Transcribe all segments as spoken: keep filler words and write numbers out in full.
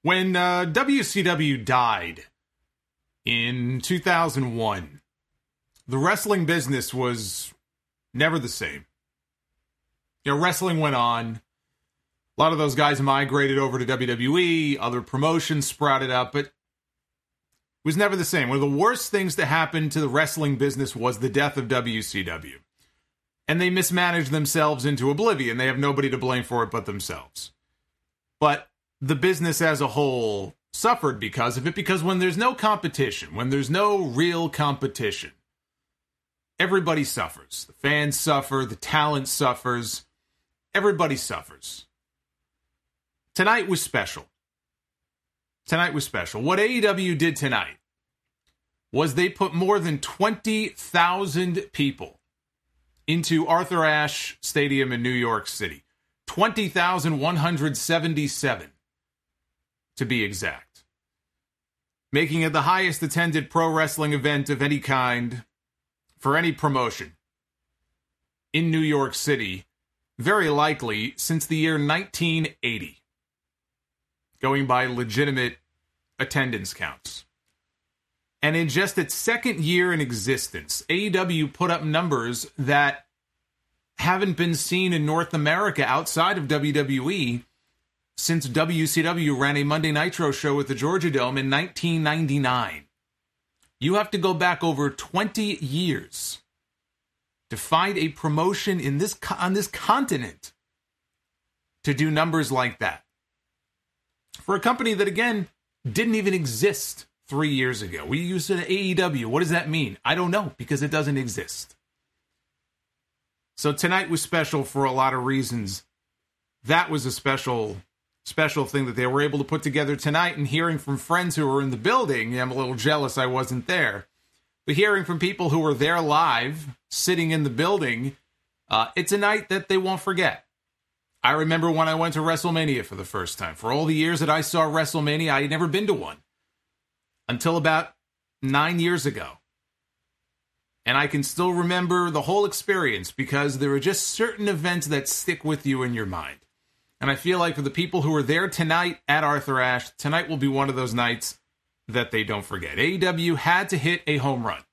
When uh, W C W died in two thousand one, the wrestling business was never the same. You know, wrestling went on. A lot of those guys migrated over to W W E. Other promotions sprouted up, but it was never the same. One of the worst things to happen to the wrestling business was the death of W C W. And they mismanaged themselves into oblivion. They have nobody to blame for it but themselves. But the business as a whole suffered because of it, because when there's no competition, when there's no real competition, everybody suffers. The fans suffer, the talent suffers, everybody suffers. Tonight was special. Tonight was special. What A E W did tonight was they put more than twenty thousand people into Arthur Ashe Stadium in New York City. twenty thousand one hundred seventy-seven, to be exact. Making it the highest attended pro wrestling event of any kind for any promotion in New York City, very likely since the year nineteen eighty, going by legitimate attendance counts. And in just its second year in existence, A E W put up numbers that haven't been seen in North America outside of W W E since W C W ran a Monday Nitro show at the Georgia Dome in nineteen ninety-nine. You have to go back over twenty years to find a promotion in this on this continent to do numbers like that. For a company that, again, didn't even exist three years ago. We used an A E W. What does that mean? I don't know, because it doesn't exist. So tonight was special for a lot of reasons. That was a special, special thing that they were able to put together tonight, and hearing from friends who were in the building, I'm a little jealous I wasn't there, but hearing from people who were there live, sitting in the building, uh, it's a night that they won't forget. I remember when I went to WrestleMania for the first time. For all the years that I saw WrestleMania, I had never been to one until about nine years ago. And I can still remember the whole experience because there are just certain events that stick with you in your mind. And I feel like for the people who are there tonight at Arthur Ashe, tonight will be one of those nights that they don't forget. A E W had to hit a home run.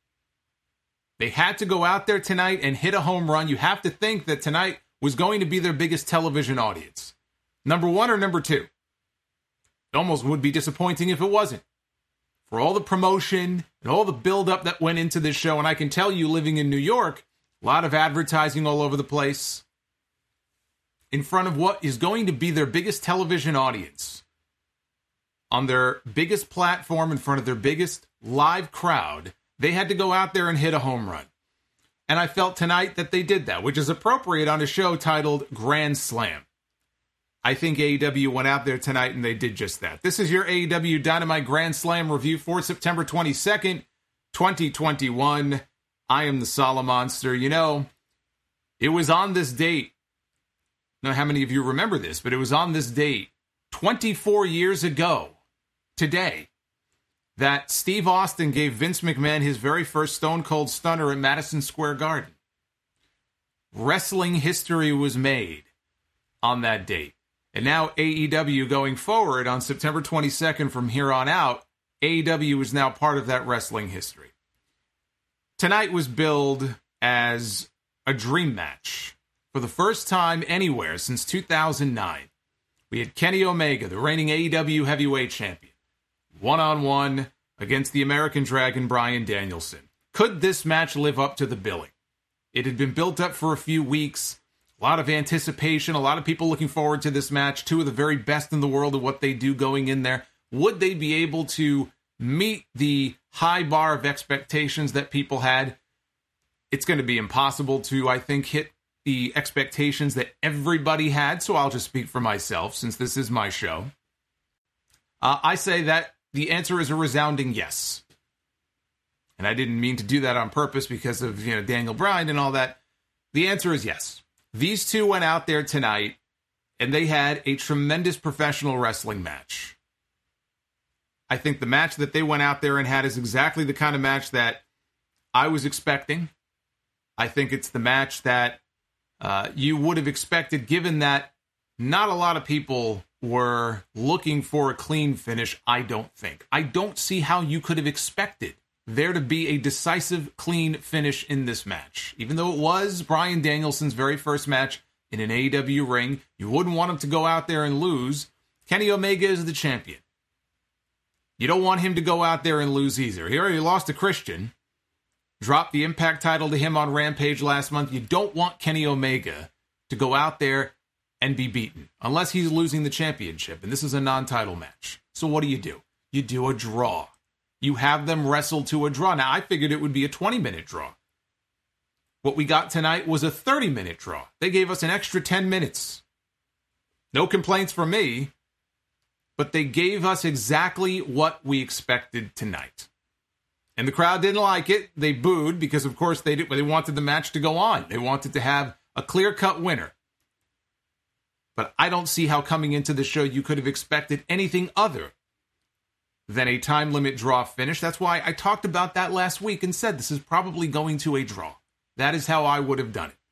They had to go out there tonight and hit a home run. You have to think that tonight was going to be their biggest television audience. Number one or number two? It almost would be disappointing if it wasn't. For all the promotion and all the build-up that went into this show, and I can tell you, living in New York, a lot of advertising all over the place, in front of what is going to be their biggest television audience, on their biggest platform, in front of their biggest live crowd, they had to go out there and hit a home run. And I felt tonight that they did that, which is appropriate on a show titled Grand Slam. I think A E W went out there tonight and they did just that. This is your A E W Dynamite Grand Slam review for September twenty-second, twenty twenty-one. I am the Solid Monster. You know, it was on this date. I don't know how many of you remember this, but it was on this date twenty-four years ago today that Steve Austin gave Vince McMahon his very first Stone Cold Stunner at Madison Square Garden. Wrestling history was made on that date. And now A E W going forward on September twenty-second from here on out, A E W is now part of that wrestling history. Tonight was billed as a dream match. For the first time anywhere since two thousand nine, we had Kenny Omega, the reigning A E W heavyweight champion, one-on-one against the American Dragon, Bryan Danielson. Could this match live up to the billing? It had been built up for a few weeks. A lot of anticipation, a lot of people looking forward to this match. Two of the very best in the world at what they do going in there. Would they be able to meet the high bar of expectations that people had? It's going to be impossible to, I think, hit the expectations that everybody had, so I'll just speak for myself since this is my show. Uh, I say that the answer is a resounding yes. And I didn't mean to do that on purpose because of, you know, Daniel Bryan and all that. The answer is yes. These two went out there tonight, and they had a tremendous professional wrestling match. I think the match that they went out there and had is exactly the kind of match that I was expecting. I think it's the match that uh, you would have expected, given that not a lot of people were looking for a clean finish, I don't think. I don't see how you could have expected there to be a decisive, clean finish in this match. Even though it was Bryan Danielson's very first match in an A E W ring, you wouldn't want him to go out there and lose. Kenny Omega is the champion. You don't want him to go out there and lose either. He already lost to Christian. Dropped the Impact title to him on Rampage last month. You don't want Kenny Omega to go out there and be beaten, unless he's losing the championship, and this is a non-title match. So what do you do? You do a draw. You have them wrestle to a draw. Now, I figured it would be a twenty-minute draw. What we got tonight was a thirty-minute draw. They gave us an extra ten minutes. No complaints from me, but they gave us exactly what we expected tonight. And the crowd didn't like it. They booed because, of course, they did, they wanted the match to go on. They wanted to have a clear-cut winner. But I don't see how coming into the show you could have expected anything other than a time limit draw finish. That's why I talked about that last week and said this is probably going to a draw. That is how I would have done it.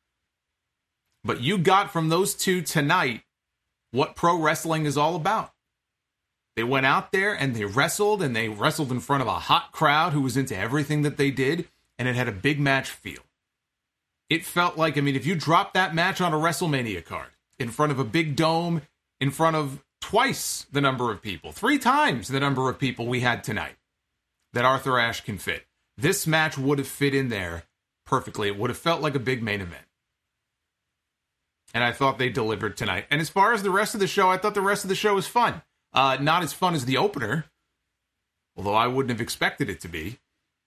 But you got from those two tonight what pro wrestling is all about. They went out there and they wrestled, and they wrestled in front of a hot crowd who was into everything that they did, and it had a big match feel. It felt like, I mean, if you dropped that match on a WrestleMania card, in front of a big dome, in front of twice the number of people, three times the number of people we had tonight that Arthur Ashe can fit, this match would have fit in there perfectly. It would have felt like a big main event. And I thought they delivered tonight. And as far as the rest of the show, I thought the rest of the show was fun. Uh, not as fun as the opener, although I wouldn't have expected it to be.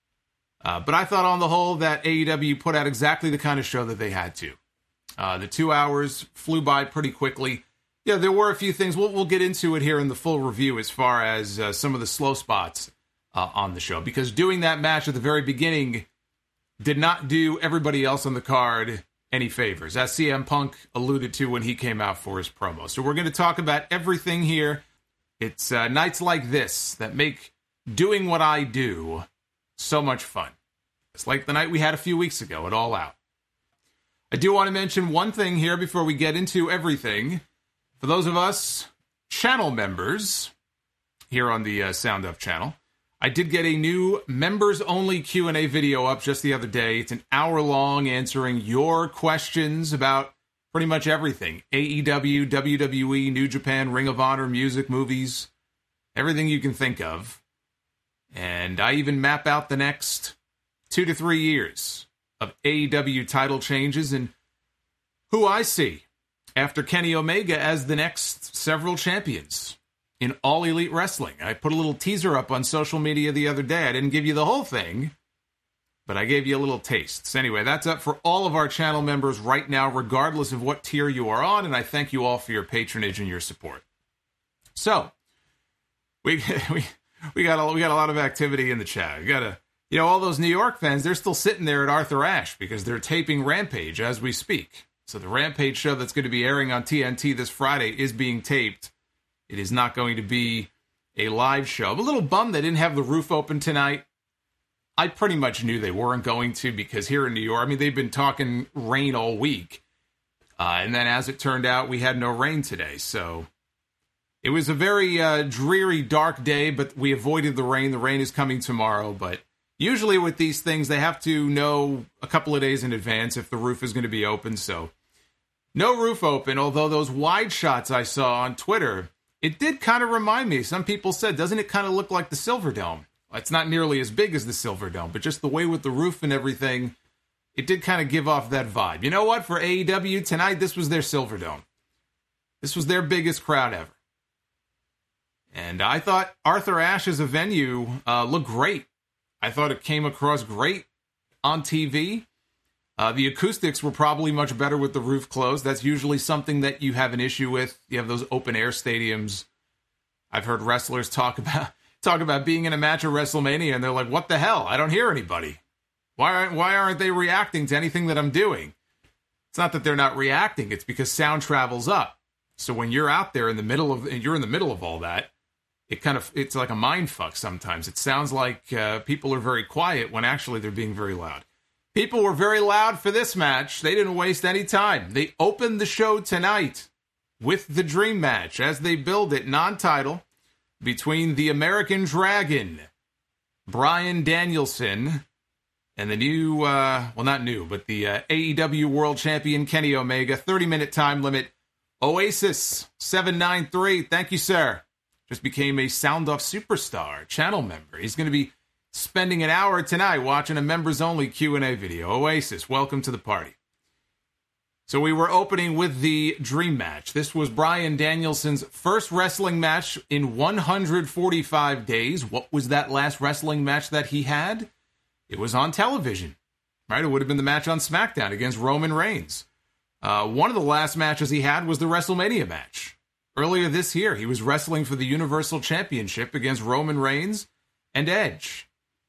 Uh, but I thought on the whole that A E W put out exactly the kind of show that they had to. Uh, the two hours flew by pretty quickly. Yeah, there were a few things. We'll, we'll get into it here in the full review as far as uh, some of the slow spots uh, on the show. Because doing that match at the very beginning did not do everybody else on the card any favors, as C M Punk alluded to when he came out for his promo. So we're going to talk about everything here. It's uh, nights like this that make doing what I do so much fun. It's like the night we had a few weeks ago at All Out. I do want to mention one thing here before we get into everything. For those of us channel members here on the uh, Sound Up channel, I did get a new members-only Q and A video up just the other day. It's an hour-long answering your questions about pretty much everything. A E W, W W E, New Japan, Ring of Honor, music, movies, everything you can think of. And I even map out the next two to three years of A E W title changes and who I see after Kenny Omega as the next several champions in All Elite Wrestling. I put a little teaser up on social media the other day. I didn't give you the whole thing, but I gave you a little taste. So anyway, that's up for all of our channel members right now, regardless of what tier you are on, and I thank you all for your patronage and your support. So, we we we got a, we got a lot of activity in the chat. We got a, you know, all those New York fans, they're still sitting there at Arthur Ashe because they're taping Rampage as we speak. So the Rampage show that's going to be airing on T N T this Friday is being taped. It is not going to be a live show. I'm a little bummed they didn't have the roof open tonight. I pretty much knew they weren't going to because here in New York, I mean, they've been talking rain all week. Uh, and then as it turned out, we had no rain today. So it was a very uh, dreary, dark day, but we avoided the rain. The rain is coming tomorrow. But usually with these things, they have to know a couple of days in advance if the roof is going to be open. So no roof open, although those wide shots I saw on Twitter, it did kind of remind me. Some people said, doesn't it kind of look like the Silverdome? It's not nearly as big as the Silverdome, but just the way with the roof and everything, it did kind of give off that vibe. You know what? For A E W tonight, this was their Silverdome. This was their biggest crowd ever. And I thought Arthur Ashe as a venue uh, looked great. I thought it came across great on T V. Uh, the acoustics were probably much better with the roof closed. That's usually something that you have an issue with. You have those open air stadiums. I've heard wrestlers talk about talk about being in a match at WrestleMania, and they're like, what the hell? I don't hear anybody. Why aren't, why aren't they reacting to anything that I'm doing? It's not that they're not reacting. It's because sound travels up. So when you're out there in the middle of, and you're in the middle of all that, it kind of, it's like a mind fuck sometimes. It sounds like uh, people are very quiet when actually they're being very loud. People were very loud for this match. They didn't waste any time. They opened the show tonight with the dream match as they build it, non-title, between the American Dragon, Bryan Danielson, and the new, uh, well, not new, but the uh, A E W World Champion, Kenny Omega. thirty-minute time limit. Oasis, seven nine three, thank you, sir. Just became a Sound Off Superstar channel member. He's going to be spending an hour tonight watching a members-only Q and A video. Oasis, welcome to the party. So we were opening with the dream match. This was Bryan Danielson's first wrestling match in one hundred forty-five days. What was that last wrestling match that he had? It was on television, right? It would have been the match on SmackDown against Roman Reigns. Uh, one of the last matches he had was the WrestleMania match. Earlier this year, he was wrestling for the Universal Championship against Roman Reigns and Edge.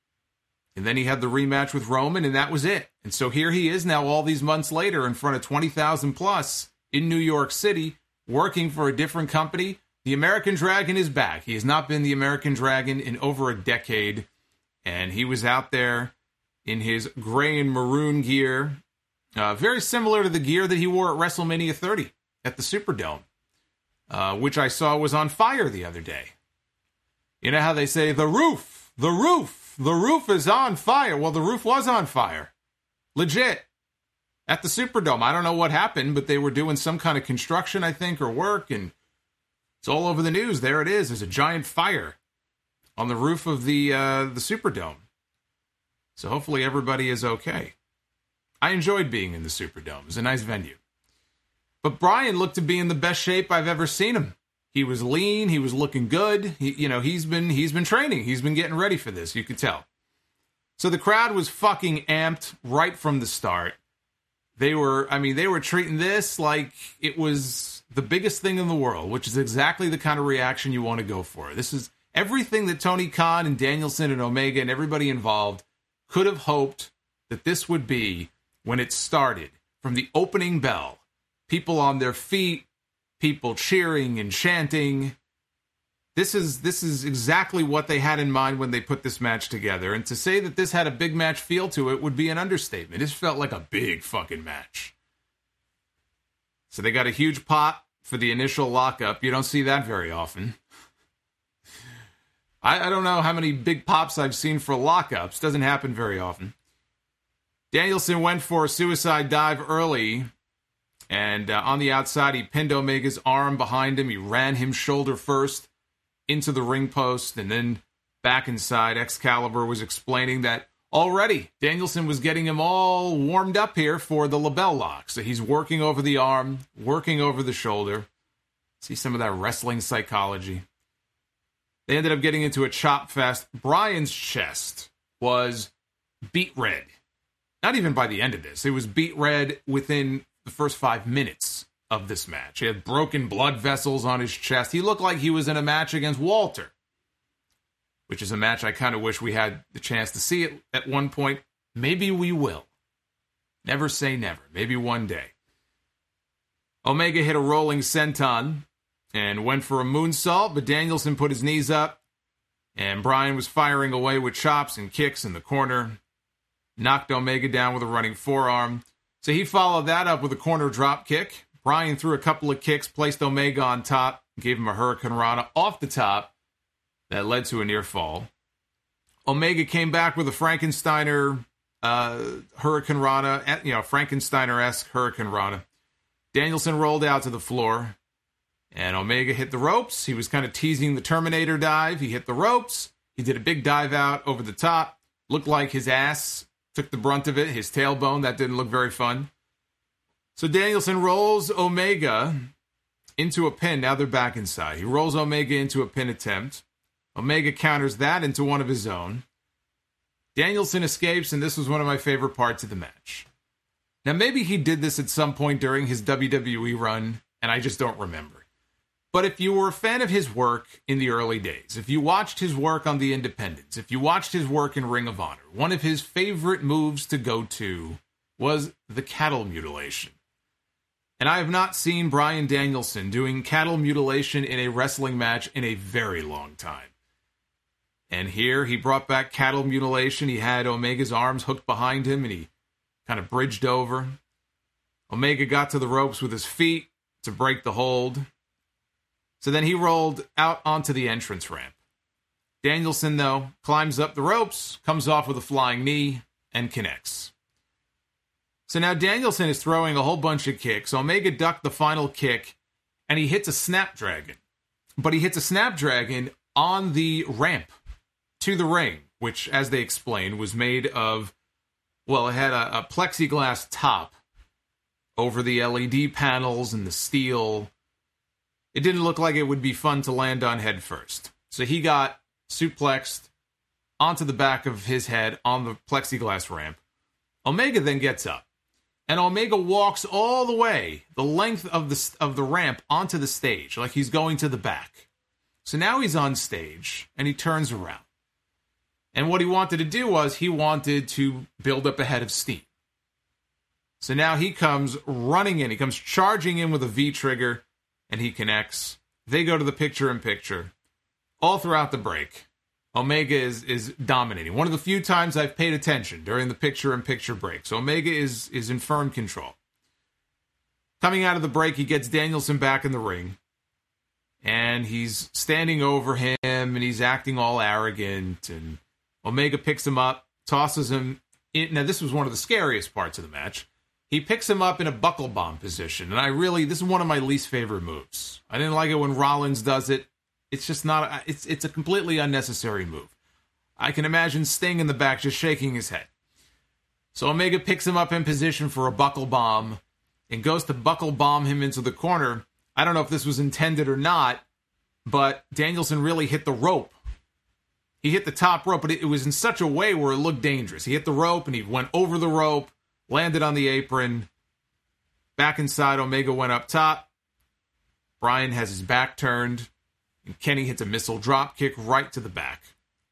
And then he had the rematch with Roman, and that was it. And so here he is now all these months later in front of twenty thousand plus in New York City, working for a different company. The American Dragon is back. He has not been the American Dragon in over a decade. And he was out there in his gray and maroon gear, uh, very similar to the gear that he wore at WrestleMania thirty at the Superdome, uh, which I saw was on fire the other day. You know how they say, the roof, the roof, the roof is on fire. Well, the roof was on fire. Legit. At the Superdome. I don't know what happened, but they were doing some kind of construction, I think, or work, and it's all over the news. There it is. There's a giant fire on the roof of the uh, the Superdome. So hopefully everybody is okay. I enjoyed being in the Superdome. It was a nice venue. But Bryan looked to be in the best shape I've ever seen him. He was lean. He was looking good. He, you know, he's been he's been training. He's been getting ready for this. You could tell. So the crowd was fucking amped right from the start. They were, I mean, they were treating this like it was the biggest thing in the world, which is exactly the kind of reaction you want to go for. This is everything that Tony Khan and Danielson and Omega and everybody involved could have hoped that this would be when it started. From the opening bell, people on their feet, people cheering and chanting. This is this is exactly what they had in mind when they put this match together. And to say that this had a big match feel to it would be an understatement. This felt like a big fucking match. So they got a huge pop for the initial lockup. You don't see that very often. I, I don't know how many big pops I've seen for lockups. Doesn't happen very often. Danielson went for a suicide dive early. And uh, on the outside, he pinned Omega's arm behind him. He ran him shoulder first into the ring post. And then back inside, Excalibur was explaining that already Danielson was getting him all warmed up here for the LeBell Lock. So he's working over the arm, working over the shoulder. See some of that wrestling psychology. They ended up getting into a chop fest. Bryan's chest was beet red. Not even by the end of this. It was beet red within the first five minutes of this match. He had broken blood vessels on his chest. He looked like he was in a match against Walter, which is a match I kind of wish we had the chance to see it at one point. Maybe we will. Never say never. Maybe one day. Omega hit a rolling senton and went for a moonsault, but Danielson put his knees up, and Bryan was firing away with chops and kicks in the corner. Knocked Omega down with a running forearm. So he followed that up with a corner drop kick. Bryan threw a couple of kicks, placed Omega on top, gave him a Hurricane Rana off the top. That led to a near fall. Omega came back with a Frankensteiner uh, Hurricane Rana, you know, Frankensteiner-esque Hurricane Rana. Danielson rolled out to the floor, and Omega hit the ropes. He was kind of teasing the Terminator dive. He hit the ropes. He did a big dive out over the top. Looked like his ass took the brunt of it, his tailbone. That didn't look very fun. So Danielson rolls Omega into a pin. Now they're back inside. He rolls Omega into a pin attempt. Omega counters that into one of his own. Danielson escapes, and this was one of my favorite parts of the match. Now, maybe he did this at some point during his W W E run, and I just don't remember. But if you were a fan of his work in the early days, if you watched his work on The Independents, if you watched his work in Ring of Honor, one of his favorite moves to go to was the cattle mutilation. And I have not seen Bryan Danielson doing cattle mutilation in a wrestling match in a very long time. And here he brought back cattle mutilation. He had Omega's arms hooked behind him, and he kind of bridged over. Omega got to the ropes with his feet, to break the hold. So then he rolled out onto the entrance ramp. Danielson, though, climbs up the ropes, comes off with a flying knee, and connects. So now Danielson is throwing a whole bunch of kicks. Omega ducked the final kick, and he hits a Snapdragon. But he hits a Snapdragon on the ramp to the ring, which, as they explained, was made of, well, it had a, a plexiglass top over the L E D panels and the steel. It didn't look like it would be fun to land on head first. So he got suplexed onto the back of his head on the plexiglass ramp. Omega then gets up, and Omega walks all the way, the length of the of the ramp onto the stage, like he's going to the back. So now he's on stage, and he turns around. And what he wanted to do was he wanted to build up a head of steam. So now he comes running in. He comes charging in with a V-trigger, and he connects. They go to the picture-in-picture. All throughout the break, Omega is is dominating. One of the few times I've paid attention during the picture-in-picture break. So Omega is, is in firm control. Coming out of the break, he gets Danielson back in the ring. And he's standing over him, and he's acting all arrogant. And Omega picks him up, tosses him in. Now, this was one of the scariest parts of the match. He picks him up in a buckle bomb position. And I really, this is one of my least favorite moves. I didn't like it when Rollins does it. It's just not, it's it's a completely unnecessary move. I can imagine Sting in the back just shaking his head. So Omega picks him up in position for a buckle bomb and goes to buckle bomb him into the corner. I don't know if this was intended or not, but Danielson really hit the rope. He hit the top rope, but it, it was in such a way where it looked dangerous. He hit the rope and he went over the rope, landed on the apron. Back inside, Omega went up top. Bryan has his back turned. And Kenny hits a missile drop kick right to the back.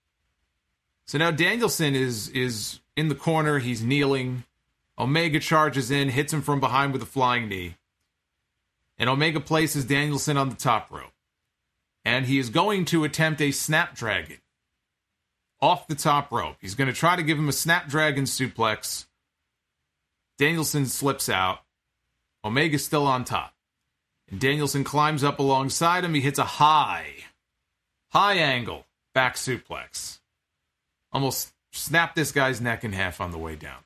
So now Danielson is is in the corner. He's kneeling. Omega charges in, hits him from behind with a flying knee. And Omega places Danielson on the top rope. And he is going to attempt a Snapdragon off the top rope. He's going to try to give him a Snapdragon suplex. Danielson slips out. Omega's still on top. And Danielson climbs up alongside him. He hits a high, high angle back suplex. Almost snapped this guy's neck in half on the way down.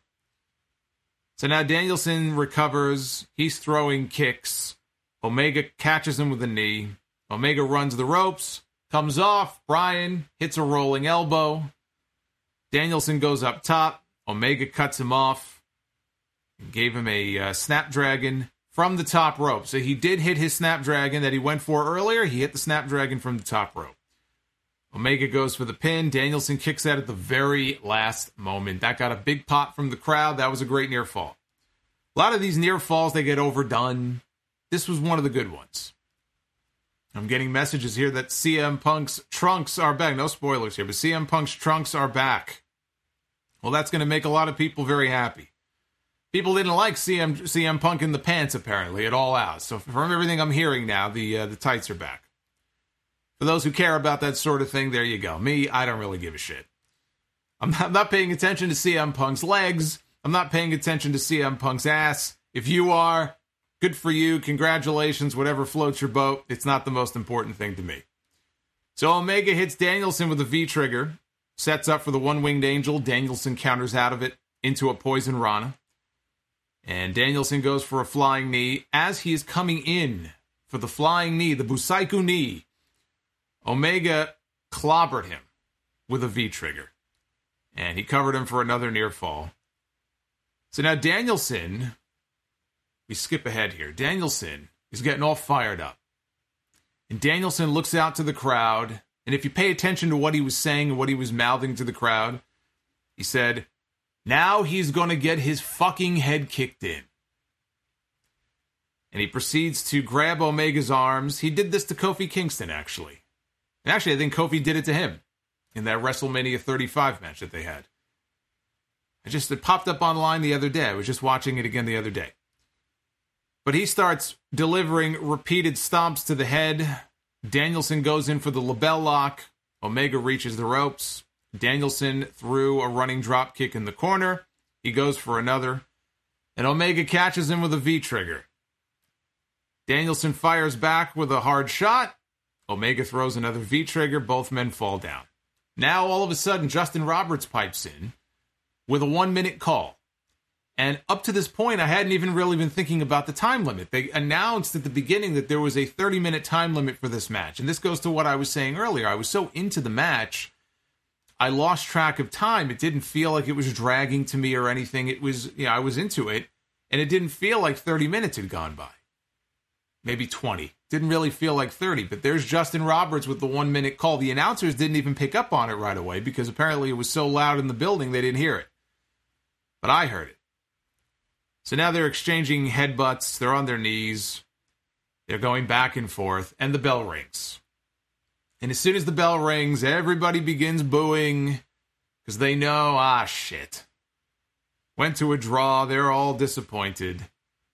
So now Danielson recovers. He's throwing kicks. Omega catches him with a knee. Omega runs the ropes, comes off. Bryan hits a rolling elbow. Danielson goes up top. Omega cuts him off. Gave him a uh, Snapdragon from the top rope. So he did hit his Snapdragon that he went for earlier. He hit the Snapdragon from the top rope. Omega goes for the pin. Danielson kicks out at the very last moment. That got a big pop from the crowd. That was a great near fall. A lot of these near falls, they get overdone. This was one of the good ones. I'm getting messages here that C M Punk's trunks are back. No spoilers here, but C M Punk's trunks are back. Well, that's going to make a lot of people very happy. People didn't like C M, C M Punk in the pants, apparently, at All Out. So from everything I'm hearing now, the uh, the tights are back. For those who care about that sort of thing, there you go. Me, I don't really give a shit. I'm not, I'm not paying attention to C M Punk's legs. I'm not paying attention to C M Punk's ass. If you are, good for you. Congratulations. Whatever floats your boat. It's not the most important thing to me. So Omega hits Danielson with a V-trigger. Sets up for the one-winged angel. Danielson counters out of it into a poison Rana. And Danielson goes for a flying knee. As he is coming in for the flying knee, the Busaiku knee, Omega clobbered him with a V-trigger. And he covered him for another near fall. So now Danielson, we skip ahead here. Danielson is getting all fired up. And Danielson looks out to the crowd. And if you pay attention to what he was saying and what he was mouthing to the crowd, he said, now he's going to get his fucking head kicked in. And he proceeds to grab Omega's arms. He did this to Kofi Kingston, actually. And actually, I think Kofi did it to him in that WrestleMania thirty-five match that they had. I just, it popped up online the other day. I was just watching it again the other day. But he starts delivering repeated stomps to the head. Danielson goes in for the label lock. Omega reaches the ropes. Danielson threw a running drop kick in the corner. He goes for another. And Omega catches him with a V-trigger. Danielson fires back with a hard shot. Omega throws another V-trigger. Both men fall down. Now, all of a sudden, Justin Roberts pipes in with a one-minute call. And up to this point, I hadn't even really been thinking about the time limit. They announced at the beginning that there was a thirty-minute time limit for this match. And this goes to what I was saying earlier. I was so into the match, I lost track of time. It didn't feel like it was dragging to me or anything. It was, you know, I was into it, and it didn't feel like thirty minutes had gone by. Maybe twenty. Didn't really feel like thirty, but there's Justin Roberts with the one-minute call. The announcers didn't even pick up on it right away because apparently it was so loud in the building they didn't hear it. But I heard it. So now they're exchanging headbutts. They're on their knees. They're going back and forth, and the bell rings. And as soon as the bell rings, everybody begins booing because they know, ah, shit. Went to a draw. They're all disappointed.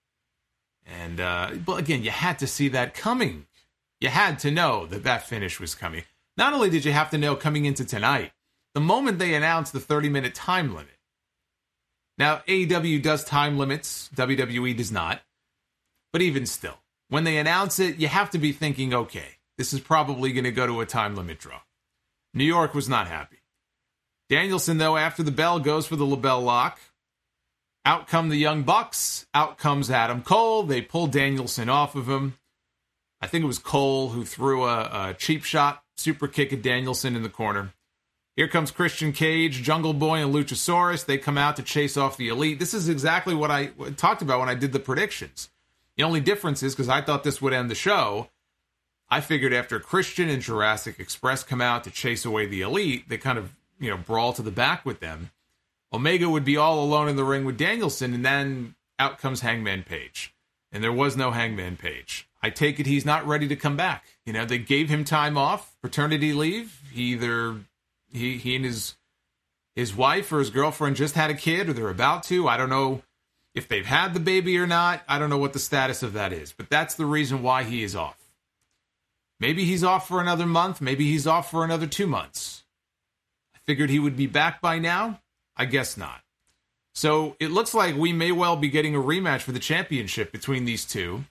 And, uh, but again, you had to see that coming. You had to know that that finish was coming. Not only did you have to know coming into tonight, the moment they announced the thirty-minute time limit. Now, A E W does time limits. W W E does not. But even still, when they announce it, you have to be thinking, okay, this is probably going to go to a time limit draw. New York was not happy. Danielson, though, after the bell, goes for the LeBell Lock. Out come the Young Bucks. Out comes Adam Cole. They pull Danielson off of him. I think it was Cole who threw a, a cheap shot, super kick at Danielson in the corner. Here comes Christian Cage, Jungle Boy, and Luchasaurus. They come out to chase off the Elite. This is exactly what I talked about when I did the predictions. The only difference is, because I thought this would end the show, I figured after Christian and Jurassic Express come out to chase away the Elite, they kind of, you know, brawl to the back with them. Omega would be all alone in the ring with Danielson, and then out comes Hangman Page. And there was no Hangman Page. I take it he's not ready to come back. You know, they gave him time off, paternity leave. He either, he, he and his, his wife or his girlfriend just had a kid, or they're about to. I don't know if they've had the baby or not. I don't know what the status of that is. But that's the reason why he is off. Maybe he's off for another month. Maybe he's off for another two months. I figured he would be back by now. I guess not. So it looks like we may well be getting a rematch for the championship between these two.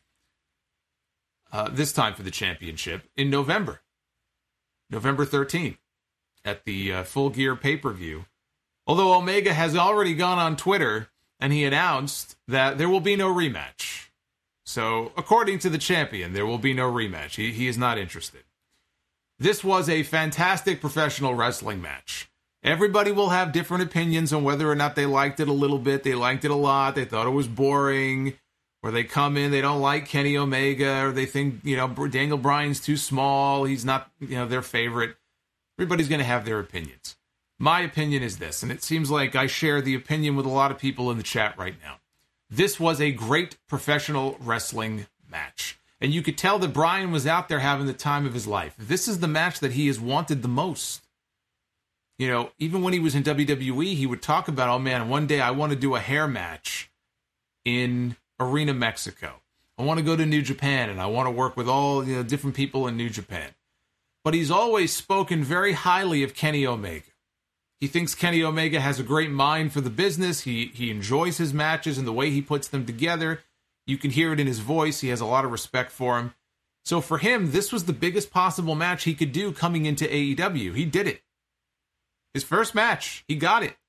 Uh, this time for the championship in November. November thirteenth at the uh, Full Gear pay-per-view. Although Omega has already gone on Twitter and he announced that there will be no rematch. So according to the champion, there will be no rematch. He, he is not interested. This was a fantastic professional wrestling match. Everybody will have different opinions on whether or not they liked it a little bit, they liked it a lot, they thought it was boring, or they come in, they don't like Kenny Omega, or they think, you know, Daniel Bryan's too small, he's not, you know, their favorite. Everybody's going to have their opinions. My opinion is this, and it seems like I share the opinion with a lot of people in the chat right now. This was a great professional wrestling match. And you could tell that Bryan was out there having the time of his life. This is the match that he has wanted the most. You know, even when he was in W W E, he would talk about, oh man, one day I want to do a hair match in Arena Mexico. I want to go to New Japan, and I want to work with all, you know, different people in New Japan. But he's always spoken very highly of Kenny Omega. He thinks Kenny Omega has a great mind for the business. He he enjoys his matches and the way he puts them together. You can hear it in his voice. He has a lot of respect for him. So for him, this was the biggest possible match he could do coming into A E W. He did it. His first match, he got it.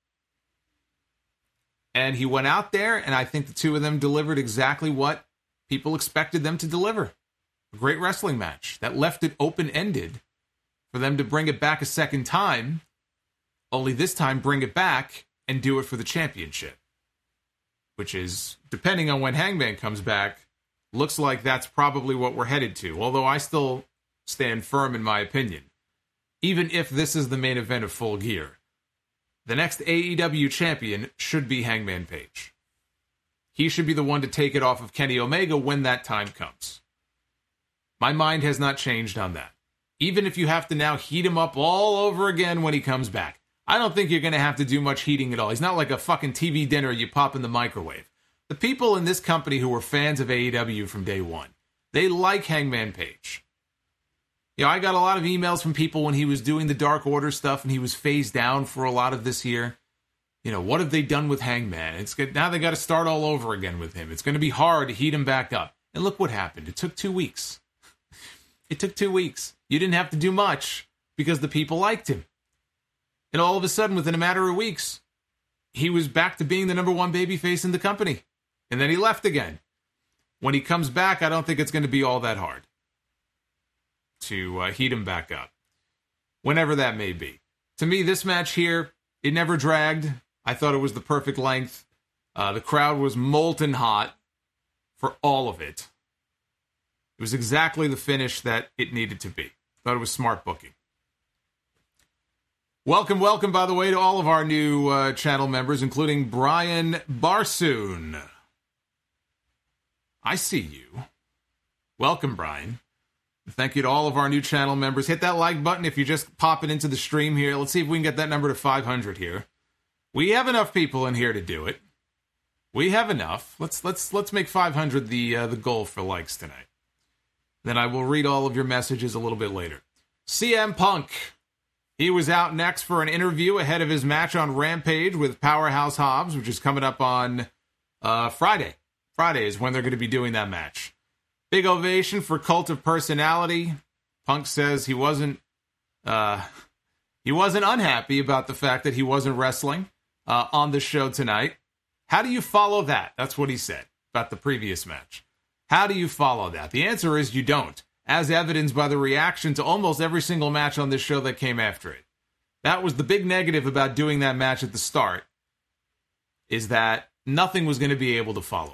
And he went out there, and I think the two of them delivered exactly what people expected them to deliver. A great wrestling match that left it open-ended for them to bring it back a second time, only this time bring it back and do it for the championship. Which is, depending on when Hangman comes back, looks like that's probably what we're headed to. Although I still stand firm in my opinion. Even if this is the main event of Full Gear, the next A E W champion should be Hangman Page. He should be the one to take it off of Kenny Omega when that time comes. My mind has not changed on that. Even if you have to now heat him up all over again when he comes back. I don't think you're going to have to do much heating at all. He's not like a fucking T V dinner you pop in the microwave. The people in this company who were fans of A E W from day one, they like Hangman Page. You know, I got a lot of emails from people when he was doing the Dark Order stuff and he was phased down for a lot of this year. You know, what have they done with Hangman? It's good. Now they got to start all over again with him. It's going to be hard to heat him back up. And look what happened. It took two weeks. It took two weeks. You didn't have to do much because the people liked him. And all of a sudden, within a matter of weeks, he was back to being the number one babyface in the company. And then he left again. When he comes back, I don't think it's going to be all that hard to uh, heat him back up, whenever that may be. To me, this match here, it never dragged. I thought it was the perfect length. Uh, the crowd was molten hot for all of it. It was exactly the finish that it needed to be. Thought it was smart booking. Welcome, welcome, by the way, to all of our new uh, channel members, including Brian Barsoon. I see you. Welcome, Brian. Thank you to all of our new channel members. Hit that like button if you're just popping into the stream here. Let's see if we can get that number to five hundred here. We have enough people in here to do it. We have enough. Let's let's let's make five hundred the uh, the goal for likes tonight. Then I will read all of your messages a little bit later. C M Punk. He was out next for an interview ahead of his match on Rampage with Powerhouse Hobbs, which is coming up on uh, Friday. Friday is when they're going to be doing that match. Big ovation for Cult of Personality. Punk says he wasn't uh, he wasn't unhappy about the fact that he wasn't wrestling uh, on the show tonight. How do you follow that? That's what he said about the previous match. How do you follow that? The answer is you don't, as evidenced by the reaction to almost every single match on this show that came after it. That was the big negative about doing that match at the start, is that nothing was going to be able to follow it.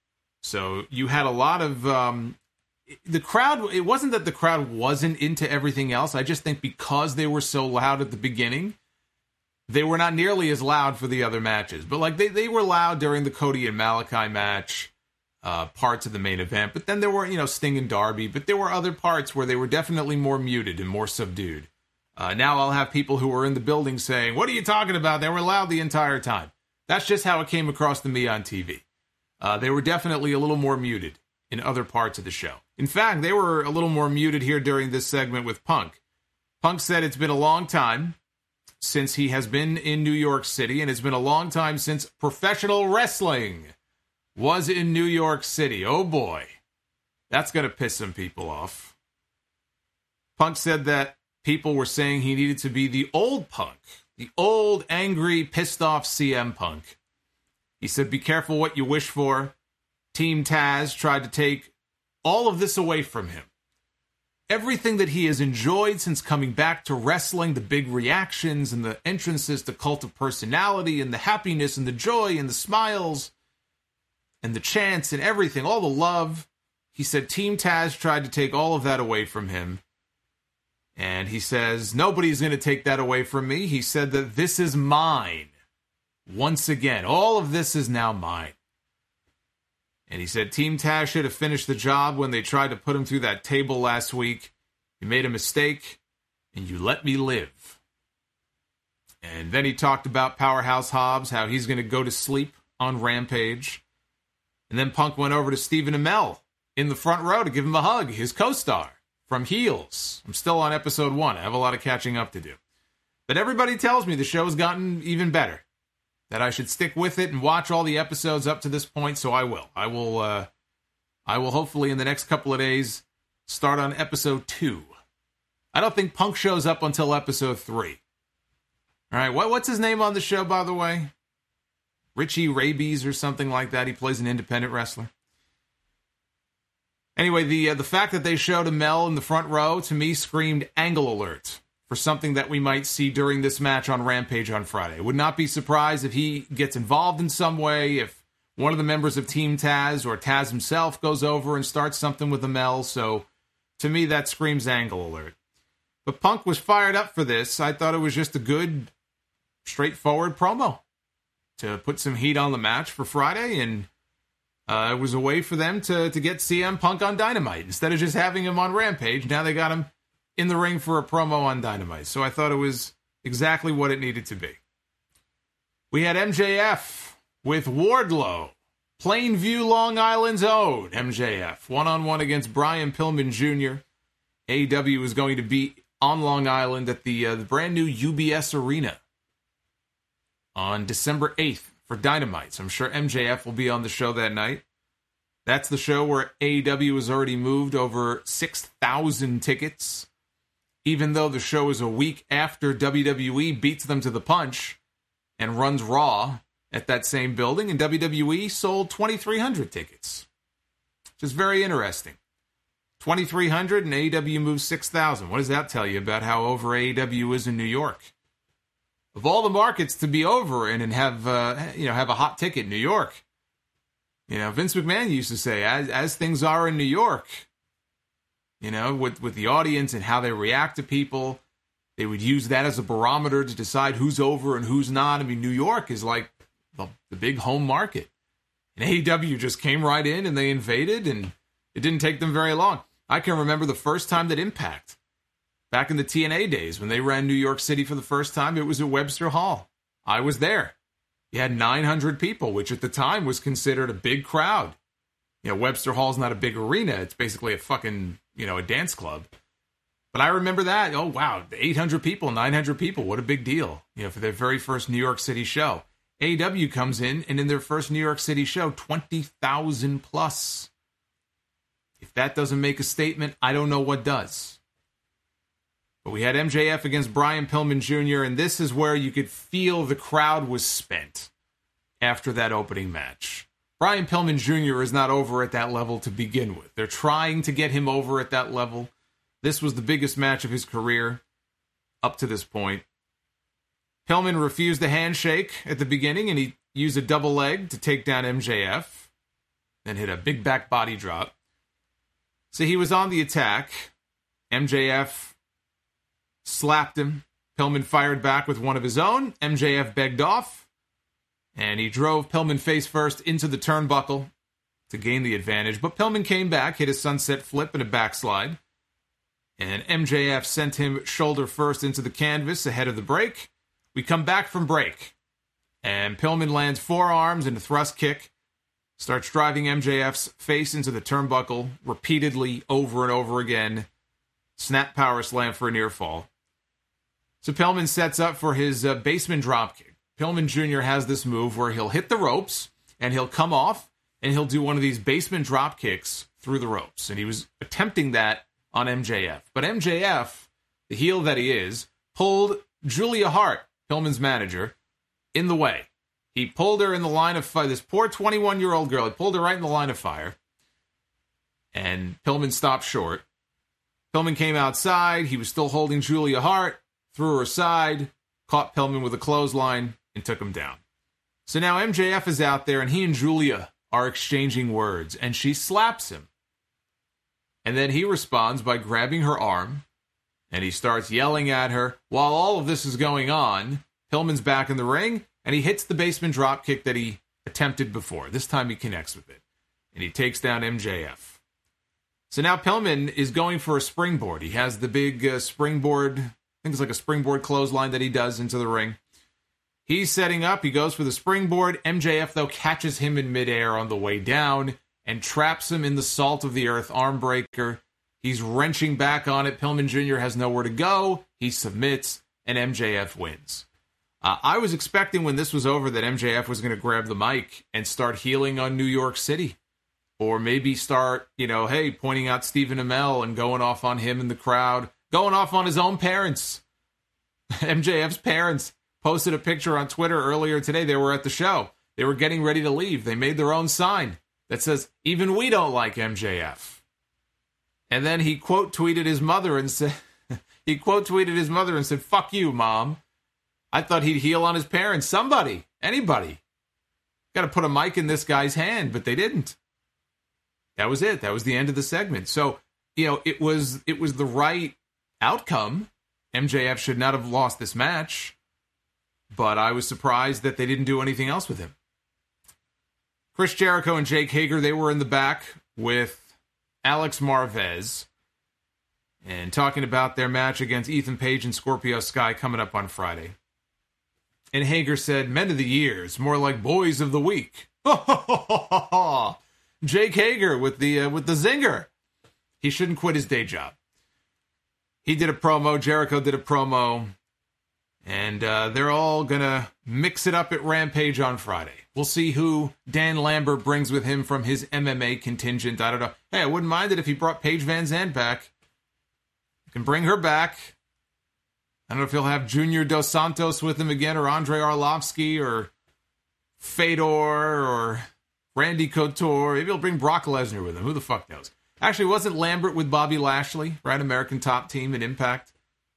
So you had a lot of, um, the crowd, it wasn't that the crowd wasn't into everything else. I just think because they were so loud at the beginning, they were not nearly as loud for the other matches. But like they, they were loud during the Cody and Malachi match, uh, parts of the main event. But then there were, you know, Sting and Darby. But there were other parts where they were definitely more muted and more subdued. Uh, now I'll have people who were in the building saying, what are you talking about? They were loud the entire time. That's just how it came across to me on T V. Uh, they were definitely a little more muted in other parts of the show. In fact, they were a little more muted here during this segment with Punk. Punk said it's been a long time since he has been in New York City, and it's been a long time since professional wrestling was in New York City. Oh boy, that's going to piss some people off. Punk said that people were saying he needed to be the old Punk, the old, angry, pissed off C M Punk. He said, be careful what you wish for. Team Taz tried to take all of this away from him. Everything that he has enjoyed since coming back to wrestling, the big reactions and the entrances to Cult of Personality and the happiness and the joy and the smiles and the chants and everything, all the love. He said Team Taz tried to take all of that away from him. And he says, nobody's going to take that away from me. He said that this is mine. Once again, all of this is now mine. And he said Team Taz should have finished the job when they tried to put him through that table last week. You made a mistake, and you let me live. And then he talked about Powerhouse Hobbs, how he's going to go to sleep on Rampage. And then Punk went over to Stephen Amell in the front row to give him a hug, his co-star from Heels. I'm still on episode one. I have a lot of catching up to do. But everybody tells me the show's gotten even better, that I should stick with it and watch all the episodes up to this point, so I will. I will, uh, I will hopefully in the next couple of days start on episode two. I don't think Punk shows up until episode three. All right, what, what's his name on the show, by the way? Richie Rabies or something like that. He plays an independent wrestler. Anyway, the uh, the fact that they showed Amell in the front row, to me, screamed angle alert for something that we might see during this match on Rampage on Friday. Would not be surprised if he gets involved in some way, if one of the members of Team Taz or Taz himself goes over and starts something with Amell. So, to me, that screams angle alert. But Punk was fired up for this. I thought it was just a good, straightforward promo to put some heat on the match for Friday, and uh, it was a way for them to, to get C M Punk on Dynamite. Instead of just having him on Rampage, now they got him in the ring for a promo on Dynamite. So I thought it was exactly what it needed to be. We had M J F with Wardlow, Plainview, Long Island's own M J F, one-on-one against Brian Pillman Junior A E W is going to be on Long Island at the, uh, the brand new U B S Arena on December eighth for Dynamite. So I'm sure M J F will be on the show that night. That's the show where A E W has already moved over six thousand tickets, even though the show is a week after W W E beats them to the punch and runs Raw at that same building, and W W E sold twenty-three hundred tickets, which is very interesting. twenty-three hundred and A E W moves six thousand. What does that tell you about how over A E W is in New York? Of all the markets to be over in and have uh, you know have a hot ticket, New York. You know, Vince McMahon used to say, as as things are in New York, you know, with, with the audience and how they react to people, they would use that as a barometer to decide who's over and who's not. I mean, New York is like the, the big home market. And A E W just came right in and they invaded, and it didn't take them very long. I can remember the first time that Impact, back in the T N A days, when they ran New York City for the first time, it was at Webster Hall. I was there. You had nine hundred people, which at the time was considered a big crowd. You know, Webster Hall's not a big arena. It's basically a fucking, you know, a dance club. But I remember that. Oh, wow, eight hundred people, nine hundred people. What a big deal, you know, for their very first New York City show. A E W comes in, and in their first New York City show, twenty thousand plus. If that doesn't make a statement, I don't know what does. But we had M J F against Brian Pillman Junior, and this is where you could feel the crowd was spent after that opening match. Brian Pillman Junior is not over at that level to begin with. They're trying to get him over at that level. This was the biggest match of his career up to this point. Pillman refused a handshake at the beginning, and he used a double leg to take down M J F, then hit a big back body drop. So he was on the attack. M J F slapped him. Pillman fired back with one of his own. M J F begged off, and he drove Pillman face first into the turnbuckle to gain the advantage. But Pillman came back, hit a sunset flip and a backslide, and M J F sent him shoulder first into the canvas ahead of the break. We come back from break, and Pillman lands forearms and a thrust kick, starts driving M J F's face into the turnbuckle repeatedly over and over again. Snap power slam for a near fall. So Pillman sets up for his uh, basement dropkick. Pillman Junior has this move where he'll hit the ropes, and he'll come off, and he'll do one of these basement drop kicks through the ropes. And he was attempting that on M J F. But M J F, the heel that he is, pulled Julia Hart, Pillman's manager, in the way. He pulled her in the line of fire. This poor twenty-one-year-old girl, he pulled her right in the line of fire. And Pillman stopped short. Pillman came outside. He was still holding Julia Hart, threw her aside, caught Pillman with a clothesline, and took him down. So now M J F is out there, and he and Julia are exchanging words, and she slaps him. And then he responds by grabbing her arm, and he starts yelling at her. While all of this is going on, Pillman's back in the ring, and he hits the basement dropkick that he attempted before. This time he connects with it, and he takes down M J F. So now Pillman is going for a springboard. He has the big uh, springboard, I think it's like a springboard clothesline that he does into the ring. He's setting up. He goes for the springboard. M J F, though, catches him in midair on the way down and traps him in the salt of the earth arm breaker. He's wrenching back on it. Pillman Junior has nowhere to go. He submits, and M J F wins. Uh, I was expecting when this was over that M J F was going to grab the mic and start healing on New York City. Or maybe start, you know, hey, pointing out Stephen Amell and going off on him in the crowd. Going off on his own parents. M J F's parents posted a picture on Twitter earlier today. They were at the show. They were getting ready to leave. They made their own sign that says, even we don't like M J F. And then he quote tweeted his mother and said, he quote tweeted his mother and said, fuck you, Mom. I thought he'd heal on his parents. Somebody, anybody. Got to put a mic in this guy's hand, but they didn't. That was it. That was the end of the segment. So, you know, it was it was the right outcome. M J F should not have lost this match, but I was surprised that they didn't do anything else with him. Chris Jericho and Jake Hager, they were in the back with Alex Marvez and talking about their match against Ethan Page and Scorpio Sky coming up on Friday. And Hager said, men of the years, more like boys of the week. Jake Hager with the uh, with the zinger. He shouldn't quit his day job. He did a promo. Jericho did a promo. And uh, they're all going to mix it up at Rampage on Friday. We'll see who Dan Lambert brings with him from his M M A contingent. I don't know. Hey, I wouldn't mind it if he brought Paige Van Zandt back. You can bring her back. I don't know if he'll have Junior Dos Santos with him again, or Andrei Arlovsky, or Fedor, or Randy Couture. Maybe he'll bring Brock Lesnar with him. Who the fuck knows? Actually, wasn't Lambert with Bobby Lashley, right? American Top Team in Impact.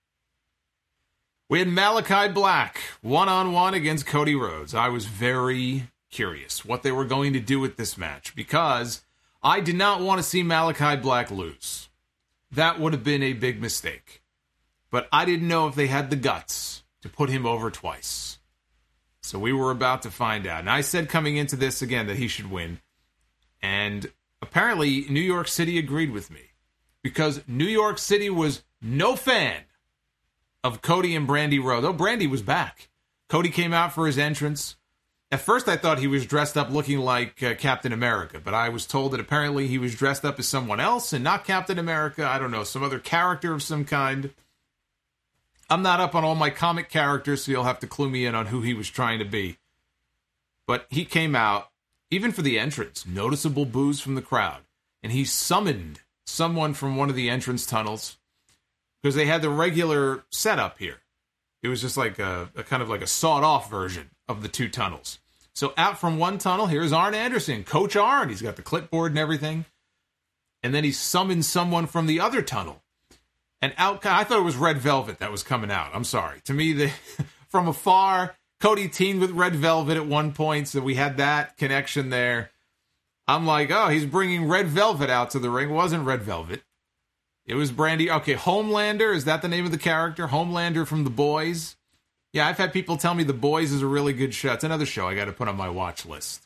We had Malachi Black, one-on-one against Cody Rhodes. I was very curious what they were going to do with this match, because I did not want to see Malachi Black lose. That would have been a big mistake. But I didn't know if they had the guts to put him over twice. So we were about to find out. And I said coming into this, again, that he should win. And apparently, New York City agreed with me. Because New York City was no fan of Cody and Brandy Rhodes. Oh, Brandy was back. Cody came out for his entrance. At first, I thought he was dressed up looking like uh, Captain America, but I was told that apparently he was dressed up as someone else and not Captain America. I don't know, some other character of some kind. I'm not up on all my comic characters, so you'll have to clue me in on who he was trying to be. But he came out, even for the entrance, noticeable boos from the crowd. And he summoned someone from one of the entrance tunnels, because they had the regular setup here. It was just like a, a kind of like a sawed-off version of the two tunnels. So out from one tunnel, here's Arn Anderson, Coach Arn. He's got the clipboard and everything. And then he summoned someone from the other tunnel. And out, I thought it was Red Velvet that was coming out. I'm sorry. To me, the, from afar, Cody teamed with Red Velvet at one point, so we had that connection there. I'm like, oh, he's bringing Red Velvet out to the ring. It wasn't Red Velvet. It was Brandy. Okay, Homelander, is that the name of the character? Homelander from The Boys. Yeah, I've had people tell me The Boys is a really good show. It's another show I got to put on my watch list.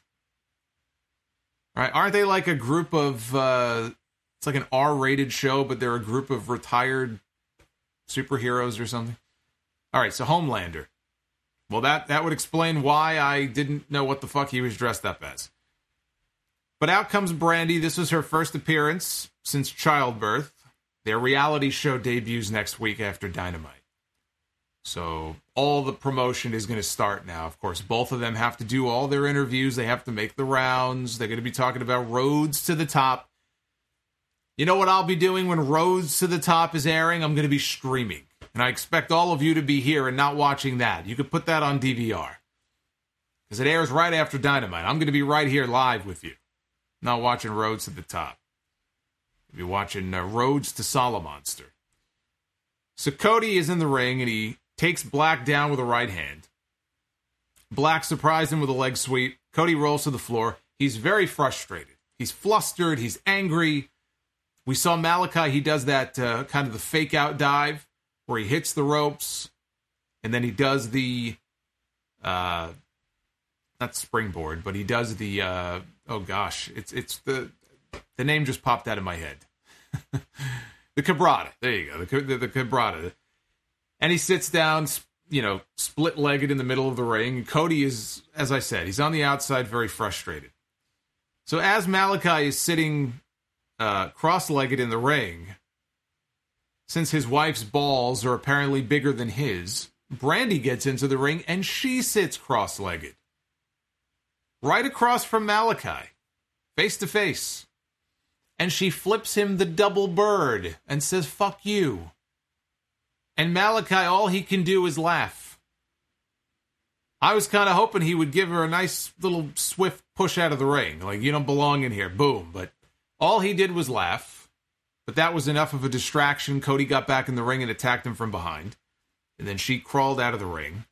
All right, aren't they like a group of, uh, it's like an R-rated show, but they're a group of retired superheroes or something? All right, so Homelander. Well, that, that would explain why I didn't know what the fuck he was dressed up as. But out comes Brandy. This was her first appearance since childbirth. Their reality show debuts next week after Dynamite. So all the promotion is going to start now. Of course, both of them have to do all their interviews. They have to make the rounds. They're going to be talking about Roads to the Top. You know what I'll be doing when Roads to the Top is airing? I'm going to be streaming. And I expect all of you to be here and not watching that. You could put that on D V R. Because it airs right after Dynamite. I'm going to be right here live with you. Not watching Roads to the Top. You'll be watching uh, Roads to Solomonster. So Cody is in the ring, and he takes Black down with a right hand. Black surprised him with a leg sweep. Cody rolls to the floor. He's very frustrated. He's flustered. He's angry. We saw Malachi. He does that uh, kind of the fake-out dive where he hits the ropes, and then he does the, uh, not springboard, but he does the, uh, oh gosh, it's it's the, the name just popped out of my head. The Cabrata. There you go. The, the, the Cabrata. And he sits down, you know, split-legged in the middle of the ring. And Cody is, as I said, he's on the outside, very frustrated. So as Malachi is sitting uh, cross-legged in the ring, since his wife's balls are apparently bigger than his, Brandy gets into the ring and she sits cross-legged. Right across from Malachi. Face to face. And she flips him the double bird and says, fuck you. And Malachi, all he can do is laugh. I was kind of hoping he would give her a nice little swift push out of the ring. Like, you don't belong in here. Boom. But all he did was laugh. But that was enough of a distraction. Cody got back in the ring and attacked him from behind. And then she crawled out of the ring.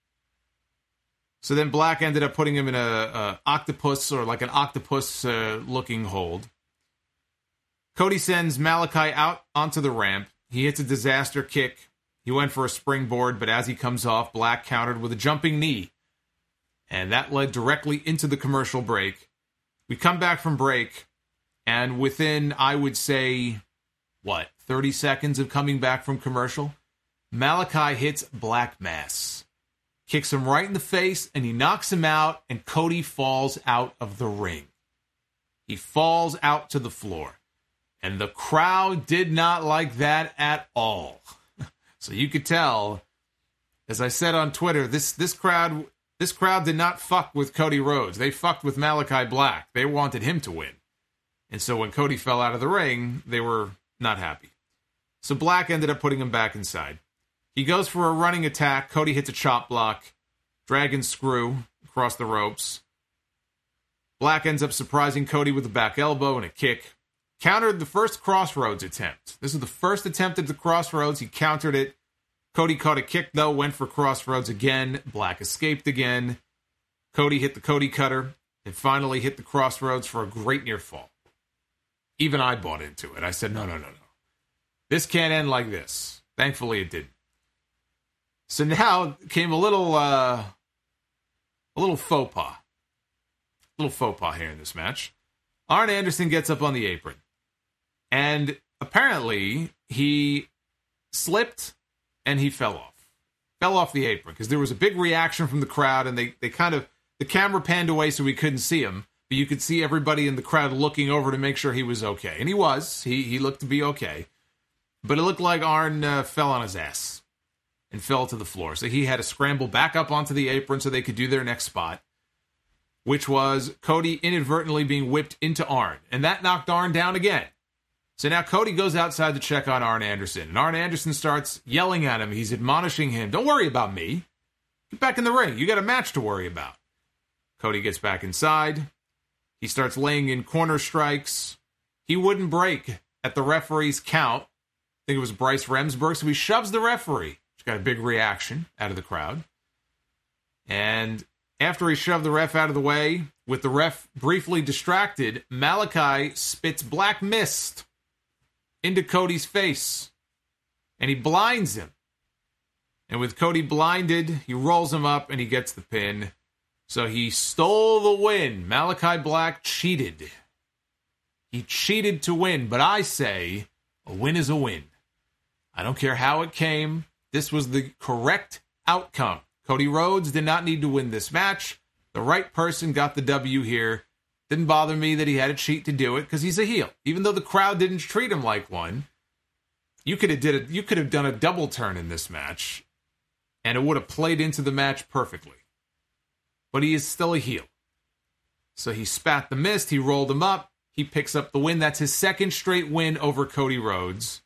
So then Black ended up putting him in a, a octopus, or like an octopus uh, looking hold. Cody sends Malachi out onto the ramp. He hits a disaster kick. He went for a springboard, but as he comes off, Black countered with a jumping knee. And that led directly into the commercial break. We come back from break, and within, I would say, what, thirty seconds of coming back from commercial, Malachi hits Black Mass. Kicks him right in the face, and he knocks him out, and Cody falls out of the ring. He falls out to the floor. And the crowd did not like that at all. So you could tell, as I said on Twitter, this this crowd, This crowd did not fuck with Cody Rhodes. They fucked with Malachi Black. They wanted him to win. And so when Cody fell out of the ring, they were not happy. So Black ended up putting him back inside. He goes for a running attack. Cody hits a chop block. Dragon screw across the ropes. Black ends up surprising Cody with a back elbow and a kick. Countered the first Crossroads attempt. This was the first attempt at the Crossroads. He countered it. Cody caught a kick, though, went for Crossroads again. Black escaped again. Cody hit the Cody Cutter and finally hit the Crossroads for a great near fall. Even I bought into it. I said, no, no, no, no. This can't end like this. Thankfully, it didn't. So now came a little, uh, a little faux pas. A little faux pas here in this match. Arn Anderson gets up on the apron. And apparently, he slipped and he fell off. Fell off the apron because there was a big reaction from the crowd and they, they kind of, the camera panned away so we couldn't see him. But you could see everybody in the crowd looking over to make sure he was okay. And he was. He, he looked to be okay. But it looked like Arn uh, fell on his ass and fell to the floor. So he had to scramble back up onto the apron so they could do their next spot, which was Cody inadvertently being whipped into Arn. And that knocked Arn down again. So now Cody goes outside to check on Arn Anderson. And Arn Anderson starts yelling at him. He's admonishing him. Don't worry about me. Get back in the ring. You got a match to worry about. Cody gets back inside. He starts laying in corner strikes. He wouldn't break at the referee's count. I think it was Bryce Remsburg. So he shoves the referee. Which got a big reaction out of the crowd. And after he shoved the ref out of the way, with the ref briefly distracted, Malachi spits black mist into Cody's face. And he blinds him. And with Cody blinded, he rolls him up and he gets the pin. So he stole the win. Malachi Black cheated. He cheated to win. But I say, a win is a win. I don't care how it came. This was the correct outcome. Cody Rhodes did not need to win this match. The right person got the W here. Didn't bother me that he had to cheat to do it because he's a heel. Even though the crowd didn't treat him like one, you could have did it. You could have done a double turn in this match, and it would have played into the match perfectly. But he is still a heel. So he spat the mist. He rolled him up. He picks up the win. That's his second straight win over Cody Rhodes.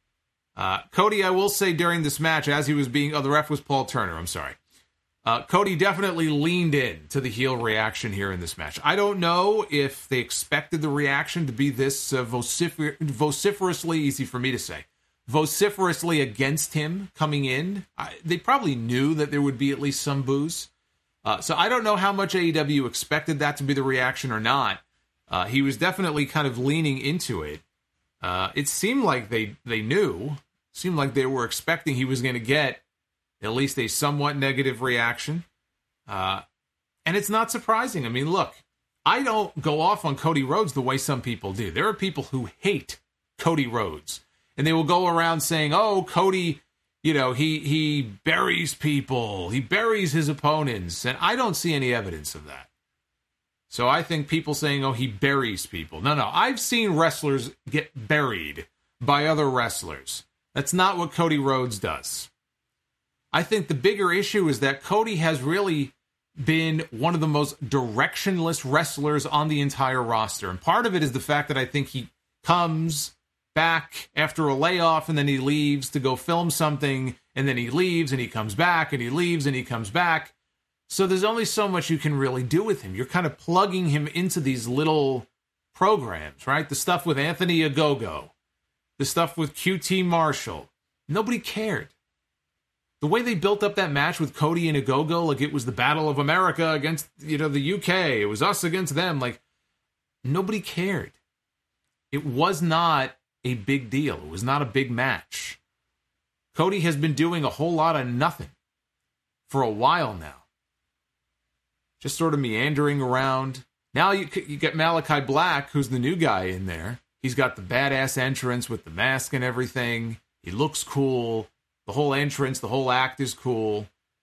Uh, Cody, I will say during this match, as he was being, oh, the ref was Paul Turner. I'm sorry. Uh, Cody definitely leaned in to the heel reaction here in this match. I don't know if they expected the reaction to be this uh, vocifer- vociferously, easy for me to say, vociferously against him coming in. I, they probably knew that there would be at least some boos. Uh, so I don't know how much A E W expected that to be the reaction or not. Uh, he was definitely kind of leaning into it. Uh, it seemed like they, they knew, seemed like they were expecting he was going to get at least a somewhat negative reaction. Uh, and it's not surprising. I mean, look, I don't go off on Cody Rhodes the way some people do. There are people who hate Cody Rhodes. And they will go around saying, oh, Cody, you know, he, he buries people. He buries his opponents. And I don't see any evidence of that. So I think people saying, oh, he buries people. No, no. I've seen wrestlers get buried by other wrestlers. That's not what Cody Rhodes does. I think the bigger issue is that Cody has really been one of the most directionless wrestlers on the entire roster. And part of it is the fact that I think he comes back after a layoff and then he leaves to go film something, and then he leaves and he comes back and he leaves and he comes back. So there's only so much you can really do with him. You're kind of plugging him into these little programs, right? The stuff with Anthony Ogogo, the stuff with Q T Marshall. Nobody cared. The way they built up that match with Cody and Ogogo, like it was the Battle of America against, you know, the U K. It was us against them. Like, nobody cared. It was not a big deal. It was not a big match. Cody has been doing a whole lot of nothing for a while now. Just sort of meandering around. Now you, you get Malachi Black, who's the new guy in there. He's got the badass entrance with the mask and everything. He looks cool. The whole entrance, the whole act is cool.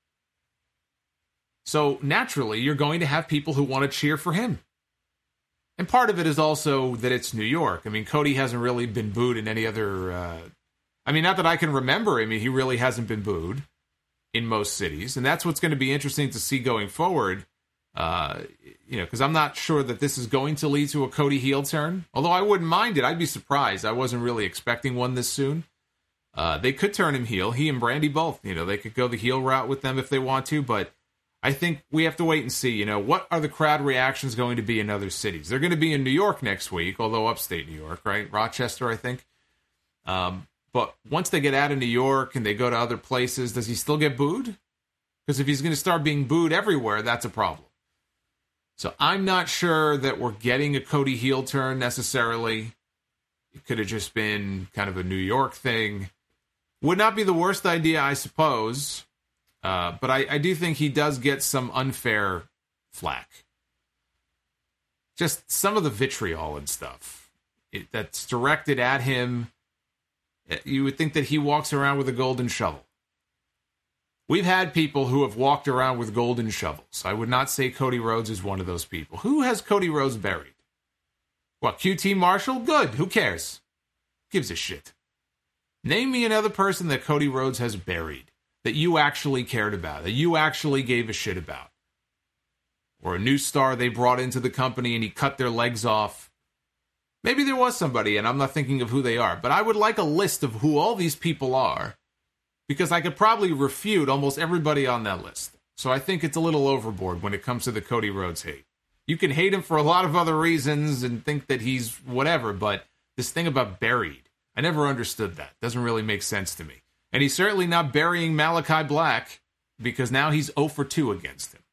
So naturally, you're going to have people who want to cheer for him. And part of it is also that it's New York. I mean, Cody hasn't really been booed in any other... Uh, I mean, not that I can remember. I mean, he really hasn't been booed in most cities, and that's what's going to be interesting to see going forward. Uh, you know, because I'm not sure that this is going to lead to a Cody heel turn. Although I wouldn't mind it. I'd be surprised. I wasn't really expecting one this soon. Uh, they could turn him heel. He and Brandy both. You know, they could go the heel route with them if they want to. But I think we have to wait and see. You know, what are the crowd reactions going to be in other cities? They're going to be in New York next week, although upstate New York, right? Rochester, I think. Um, but once they get out of New York and they go to other places, does he still get booed? Because if he's going to start being booed everywhere, that's a problem. So I'm not sure that we're getting a Cody heel turn necessarily. It could have just been kind of a New York thing. Would not be the worst idea, I suppose. Uh, but I, I do think he does get some unfair flack. Just some of the vitriol and stuff it, that's directed at him. You would think that he walks around with a golden shovel. We've had people who have walked around with golden shovels. I would not say Cody Rhodes is one of those people. Who has Cody Rhodes buried? What, Q T Marshall? Good. Who cares? Gives a shit. Name me another person that Cody Rhodes has buried that you actually cared about, that you actually gave a shit about. Or a new star they brought into the company and he cut their legs off. Maybe there was somebody, and I'm not thinking of who they are, but I would like a list of who all these people are, because I could probably refute almost everybody on that list. So I think it's a little overboard when it comes to the Cody Rhodes hate. You can hate him for a lot of other reasons and think that he's whatever, but this thing about buried, I never understood that. Doesn't really make sense to me. And he's certainly not burying Malachi Black, because now he's oh for two against him.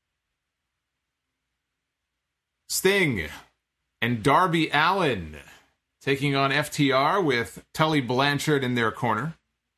Sting and Darby Allin taking on F T R with Tully Blanchard in their corner.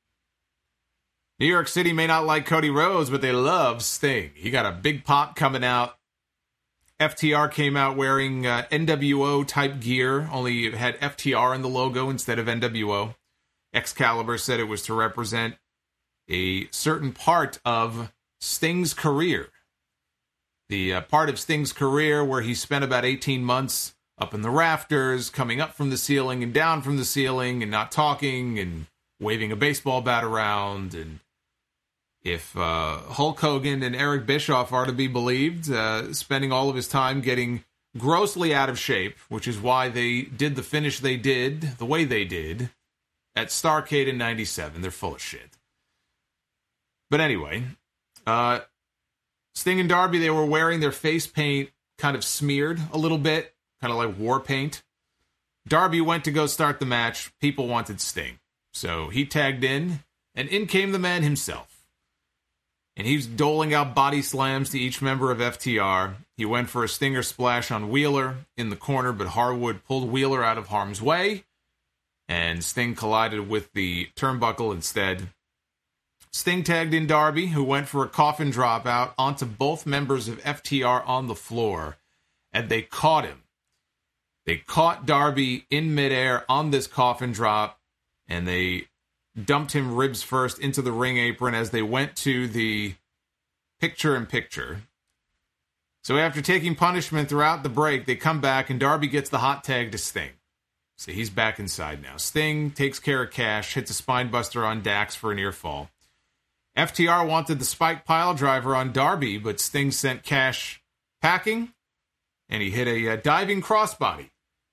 New York City may not like Cody Rhodes, but they love Sting. He got a big pop coming out. F T R came out wearing uh, N W O-type gear, only it had F T R in the logo instead of N W O. Excalibur said it was to represent a certain part of Sting's career. The uh, part of Sting's career where he spent about eighteen months up in the rafters, coming up from the ceiling and down from the ceiling, and not talking, and waving a baseball bat around, and if uh, Hulk Hogan and Eric Bischoff are to be believed, uh, spending all of his time getting grossly out of shape, which is why they did the finish they did, the way they did, at Starrcade in ninety-seven. They're full of shit. But anyway, uh, Sting and Darby, they were wearing their face paint kind of smeared a little bit, kind of like war paint. Darby went to go start the match. People wanted Sting. So he tagged in, and in came the man himself. And he was doling out body slams to each member of F T R. He went for a stinger splash on Wheeler in the corner, but Harwood pulled Wheeler out of harm's way, and Sting collided with the turnbuckle instead. Sting tagged in Darby, who went for a coffin drop out onto both members of F T R on the floor, and they caught him. They caught Darby in midair on this coffin drop, and they dumped him ribs first into the ring apron as they went to the picture-in-picture. So after taking punishment throughout the break, they come back, and Darby gets the hot tag to Sting. So he's back inside now. Sting takes care of Cash, hits a spine buster on Dax for a near fall. F T R wanted the spike pile driver on Darby, but Sting sent Cash packing, and he hit a uh, diving crossbody.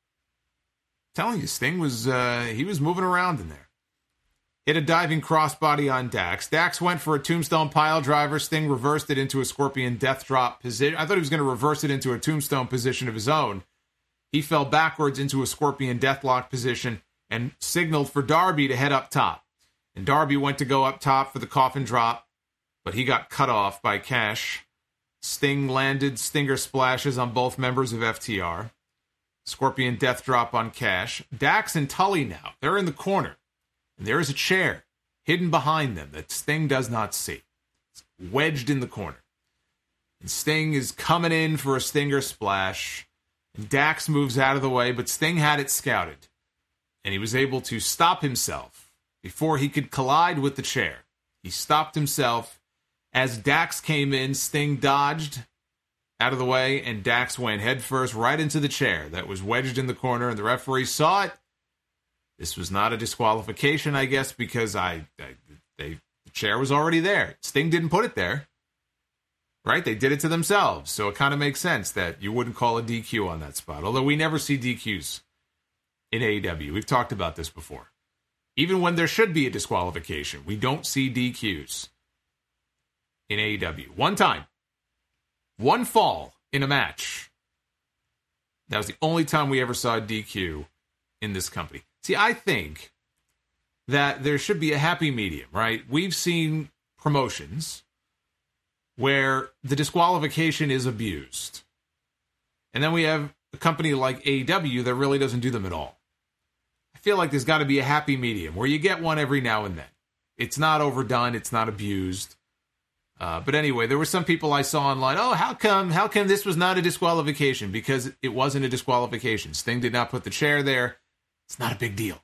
Telling you, Sting was, uh, he was moving around in there. Hit a diving crossbody on Dax. Dax went for a tombstone pile driver. Sting reversed it into a scorpion death drop position. I thought he was going to reverse it into a tombstone position of his own. He fell backwards into a scorpion deathlock position and signaled for Darby to head up top. And Darby went to go up top for the coffin drop, but he got cut off by Cash. Sting landed stinger splashes on both members of F T R. Scorpion death drop on Cash. Dax and Tully now, they're in the corner. And there is a chair hidden behind them that Sting does not see. It's wedged in the corner. And Sting is coming in for a stinger splash. And Dax moves out of the way, but Sting had it scouted. And he was able to stop himself before he could collide with the chair. He stopped himself. As Dax came in, Sting dodged out of the way, and Dax went headfirst right into the chair that was wedged in the corner, and the referee saw it. This was not a disqualification, I guess, because I, I they the chair was already there. Sting didn't put it there. Right? They did it to themselves. So it kind of makes sense that you wouldn't call a D Q on that spot. Although we never see D Qs in A E W. We've talked about this before. Even when there should be a disqualification, we don't see D Qs in A E W. One time. One fall in a match. That was the only time we ever saw a D Q in this company. See, I think that there should be a happy medium, right? We've seen promotions where the disqualification is abused. And then we have a company like A E W that really doesn't do them at all. I feel like there's got to be a happy medium where you get one every now and then. It's not overdone. It's not abused. Uh, but anyway, there were some people I saw online. Oh, how come, how come this was not a disqualification? Because it wasn't a disqualification. Sting did not put the chair there. It's not a big deal.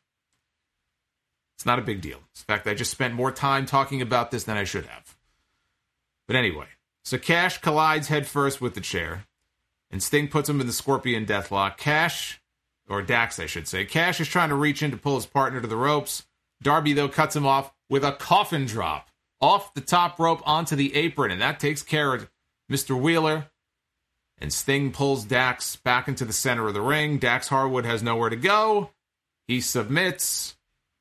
It's not a big deal. In fact, I just spent more time talking about this than I should have. But anyway, so Cash collides headfirst with the chair, and Sting puts him in the Scorpion Deathlock. Cash, or Dax, I should say, Cash is trying to reach in to pull his partner to the ropes. Darby, though, cuts him off with a coffin drop off the top rope onto the apron, and that takes care of Mister Wheeler. And Sting pulls Dax back into the center of the ring. Dax Harwood has nowhere to go. He submits,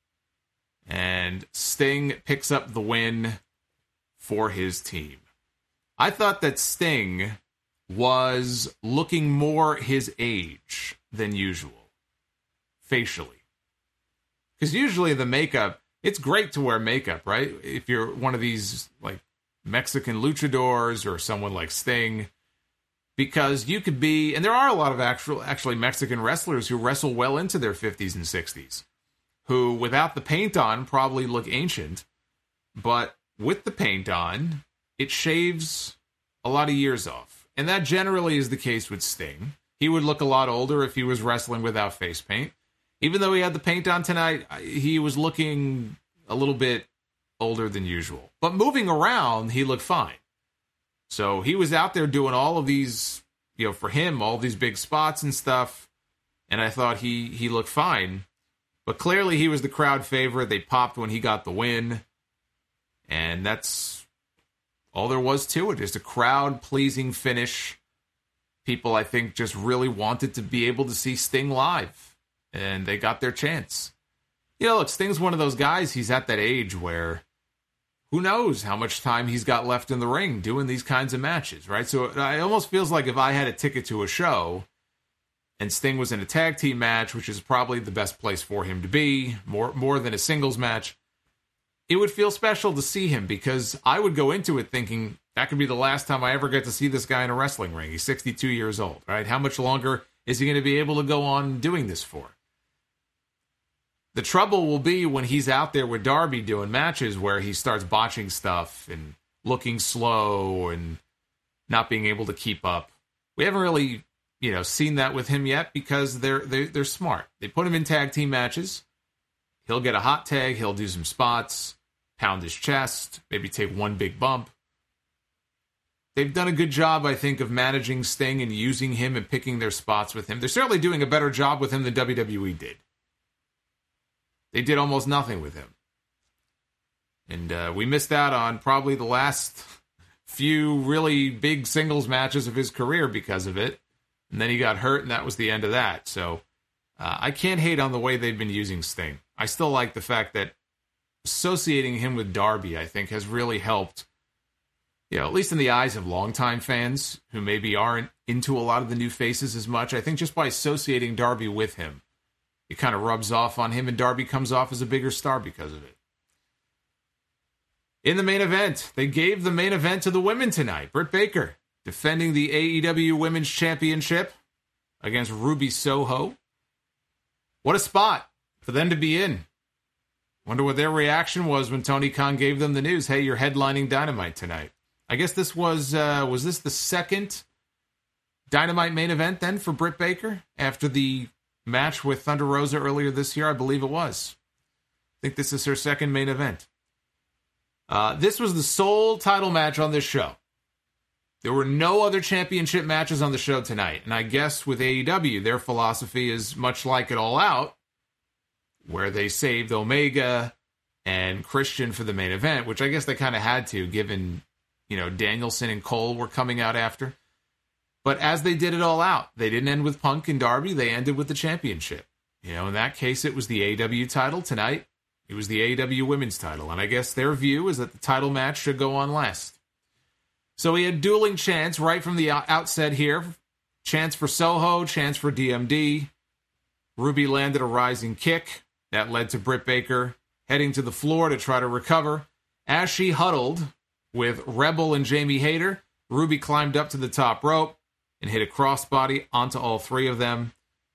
and Sting picks up the win for his team. I thought that Sting was looking more his age than usual, facially. Because usually the makeup, it's great to wear makeup, right? If you're one of these like Mexican luchadors or someone like Sting, because you could be, and there are a lot of actual, actually Mexican wrestlers who wrestle well into their fifties and sixties, who without the paint on probably look ancient, but with the paint on, it shaves a lot of years off. And that generally is the case with Sting. He would look a lot older if he was wrestling without face paint. Even though he had the paint on tonight, he was looking a little bit older than usual. But moving around, he looked fine. So he was out there doing all of these, you know, for him, all these big spots and stuff. And I thought he, he looked fine. But clearly he was the crowd favorite. They popped when he got the win. And that's all there was to it. Just a crowd-pleasing finish. People, I think, just really wanted to be able to see Sting live. And they got their chance. You know, look, Sting's one of those guys, he's at that age where who knows how much time he's got left in the ring doing these kinds of matches, right? So it almost feels like if I had a ticket to a show and Sting was in a tag team match, which is probably the best place for him to be, more more than a singles match, it would feel special to see him because I would go into it thinking that could be the last time I ever get to see this guy in a wrestling ring. He's sixty-two years old, right? How much longer is he going to be able to go on doing this for? The trouble will be when he's out there with Darby doing matches where he starts botching stuff and looking slow and not being able to keep up. We haven't really, you know, seen that with him yet because they're they're, they're smart. They put him in tag team matches. He'll get a hot tag. He'll do some spots, pound his chest, maybe take one big bump. They've done a good job, I think, of managing Sting and using him and picking their spots with him. They're certainly doing a better job with him than W W E did. They did almost nothing with him. And uh, we missed out on probably the last few really big singles matches of his career because of it. And then he got hurt, and that was the end of that. So uh, I can't hate on the way they've been using Sting. I still like the fact that associating him with Darby, I think, has really helped, you know, at least in the eyes of longtime fans who maybe aren't into a lot of the new faces as much. I think just by associating Darby with him, it kind of rubs off on him, and Darby comes off as a bigger star because of it. In the main event, they gave the main event to the women tonight. Britt Baker defending the A E W Women's Championship against Ruby Soho. What a spot for them to be in. Wonder what their reaction was when Tony Khan gave them the news. Hey, you're headlining Dynamite tonight. I guess this was, uh, was this the second Dynamite main event then for Britt Baker after the match with Thunder Rosa earlier this year? I believe it was. I think this is her second main event. Uh, this was the sole title match on this show. There were no other championship matches on the show tonight. And I guess with A E W, their philosophy is much like it All Out, where they saved Omega and Christian for the main event, which I guess they kind of had to, given, you know, Danielson and Cole were coming out after. But as they did it all out, they didn't end with Punk and Darby. They ended with the championship. You know, in that case, it was the A E W title. Tonight, it was the A E W women's title. And I guess their view is that the title match should go on last. So we had dueling chants right from the outset here. Chants for Soho, chants for D M D. Ruby landed a rising kick. That led to Britt Baker heading to the floor to try to recover. As she huddled with Rebel and Jamie Hayter, Ruby climbed up to the top rope and hit a crossbody onto all three of them.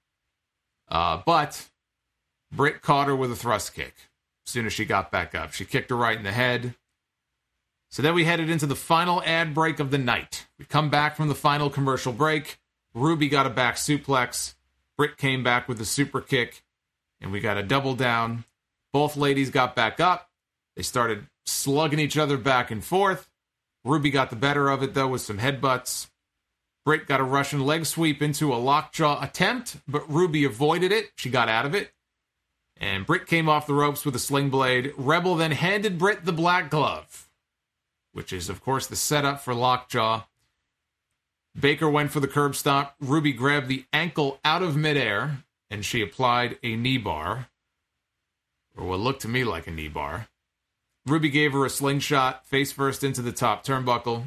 Uh, but Britt caught her with a thrust kick as soon as she got back up. She kicked her right in the head. So then we headed into the final ad break of the night. We come back from the final commercial break. Ruby got a back suplex. Britt came back with a super kick. And we got a double down. Both ladies got back up. They started slugging each other back and forth. Ruby got the better of it, though, with some headbutts. Britt got a Russian leg sweep into a lockjaw attempt, but Ruby avoided it. She got out of it. And Britt came off the ropes with a sling blade. Rebel then handed Britt the black glove, which is, of course, the setup for lockjaw. Baker went for the curb stomp. Ruby grabbed the ankle out of midair, and she applied a knee bar, or what looked to me like a knee bar. Ruby gave her a slingshot, face first into the top turnbuckle,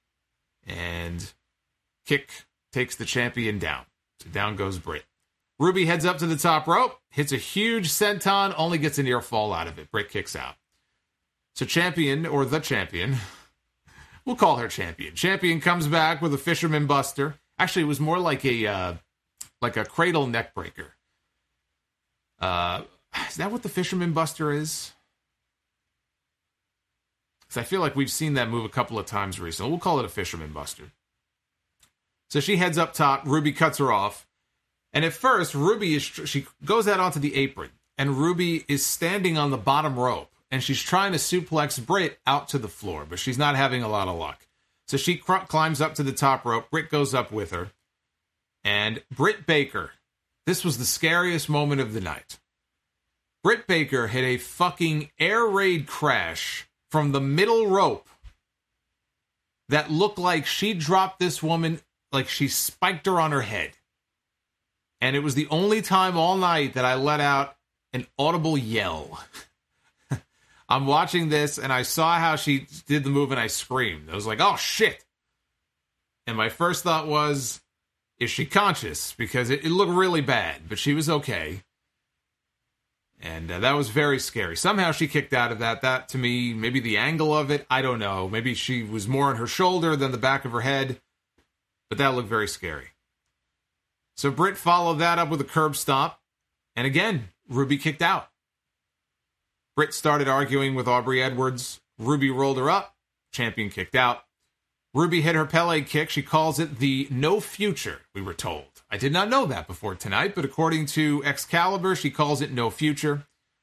and kick takes the champion down. So down goes Britt. Ruby heads up to the top rope, hits a huge senton, only gets a near fall out of it. Britt kicks out. So champion, or the champion, we'll call her champion. Champion comes back with a fisherman buster. Actually, it was more like a uh, like a cradle neck breaker. Uh, is that what the fisherman buster is? Because I feel like we've seen that move a couple of times recently. We'll call it a fisherman buster. So she heads up top. Ruby cuts her off. And at first, Ruby is she goes out onto the apron. And Ruby is standing on the bottom rope. And she's trying to suplex Britt out to the floor. But she's not having a lot of luck. So she cr- climbs up to the top rope. Britt goes up with her. And Britt Baker, this was the scariest moment of the night. Britt Baker hit a fucking air raid crash from the middle rope that looked like she dropped this woman, like she spiked her on her head. And it was the only time all night that I let out an audible yell. I'm watching this, and I saw how she did the move, and I screamed. I was like, oh, shit. And my first thought was, is she conscious? Because it, it looked really bad, but she was okay. And uh, that was very scary. Somehow she kicked out of that. That, to me, maybe the angle of it, I don't know. Maybe she was more on her shoulder than the back of her head. But that looked very scary. So Britt followed that up with a curb stomp. And again, Ruby kicked out. Britt started arguing with Aubrey Edwards. Ruby rolled her up. Champion kicked out. Ruby hit her Pele kick. She calls it the No Future, we were told. I did not know that before tonight, but according to Excalibur, she calls it No Future.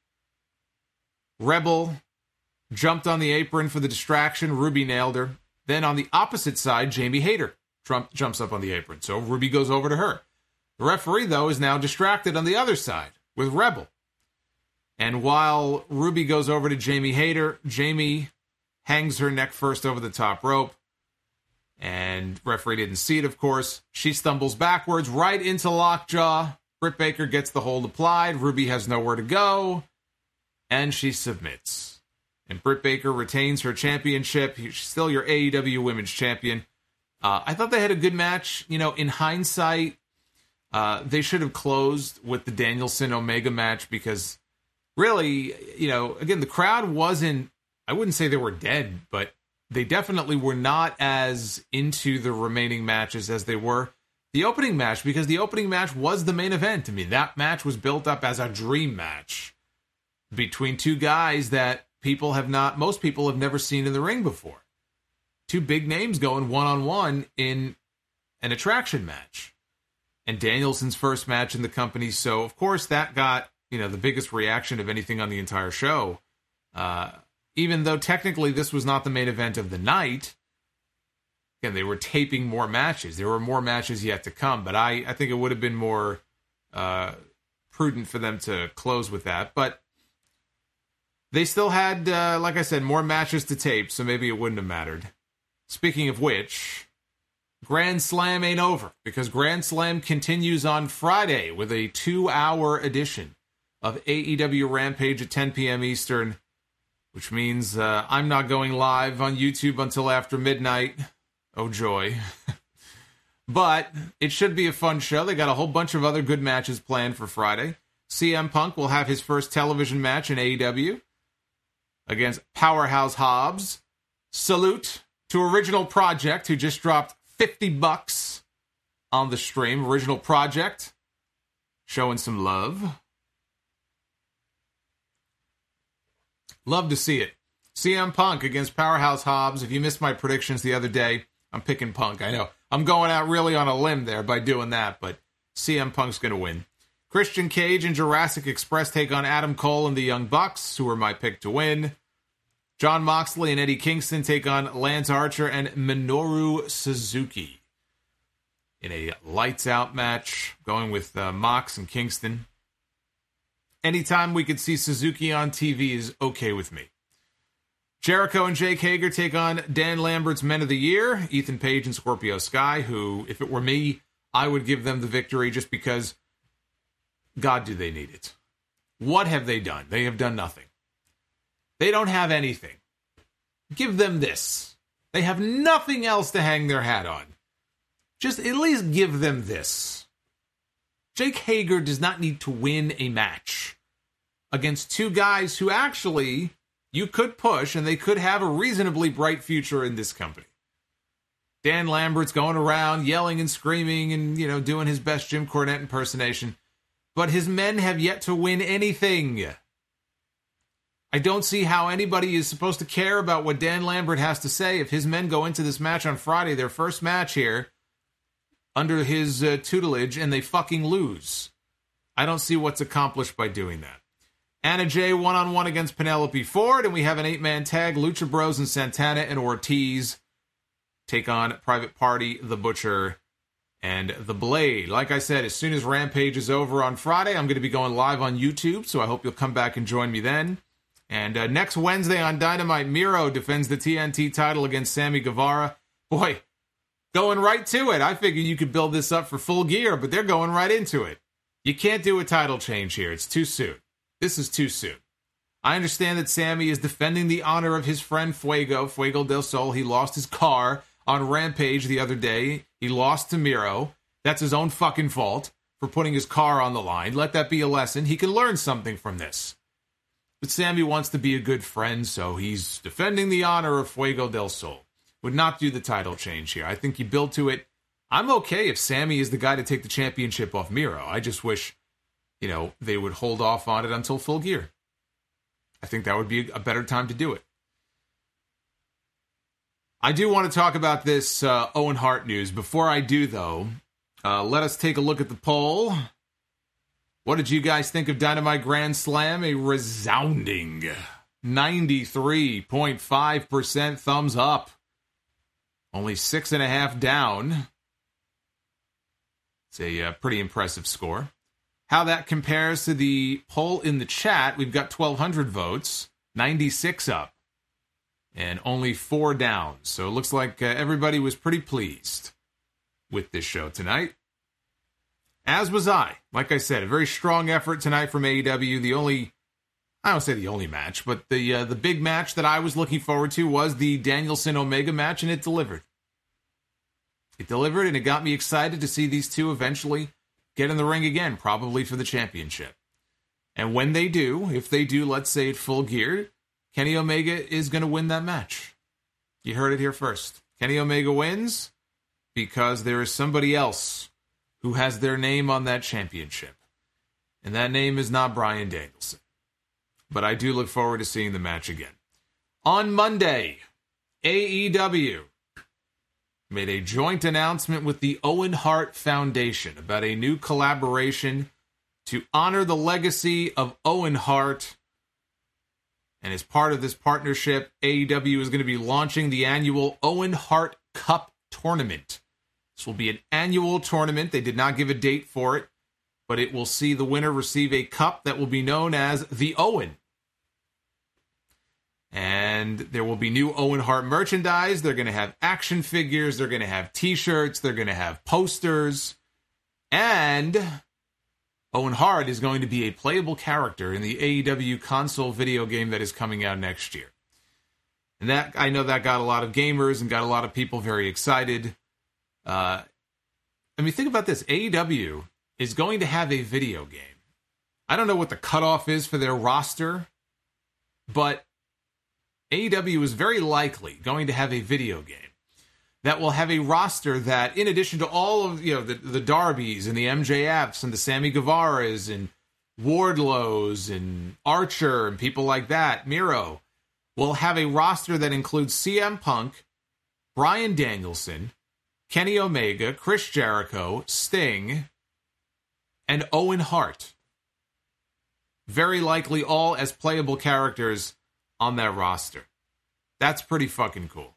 Rebel jumped on the apron for the distraction. Ruby nailed her. Then on the opposite side, Jamie Hayter Trump jumps up on the apron. So Ruby goes over to her. The referee, though, is now distracted on the other side with Rebel. And while Ruby goes over to Jamie Hayter, Jamie hangs her neck first over the top rope. And referee didn't see it, of course. She stumbles backwards right into lockjaw. Britt Baker gets the hold applied. Ruby has nowhere to go. And she submits. And Britt Baker retains her championship. She's still your A E W Women's Champion. Uh, I thought they had a good match. You know, in hindsight, uh, they should have closed with the Danielson-Omega match because really, you know, again, the crowd wasn't, I wouldn't say they were dead, but they definitely were not as into the remaining matches as they were the opening match, because the opening match was the main event. I mean, that match was built up as a dream match between two guys that people have not, most people have never seen in the ring before. Two big names going one-on-one in an attraction match. And Danielson's first match in the company, so of course that got, you know, the biggest reaction of anything on the entire show. Uh, even though technically this was not the main event of the night. Again, they were taping more matches. There were more matches yet to come, but I, I think it would have been more uh, prudent for them to close with that. But They still had, uh, like I said, more matches to tape, so maybe it wouldn't have mattered. Speaking of which, Grand Slam ain't over, because Grand Slam continues on Friday with a two-hour edition of A E W Rampage at ten p.m. Eastern, which means uh, I'm not going live on YouTube until after midnight. Oh, joy. But it should be a fun show. They got a whole bunch of other good matches planned for Friday. C M Punk will have his first television match in A E W against Powerhouse Hobbs. Salute to Original Project, who just dropped fifty bucks on the stream. Original Project, showing some love. Love to see it. C M Punk against Powerhouse Hobbs. If you missed my predictions the other day, I'm picking Punk. I know. I'm going out really on a limb there by doing that, but C M Punk's going to win. Christian Cage and Jurassic Express take on Adam Cole and the Young Bucks, who are my pick to win. Jon Moxley and Eddie Kingston take on Lance Archer and Minoru Suzuki in a lights-out match, going with uh, Mox and Kingston. Anytime we could see Suzuki on T V is okay with me. Jericho and Jake Hager take on Dan Lambert's Men of the Year, Ethan Page and Scorpio Sky, who, if it were me, I would give them the victory just because, God, do they need it. What have they done? They have done nothing. They don't have anything. Give them this. They have nothing else to hang their hat on. Just at least give them this. Jake Hager does not need to win a match against two guys who actually you could push and they could have a reasonably bright future in this company. Dan Lambert's going around yelling and screaming and, you know, doing his best Jim Cornette impersonation, but his men have yet to win anything. I don't see how anybody is supposed to care about what Dan Lambert has to say if his men go into this match on Friday, their first match here, under his uh, tutelage, and they fucking lose. I don't see what's accomplished by doing that. Anna Jay one-on-one against Penelope Ford, and we have an eight-man tag. Lucha Bros and Santana and Ortiz take on Private Party, The Butcher, and The Blade. Like I said, as soon as Rampage is over on Friday, I'm going to be going live on YouTube, so I hope you'll come back and join me then. And uh, next Wednesday on Dynamite, Miro defends the T N T title against Sammy Guevara. Boy, going right to it. I figured you could build this up for Full Gear, but they're going right into it. You can't do a title change here. It's too soon. This is too soon. I understand that Sammy is defending the honor of his friend Fuego, Fuego del Sol. He lost his car on Rampage the other day. He lost to Miro. That's his own fucking fault for putting his car on the line. Let that be a lesson. He can learn something from this. But Sammy wants to be a good friend, so he's defending the honor of Fuego del Sol. Would not do the title change here. I think you build to it. I'm okay if Sammy is the guy to take the championship off Miro. I just wish, you know, they would hold off on it until Full Gear. I think that would be a better time to do it. I do want to talk about this uh, Owen Hart news. Before I do, though, uh, let us take a look at the poll. What did you guys think of Dynamite Grand Slam? A resounding ninety-three point five percent thumbs up. Only six and a half down. It's a uh, pretty impressive score. How that compares to the poll in the chat, we've got twelve hundred votes, ninety-six up, and only four down. So it looks like uh, everybody was pretty pleased with this show tonight. As was I. Like I said, a very strong effort tonight from A E W. The only, I don't say the only match, but the uh, the big match that I was looking forward to was the Danielson Omega match, and it delivered. It delivered, and it got me excited to see these two eventually get in the ring again, probably for the championship. And when they do, if they do, let's say at Full Gear, Kenny Omega is going to win that match. You heard it here first. Kenny Omega wins because there is somebody else who has their name on that championship. And that name is not Bryan Danielson. But I do look forward to seeing the match again. On Monday, A E W made a joint announcement with the Owen Hart Foundation about a new collaboration to honor the legacy of Owen Hart. And as part of this partnership, A E W is going to be launching the annual Owen Hart Cup Tournament. This will be an annual tournament. They did not give a date for it, but it will see the winner receive a cup that will be known as the Owen. And there will be new Owen Hart merchandise. They're going to have action figures. They're going to have t-shirts. They're going to have posters. And Owen Hart is going to be a playable character in the A E W console video game that is coming out next year. And that, I know that got a lot of gamers and got a lot of people very excited. Uh, I mean, think about this. A E W is going to have a video game. I don't know what the cutoff is for their roster, but A E W is very likely going to have a video game that will have a roster that, in addition to all of, you know, the, the Darbys and the M J Fs and the Sammy Guevaras and Wardlows and Archer and people like that, Miro, will have a roster that includes C M Punk, Bryan Danielson, Kenny Omega, Chris Jericho, Sting, and Owen Hart. Very likely all as playable characters on that roster. That's pretty fucking cool.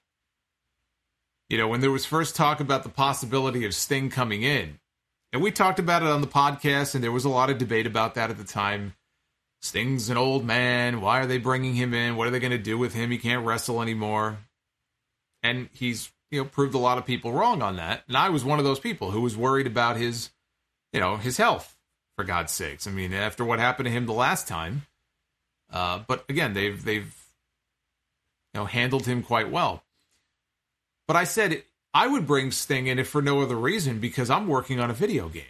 You know, when there was first talk about the possibility of Sting coming in, and we talked about it on the podcast, and there was a lot of debate about that at the time. Sting's an old man. Why are they bringing him in? What are they going to do with him? He can't wrestle anymore. And he's, you know, proved a lot of people wrong on that. And I was one of those people who was worried about his, you know, his health, for God's sakes. I mean, after what happened to him the last time. Uh, but again, they've, they've, you know, handled him quite well. But I said I would bring Sting in if for no other reason, because I'm working on a video game.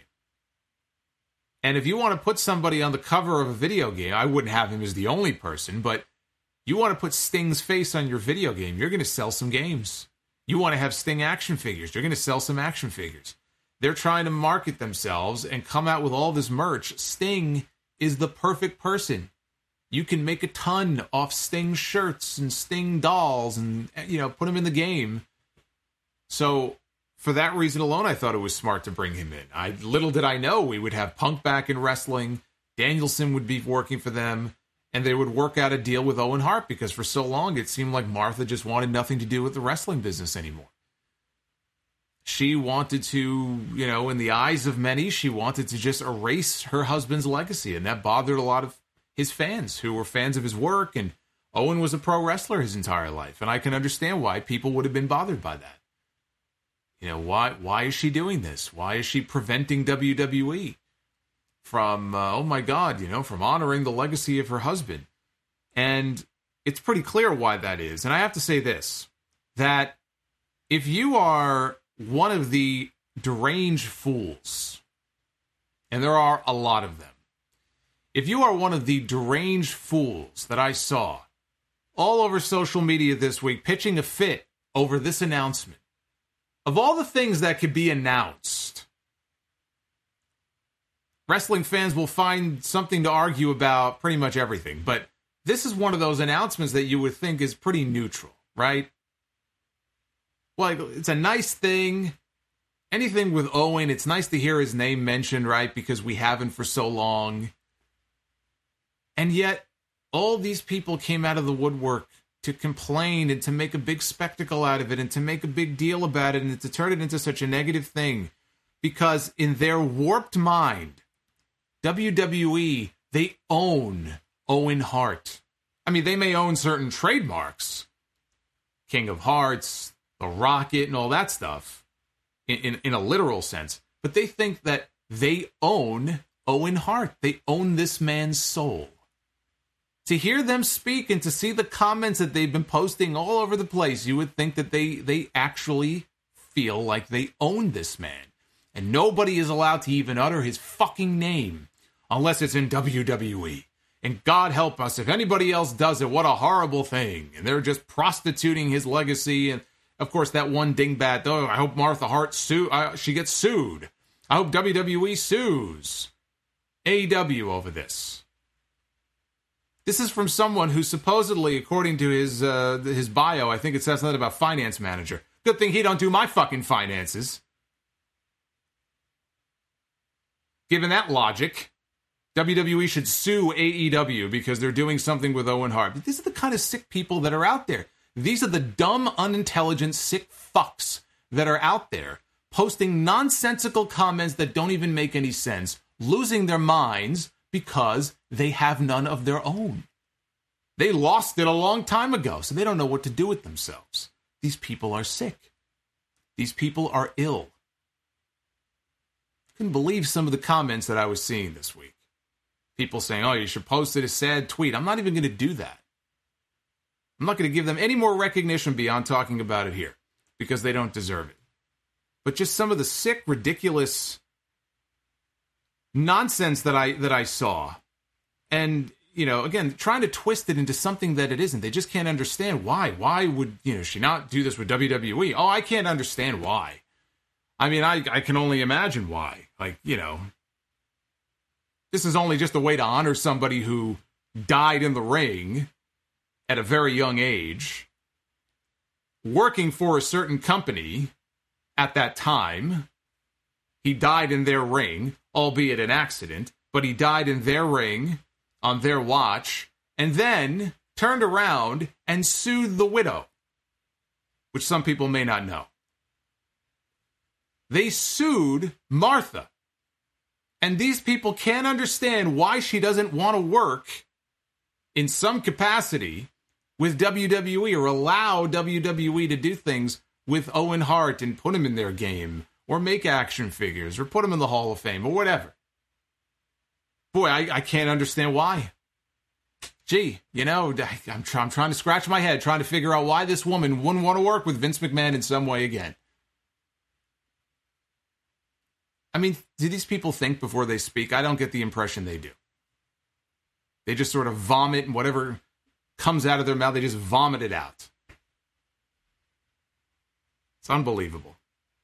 And if you want to put somebody on the cover of a video game, I wouldn't have him as the only person, but you want to put Sting's face on your video game, you're going to sell some games. You want to have Sting action figures, you're going to sell some action figures. They're trying to market themselves and come out with all this merch. Sting is the perfect person. You can make a ton off Sting shirts and Sting dolls and, you know, put them in the game. So for that reason alone, I thought it was smart to bring him in. I little did I know we would have Punk back in wrestling. Danielson would be working for them, and they would work out a deal with Owen Hart, because for so long it seemed like Martha just wanted nothing to do with the wrestling business anymore. She wanted to, you know, in the eyes of many, she wanted to just erase her husband's legacy, and that bothered a lot of his fans who were fans of his work, and Owen was a pro wrestler his entire life, and I can understand why people would have been bothered by that. You know, why why is she doing this? Why is she preventing W W E from, uh, oh my God, you know, from honoring the legacy of her husband? And it's pretty clear why that is. And I have to say this, that if you are one of the deranged fools, and there are a lot of them, if you are one of the deranged fools that I saw all over social media this week pitching a fit over this announcement, of all the things that could be announced, wrestling fans will find something to argue about pretty much everything. But this is one of those announcements that you would think is pretty neutral, right? Like, it's a nice thing. Anything with Owen, it's nice to hear his name mentioned, right? Because we haven't for so long. And yet, all these people came out of the woodwork to complain and to make a big spectacle out of it and to make a big deal about it and to turn it into such a negative thing. Because in their warped mind, W W E, they own Owen Hart. I mean, they may own certain trademarks, King of Hearts, the Rocket, and all that stuff, in, in, in a literal sense. But they think that they own Owen Hart. They own this man's soul. To hear them speak and to see the comments that they've been posting all over the place, you would think that they, they actually feel like they own this man. And nobody is allowed to even utter his fucking name unless it's in W W E. And God help us, if anybody else does it, what a horrible thing. And they're just prostituting his legacy. And, of course, that one dingbat, oh, I hope Martha Hart sue, uh, she gets sued. I hope W W E sues A E W over this. This is from someone who supposedly, according to his uh, his bio, I think it says something about finance manager. Good thing he don't do my fucking finances. Given that logic, W W E should sue A E W because they're doing something with Owen Hart. But these are the kind of sick people that are out there. These are the dumb, unintelligent, sick fucks that are out there posting nonsensical comments that don't even make any sense, losing their minds, because they have none of their own. They lost it a long time ago, so they don't know what to do with themselves. These people are sick. These people are ill. I couldn't believe some of the comments that I was seeing this week. People saying, oh, you should post it a sad tweet. I'm not even going to do that. I'm not going to give them any more recognition beyond talking about it here, because they don't deserve it. But just some of the sick, ridiculous nonsense that I that I saw. And, you know, again, trying to twist it into something that it isn't. They just can't understand why. Why would, you know, she not do this with W W E? Oh, I can't understand why. I mean, I, I can only imagine why. Like, you know, this is only just a way to honor somebody who died in the ring at a very young age, working for a certain company at that time. He died in their ring, albeit an accident, but he died in their ring on their watch, and then turned around and sued the widow, which some people may not know. They sued Martha, and these people can't understand why she doesn't want to work in some capacity with W W E, or allow W W E to do things with Owen Hart and put him in their game, or make action figures, or put him in the Hall of Fame, or whatever. Boy, I, I can't understand why. Gee, you know, I'm, try, I'm trying to scratch my head, trying to figure out why this woman wouldn't want to work with Vince McMahon in some way again. I mean, do these people think before they speak? I don't get the impression they do. They just sort of vomit, and whatever comes out of their mouth, they just vomit it out. It's unbelievable.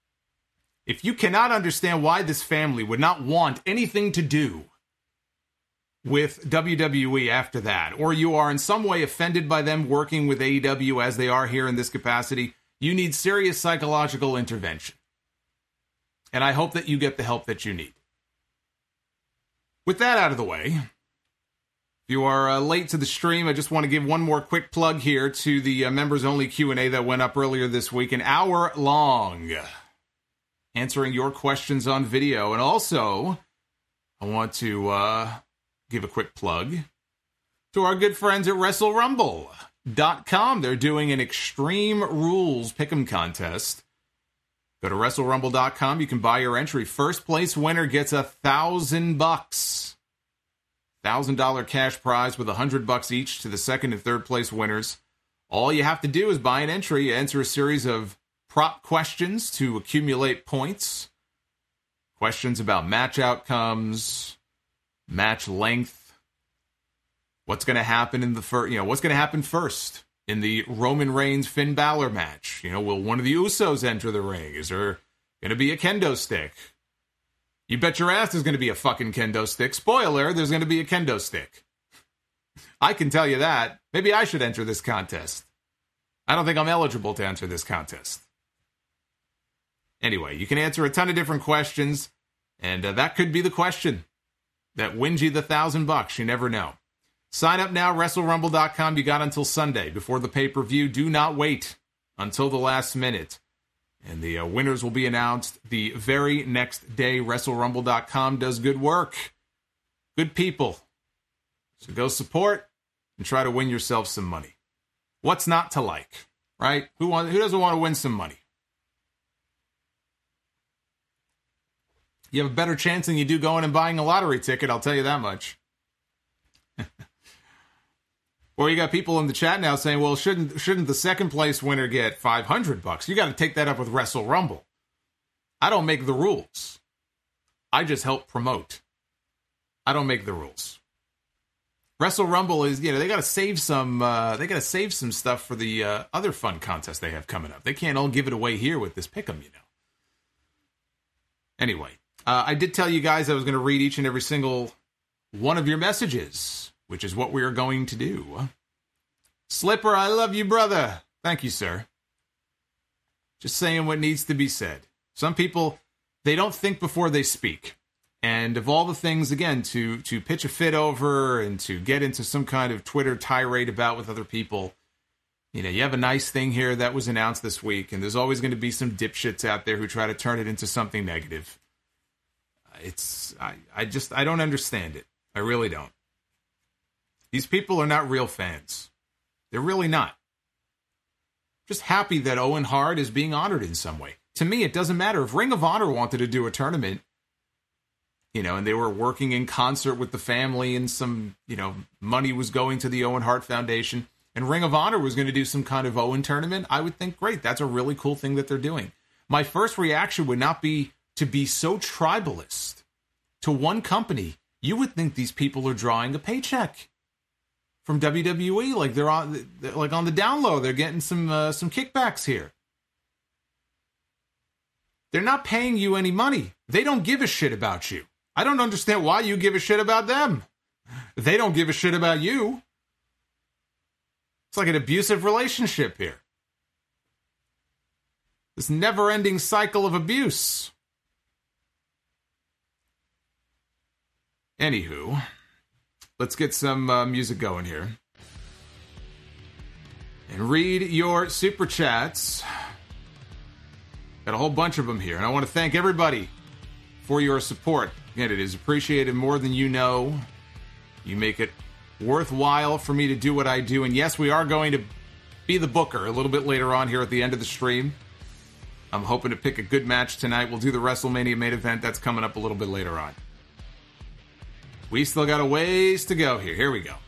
If you cannot understand why this family would not want anything to do with W W E after that, or you are in some way offended by them working with A E W as they are here in this capacity, you need serious psychological intervention. And I hope that you get the help that you need. With that out of the way, if you are uh, late to the stream, I just want to give one more quick plug here to the uh, members-only Q and A that went up earlier this week, an hour long, answering your questions on video. And also, I want to uh, give a quick plug to our good friends at Wrestle Rumble dot com. They're doing an Extreme Rules Pick'em contest. Go to Wrestle Rumble dot com. You can buy your entry. First place winner gets a thousand bucks. Thousand dollar cash prize with a hundred bucks each to the second and third place winners. All you have to do is buy an entry. You answer a series of prop questions to accumulate points. Questions about match outcomes, match length, what's going to happen in the first, you know, what's going to happen first in the Roman Reigns Finn Balor match. You know, will one of the Usos enter the ring? Is there going to be a kendo stick? You bet your ass there's going to be a fucking kendo stick. Spoiler, there's going to be a kendo stick. I can tell you that. Maybe I should enter this contest. I don't think I'm eligible to enter this contest. Anyway, you can answer a ton of different questions, and uh, that could be the question that wins you the thousand bucks. You never know. Sign up now, Wrestle Rumble dot com. You got until Sunday before the pay-per-view. Do not wait until the last minute. And the uh, winners will be announced the very next day. Wrestle Rumble dot com does good work. Good people. So go support and try to win yourself some money. What's not to like, right? Who want, who doesn't want to win some money? You have a better chance than you do going and buying a lottery ticket, I'll tell you that much. Or you got people in the chat now saying, well, shouldn't shouldn't the second place winner get five hundred bucks? You got to take that up with Wrestle Rumble. I don't make the rules. I just help promote. I don't make the rules. Wrestle Rumble is, you know, they got to save some uh, they got to save some stuff for the uh, other fun contests they have coming up. They can't all give it away here with this pick'em, you know. Anyway, uh, I did tell you guys I was going to read each and every single one of your messages, which is what we are going to do. Slipper, I love you, brother. Thank you, sir. Just saying what needs to be said. Some people, they don't think before they speak. And of all the things, again, to, to pitch a fit over and to get into some kind of Twitter tirade about with other people, you know, you have a nice thing here that was announced this week, and there's always going to be some dipshits out there who try to turn it into something negative. It's, I, I just, I don't understand it. I really don't. These people are not real fans. They're really not. Just happy that Owen Hart is being honored in some way. To me, it doesn't matter. If Ring of Honor wanted to do a tournament, you know, and they were working in concert with the family and some, you know, money was going to the Owen Hart Foundation, and Ring of Honor was going to do some kind of Owen tournament, I would think, great, that's a really cool thing that they're doing. My first reaction would not be to be so tribalist to one company. You would think these people are drawing a paycheck from W W E, like they're on, like on the down low, they're getting some uh, some kickbacks here. They're not paying you any money. They don't give a shit about you. I don't understand why you give a shit about them. They don't give a shit about you. It's like an abusive relationship here. This never-ending cycle of abuse. Anywho, let's get some uh, music going here. And read your super chats. Got a whole bunch of them here. And I want to thank everybody for your support. Again, it is appreciated more than you know. You make it worthwhile for me to do what I do. And yes, we are going to be the booker a little bit later on here at the end of the stream. I'm hoping to pick a good match tonight. We'll do the WrestleMania main event. That's coming up a little bit later on. We still got a ways to go here. Here we go.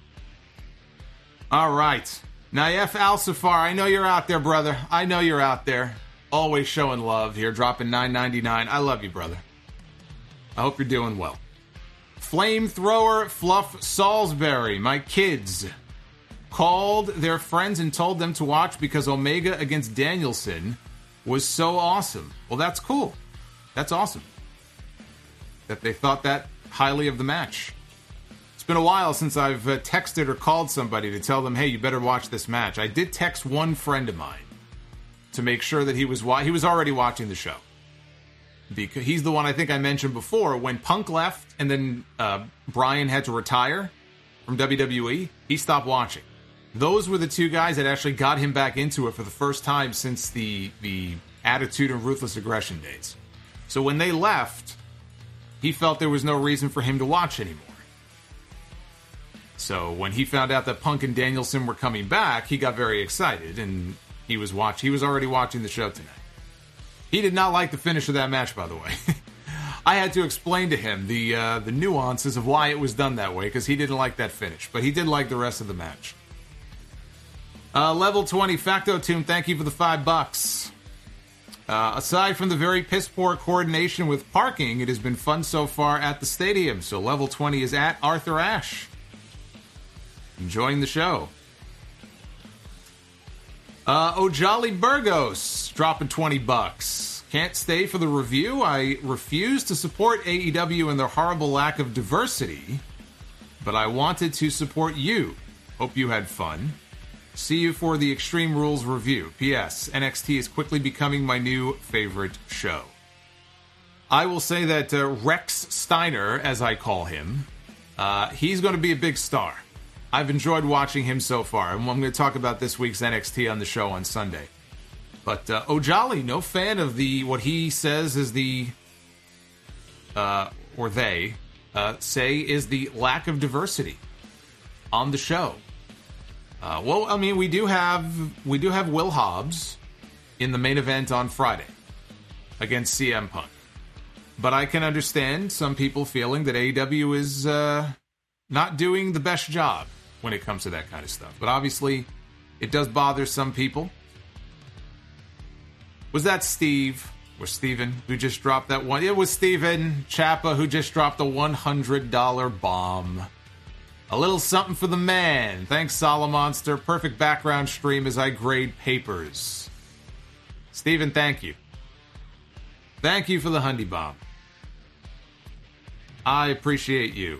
All right. Naif Al-Safar, I know you're out there, brother. I know you're out there. Always showing love here, dropping nine ninety-nine. I love you, brother. I hope you're doing well. Flamethrower Fluff Salisbury, my kids called their friends and told them to watch because Omega against Danielson was so awesome. Well, that's cool. That's awesome. That they thought that highly of the match. It's been a while since I've uh, texted or called somebody to tell them, hey, you better watch this match. I did text one friend of mine to make sure that he was wa- he was already watching the show. Because he's the one I think I mentioned before. When Punk left and then uh, Bryan had to retire from W W E, he stopped watching. Those were the two guys that actually got him back into it for the first time since the the Attitude and Ruthless Aggression days. So when they left, he felt there was no reason for him to watch anymore. So when he found out that Punk and Danielson were coming back, he got very excited, and he was watch. He was already watching the show tonight. He did not like the finish of that match, by the way. I had to explain to him the uh, the nuances of why it was done that way, because he didn't like that finish, but he did like the rest of the match. Uh, level twenty, Facto Tomb, thank you for the five bucks. Uh, aside from the very piss-poor coordination with parking, it has been fun so far at the stadium. So level twenty is at Arthur Ashe. Enjoying the show. Uh, Ojali Burgos, dropping twenty bucks. Can't stay for the review. I refuse to support A E W and their horrible lack of diversity, but I wanted to support you. Hope you had fun. See you for the Extreme Rules review. P S. N X T is quickly becoming my new favorite show. I will say that uh, Rex Steiner, as I call him, uh, he's going to be a big star. I've enjoyed watching him so far, and I'm going to talk about this week's N X T on the show on Sunday. But uh, Ojali, no fan of the what he says is the, uh, or they uh, say is the lack of diversity on the show. Uh, well, I mean, we do have we do have Will Hobbs in the main event on Friday against C M Punk, but I can understand some people feeling that A E W is uh, not doing the best job when it comes to that kind of stuff. But obviously, it does bother some people. Was that Steve or Steven who just dropped that one? It was Steven Chappa who just dropped a one hundred dollars bomb. A little something for the man. Thanks, Solomonster. Perfect background stream as I grade papers. Steven, thank you. Thank you for the Hundy Bomb. I appreciate you.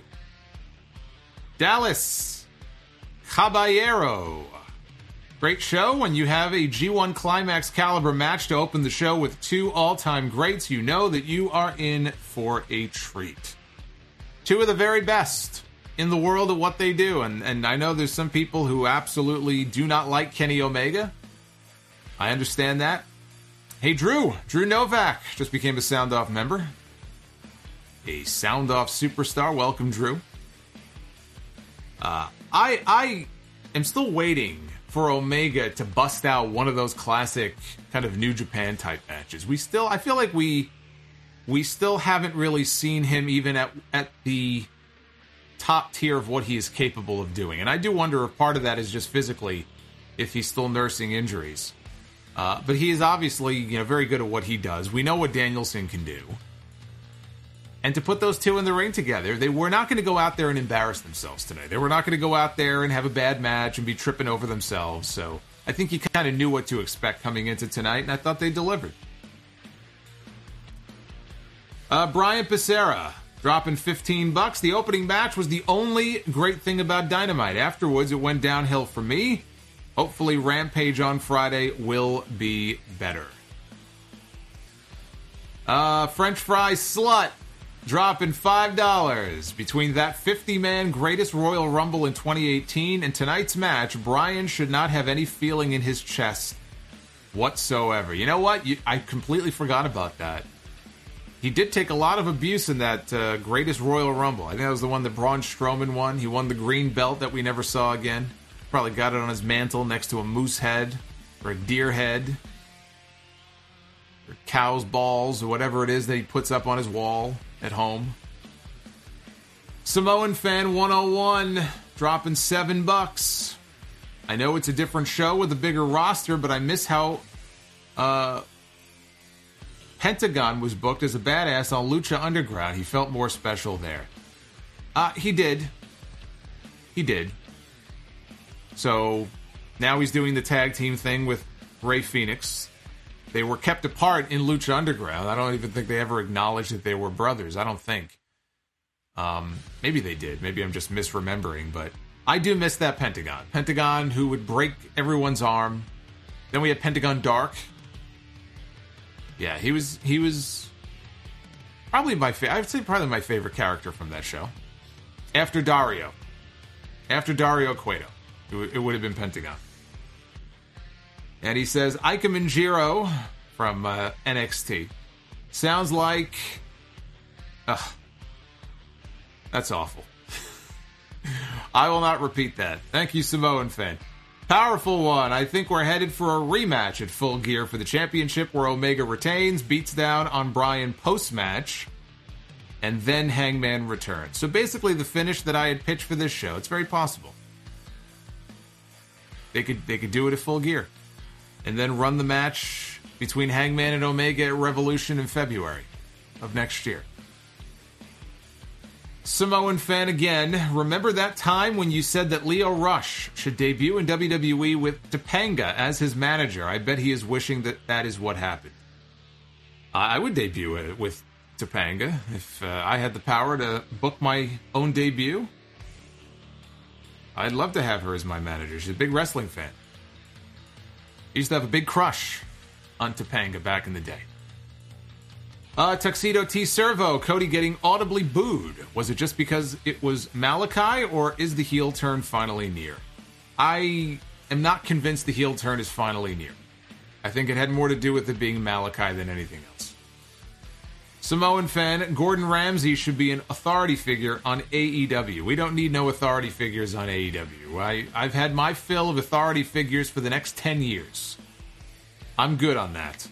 Dallas Caballero. Great show. When you have a G one Climax caliber match to open the show with two all-time greats, you know that you are in for a treat. Two of the very best in the world of what they do. And, and I know there's some people who absolutely do not like Kenny Omega. I understand that. Hey, Drew. Drew Novak just became a Sound Off member. A Sound Off superstar. Welcome, Drew. Uh, I I am still waiting for Omega to bust out one of those classic kind of New Japan type matches. We still, I feel like we we still haven't really seen him even at at the top tier of what he is capable of doing. And I do wonder if part of that is just physically, if he's still nursing injuries. Uh, but he is obviously, you know, very good at what he does. We know what Danielson can do. And to put those two in the ring together, they were not going to go out there and embarrass themselves tonight. They were not going to go out there and have a bad match and be tripping over themselves. So I think you kind of knew what to expect coming into tonight, and I thought they delivered. Uh, Brian Becerra dropping fifteen bucks. The opening match was the only great thing about Dynamite. Afterwards, it went downhill for me. Hopefully, Rampage on Friday will be better. Uh, French Fry Slut dropping five dollars. Between that fifty-man greatest Royal Rumble in twenty eighteen and tonight's match, Brian should not have any feeling in his chest whatsoever. You know what? You, I completely forgot about that. He did take a lot of abuse in that uh, greatest Royal Rumble. I think that was the one that Braun Strowman won. He won the green belt that we never saw again. Probably got it on his mantle next to a moose head or a deer head or cow's balls or whatever it is that he puts up on his wall at home. Samoan Fan one oh one dropping seven bucks. I know it's a different show with a bigger roster, but I miss how uh, Pentagon was booked as a badass on Lucha Underground. He felt more special there. Uh, he did. He did. So now he's doing the tag team thing with Rey Fenix. They were kept apart in Lucha Underground. I don't even think they ever acknowledged that they were brothers. I don't think. Um, maybe they did. Maybe I'm just misremembering. But I do miss that Pentagon. Pentagon who would break everyone's arm. Then we had Pentagon Dark. Yeah, he was he was probably my fa- I would say probably my favorite character from that show. After Dario. After Dario Cueto. It, w- it would have been Pentagon. And he says, Ika Manjiro from uh, N X T. Sounds like... Ugh. That's awful. I will not repeat that. Thank you, Samoan Fan. Powerful one. I think we're headed for a rematch at Full Gear for the championship where Omega retains, beats down on Bryan post-match, and then Hangman returns. So basically the finish that I had pitched for this show. It's very possible. They could they could do it at Full Gear. And then run the match between Hangman and Omega at Revolution in February of next year. Samoan Fan again. Remember that time when you said that Lio Rush should debut in W W E with Topanga as his manager? I bet he is wishing that that is what happened. I would debut it with Topanga if uh, I had the power to book my own debut. I'd love to have her as my manager. She's a big wrestling fan. I used to have a big crush on Topanga back in the day. Uh, Tuxedo T Servo, Cody getting audibly booed. Was it just because it was Malachi, or is the heel turn finally near? I am not convinced the heel turn is finally near. I think it had more to do with it being Malachi than anything else. Samoan Fan, Gordon Ramsay should be an authority figure on A E W. We don't need no authority figures on A E W. I, I've had my fill of authority figures for the next ten years. I'm good on that.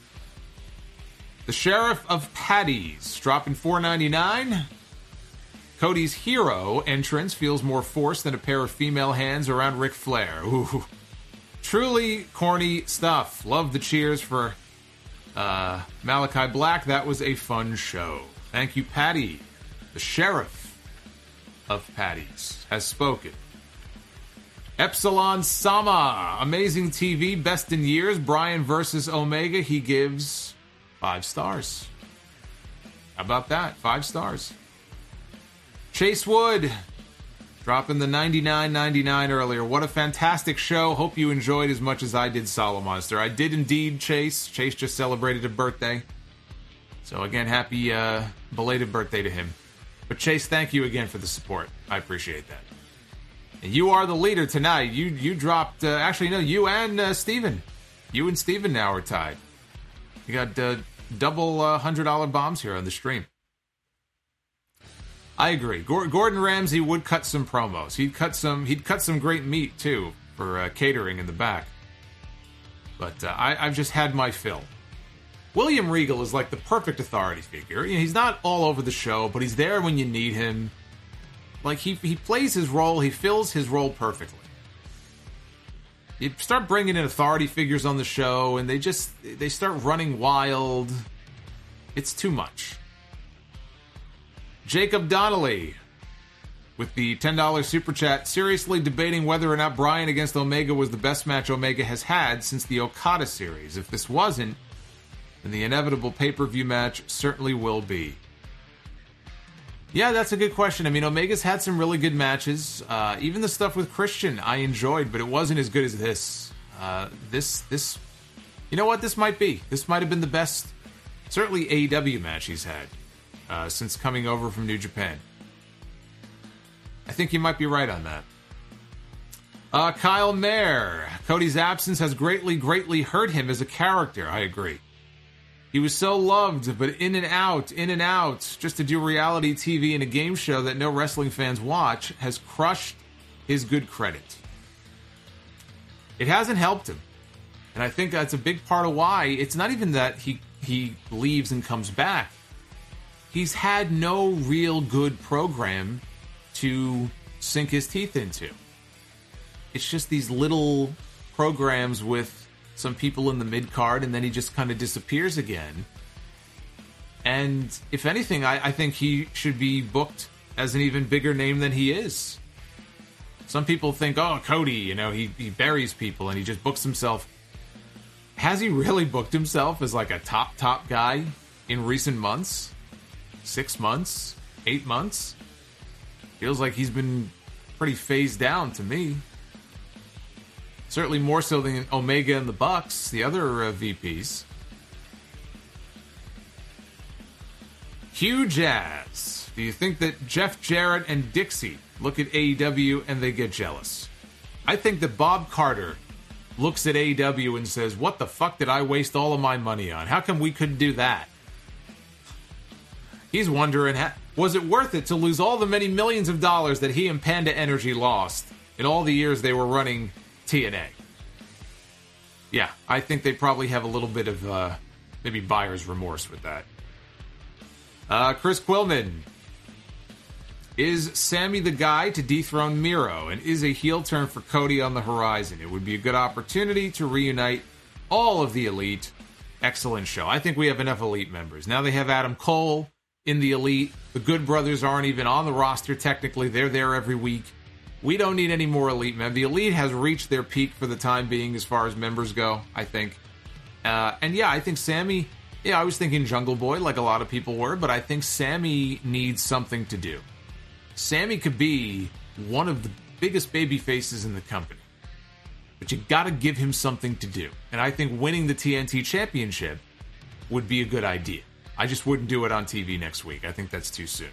The Sheriff of Patties, dropping four ninety-nine. Cody's hero entrance feels more forced than a pair of female hands around Ric Flair. Ooh. Truly corny stuff. Love the cheers for uh, Malachi Black. That was a fun show. Thank you, Patty. The Sheriff of Patties has spoken. Epsilon Sama, amazing T V, best in years. Bryan versus Omega, he gives five stars. How about that? Five stars. Chase Wood, dropping the ninety-nine ninety-nine earlier. What a fantastic show. Hope you enjoyed as much as I did Solomonster. I did indeed, Chase. Chase just celebrated a birthday. So again, happy uh, belated birthday to him. But Chase, thank you again for the support. I appreciate that. And you are the leader tonight. You you dropped, uh, actually, no, you and uh, Steven. You and Steven now are tied. You got uh, double uh, one hundred dollars bombs here on the stream. I agree. Gordon Ramsay would cut some promos. He'd cut some. He'd cut some great meat too for uh, catering in the back. But uh, I, I've just had my fill. William Regal is like the perfect authority figure. You know, he's not all over the show, but he's there when you need him. Like he he plays his role. He fills his role perfectly. You start bringing in authority figures on the show, and they just they start running wild. It's too much. Jacob Donnelly with the ten dollars super chat, seriously debating whether or not Bryan against Omega was the best match Omega has had since the Okada series. If this wasn't, then the inevitable pay-per-view match certainly will be. Yeah, that's a good question. I mean, Omega's had some really good matches. Uh, even the stuff with Christian I enjoyed, but it wasn't as good as this. Uh, this, this, you know what? This might be. This might have been the best, certainly A E W match he's had. Uh, since coming over from New Japan. I think you might be right on that. Uh, Kyle Mayer. Cody's absence has greatly, greatly hurt him as a character. I agree. He was so loved, but in and out, in and out, just to do reality T V and a game show that no wrestling fans watch has crushed his good credit. It hasn't helped him. And I think that's a big part of why. It's not even that he, he leaves and comes back. He's had no real good program to sink his teeth into. It's just these little programs with some people in the mid-card, and then he just kind of disappears again. And if anything, I, I think he should be booked as an even bigger name than he is. Some people think, oh, Cody, you know, he, he buries people and he just books himself. Has he really booked himself as like a top, top guy in recent months? Six months? Eight months? Feels like he's been pretty phased down to me. Certainly more so than Omega and the Bucks, the other uh, V Ps. Hugh Jazz. Do you think that Jeff Jarrett and Dixie look at A E W and they get jealous? I think that Bob Carter looks at A E W and says, what the fuck did I waste all of my money on? How come we couldn't do that? He's wondering, was it worth it to lose all the many millions of dollars that he and Panda Energy lost in all the years they were running T N A? Yeah, I think they probably have a little bit of uh, maybe buyer's remorse with that. Uh, Chris Quillman. Is Sammy the guy to dethrone Miro? And is a heel turn for Cody on the horizon? It would be a good opportunity to reunite all of the Elite. Excellent show. I think we have enough Elite members. Now they have Adam Cole in the Elite. The Good Brothers aren't even on the roster technically. They're there every week. We don't need any more Elite men. The Elite has reached their peak for the time being as far as members go, I think. Uh, and yeah, I think Sammy, yeah, I was thinking Jungle Boy like a lot of people were, but I think Sammy needs something to do. Sammy could be one of the biggest baby faces in the company. But you gotta give him something to do. And I think winning the T N T Championship would be a good idea. I just wouldn't do it on T V next week. I think that's too soon.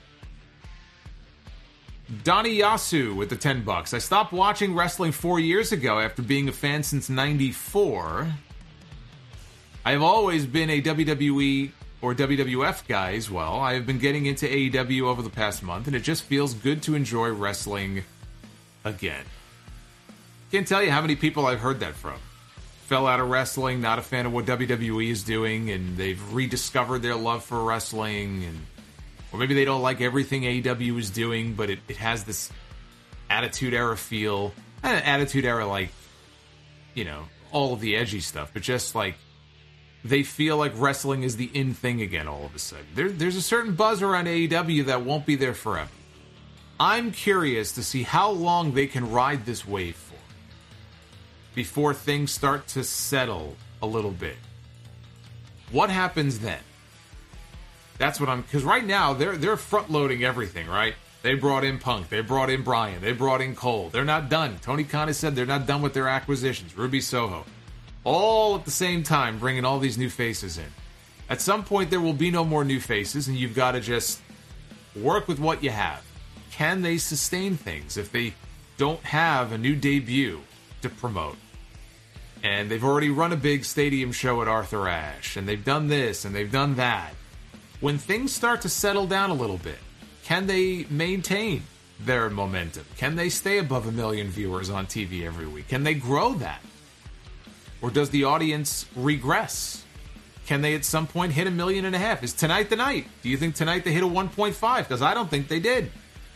Donnie Yasu with the ten bucks. I stopped watching wrestling four years ago after being a fan since ninety-four. I have always been a W W E or W W F guy as well. I have been getting into A E W over the past month, and it just feels good to enjoy wrestling again. Can't tell you how many people I've heard that from. Fell out of wrestling, not a fan of what W W E is doing, and they've rediscovered their love for wrestling, and or maybe they don't like everything A E W is doing, but it, it has this Attitude Era feel. Not an Attitude Era like, you know, all of the edgy stuff, but just like they feel like wrestling is the in thing again all of a sudden. There, there's a certain buzz around A E W that won't be there forever. I'm curious to see how long they can ride this wave for before things start to settle a little bit. What happens then? That's what I'm... Because right now, they're they're front-loading everything, right? They brought in Punk. They brought in Bryan. They brought in Cole. They're not done. Tony Khan has said they're not done with their acquisitions. Ruby Soho. All at the same time, bringing all these new faces in. At some point, there will be no more new faces, and you've got to just work with what you have. Can they sustain things if they don't have a new debut to promote? And they've already run a big stadium show at Arthur Ashe, and they've done this, and they've done that. When things start to settle down a little bit, can they maintain their momentum? Can they stay above a million viewers on T V every week? Can they grow that? Or does the audience regress? Can they at some point hit a million and a half? Is tonight the night? Do you think tonight they hit a one point five? Because I don't think they did.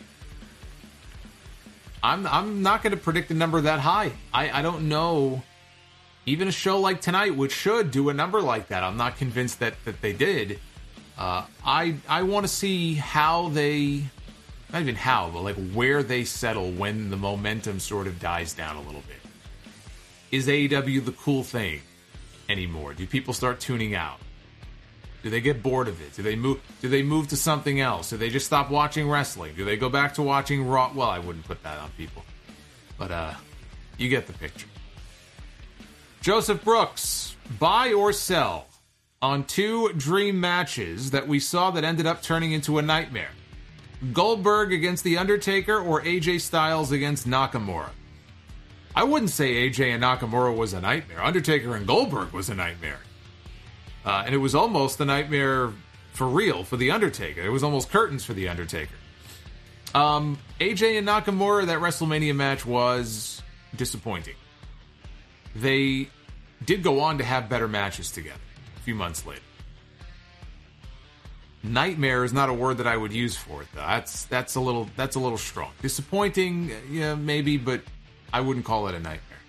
I'm I'm not going to predict a number that high. I, I don't know. Even a show like tonight, which should do a number like that, I'm not convinced that, that they did. Uh, I I want to see how they, not even how, but like where they settle when the momentum sort of dies down a little bit. Is A E W the cool thing anymore? Do people start tuning out? Do they get bored of it? Do they move? Do they move to something else? Do they just stop watching wrestling? Do they go back to watching Raw? Well, I wouldn't put that on people, but uh, you get the picture. Joseph Brooks, buy or sell on two dream matches that we saw that ended up turning into a nightmare. Goldberg against The Undertaker or A J Styles against Nakamura. I wouldn't say A J and Nakamura was a nightmare. Undertaker and Goldberg was a nightmare. Uh, and it was almost a nightmare for real for The Undertaker. It was almost curtains for The Undertaker. Um, A J and Nakamura, that WrestleMania match was disappointing. They did go on to have better matches together a few months later. Nightmare is not a word that I would use for it, though. That's that's a little that's a little strong. Disappointing, yeah, maybe, but I wouldn't call it a nightmare.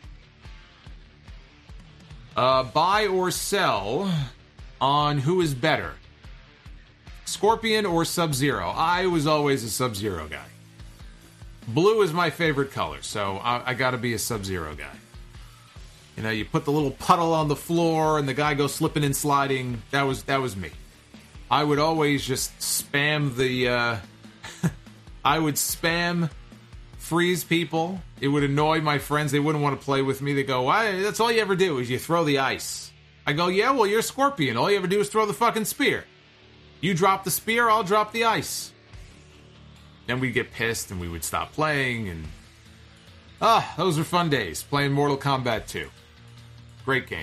Uh, buy or sell on who is better, Scorpion or Sub-Zero. I was always a Sub-Zero guy. Blue is my favorite color, so I, I got to be a Sub-Zero guy. You know, you put the little puddle on the floor and the guy goes slipping and sliding. That was that was me. I would always just spam the. Uh, I would spam freeze people. It would annoy my friends. They wouldn't want to play with me. They go, "Why? That's all you ever do is you throw the ice." I go, "Yeah, well, you're Scorpion. All you ever do is throw the fucking spear. You drop the spear, I'll drop the ice." Then we'd get pissed and we would stop playing. And ah, those were fun days playing Mortal Kombat two. Great game.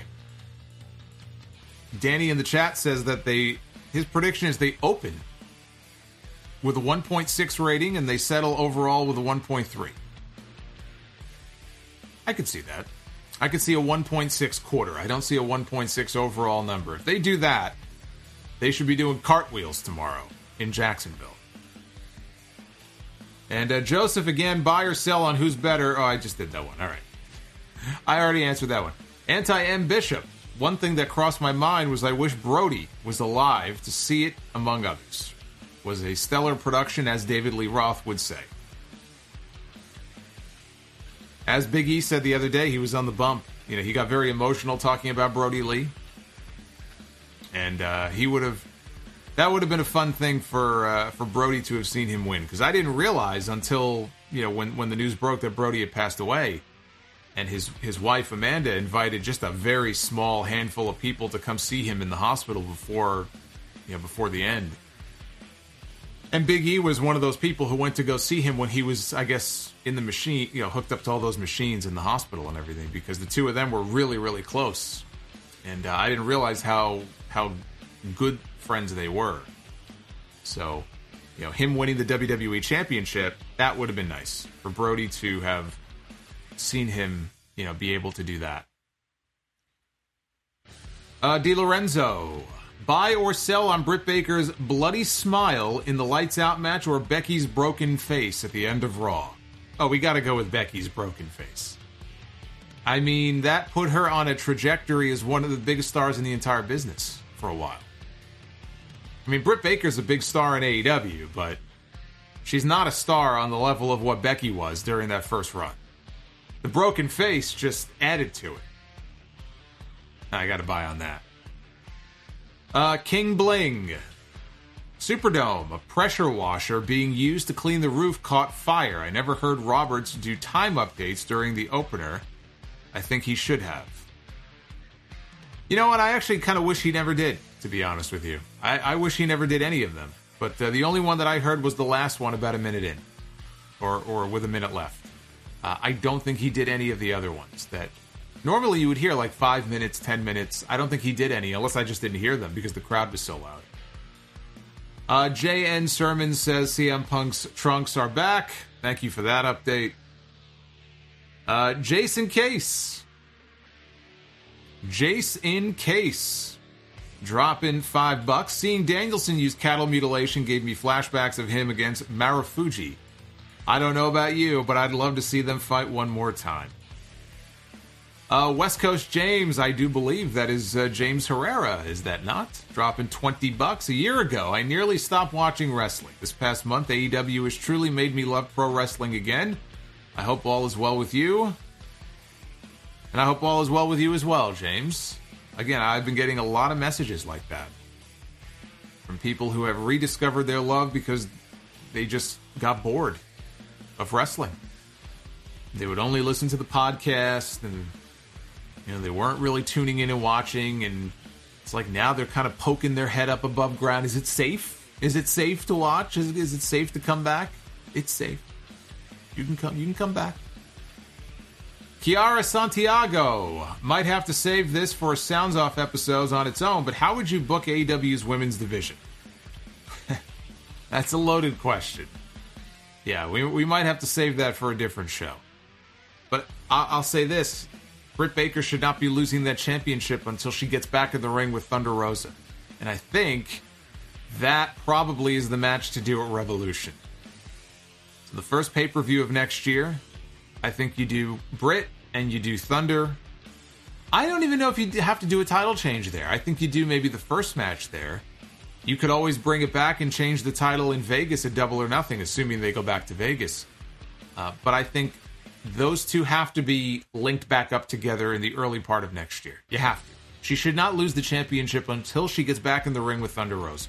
Danny in the chat says that they. His prediction is they open with a one point six rating and they settle overall with a one point three. I could see that. I could see a one point six quarter. I don't see a one point six overall number. If they do that, they should be doing cartwheels tomorrow in Jacksonville. And uh, Joseph, again, buy or sell on who's better. Oh, I just did that one. All right. I already answered that one. Anti-M Bishop. One thing that crossed my mind was I wish Brody was alive to see it, among others. Was a stellar production, as David Lee Roth would say. As Big E said the other day, he was on the bump. You know, he got very emotional talking about Brody Lee. And uh, he would have... That would have been a fun thing for uh, for Brody to have seen him win. Because I didn't realize until, you know, when, when the news broke that Brody had passed away... And his, his wife, Amanda, invited just a very small handful of people to come see him in the hospital before, you know, before the end. And Big E was one of those people who went to go see him when he was, I guess, in the machine, you know, hooked up to all those machines in the hospital and everything, because the two of them were really, really close. And uh, I didn't realize how how good friends they were. So, you know, him winning the W W E Championship, that would have been nice for Brody to have seen him, you know, be able to do that. Uh, Di Lorenzo, buy or sell on Britt Baker's bloody smile in the Lights Out match or Becky's broken face at the end of Raw? Oh, we gotta go with Becky's broken face. I mean, that put her on a trajectory as one of the biggest stars in the entire business for a while. I mean, Britt Baker's a big star in A E W, but she's not a star on the level of what Becky was during that first run. The broken face just added to it. I got to buy on that. Uh, King Bling. Superdome, a pressure washer being used to clean the roof caught fire. I never heard Roberts do time updates during the opener. I think he should have. You know what? I actually kind of wish he never did, to be honest with you. I, I wish he never did any of them. But uh, the only one that I heard was the last one about a minute in. Or, or with a minute left. Uh, I don't think he did any of the other ones that normally you would hear like five minutes, ten minutes. I don't think he did any unless I just didn't hear them because the crowd was so loud. Uh, J N Sermon says C M Punk's trunks are back. Thank you for that update. Uh, Jason Case. Jace in Case. Dropping five bucks. Seeing Danielson use cattle mutilation gave me flashbacks of him against Marufuji. I don't know about you, but I'd love to see them fight one more time. Uh, West Coast James, I do believe that is uh, James Herrera, is that not? Dropping twenty bucks. A year ago, I nearly stopped watching wrestling. This past month, A E W has truly made me love pro wrestling again. I hope all is well with you. And I hope all is well with you as well, James. Again, I've been getting a lot of messages like that from people who have rediscovered their love because they just got bored of wrestling. They would only listen to the podcast, and you know, they weren't really tuning in and watching, and it's like now they're kind of poking their head up above ground. Is it safe? Is it safe to watch? Is, is it safe to come back? It's safe. You can come. You can come back. Kiara Santiago might have to save this for Sounds Off episodes on its own, but how would you book A E W's women's division? That's a loaded question. Yeah, we we might have to save that for a different show. But I'll, I'll say this. Britt Baker should not be losing that championship until she gets back in the ring with Thunder Rosa. And I think that probably is the match to do at Revolution. So the first pay-per-view of next year, I think you do Britt and you do Thunder. I don't even know if you have to do a title change there. I think you do maybe the first match there. You could always bring it back and change the title in Vegas at Double or Nothing, assuming they go back to Vegas. Uh, but I think those two have to be linked back up together in the early part of next year. You have to. She should not lose the championship until she gets back in the ring with Thunder Rosa.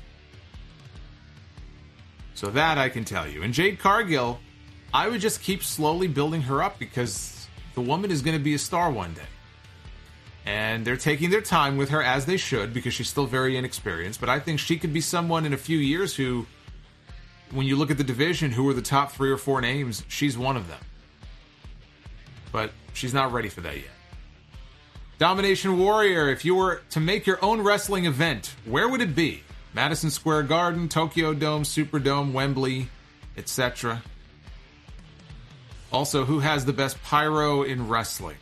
So that I can tell you. And Jade Cargill, I would just keep slowly building her up because the woman is going to be a star one day. And they're taking their time with her, as they should, because she's still very inexperienced. But I think she could be someone in a few years who, when you look at the division, who are the top three or four names, she's one of them. But she's not ready for that yet. Domination Warrior, if you were to make your own wrestling event, where would it be? Madison Square Garden, Tokyo Dome, Superdome, Wembley, et cetera. Also, who has the best pyro in wrestling?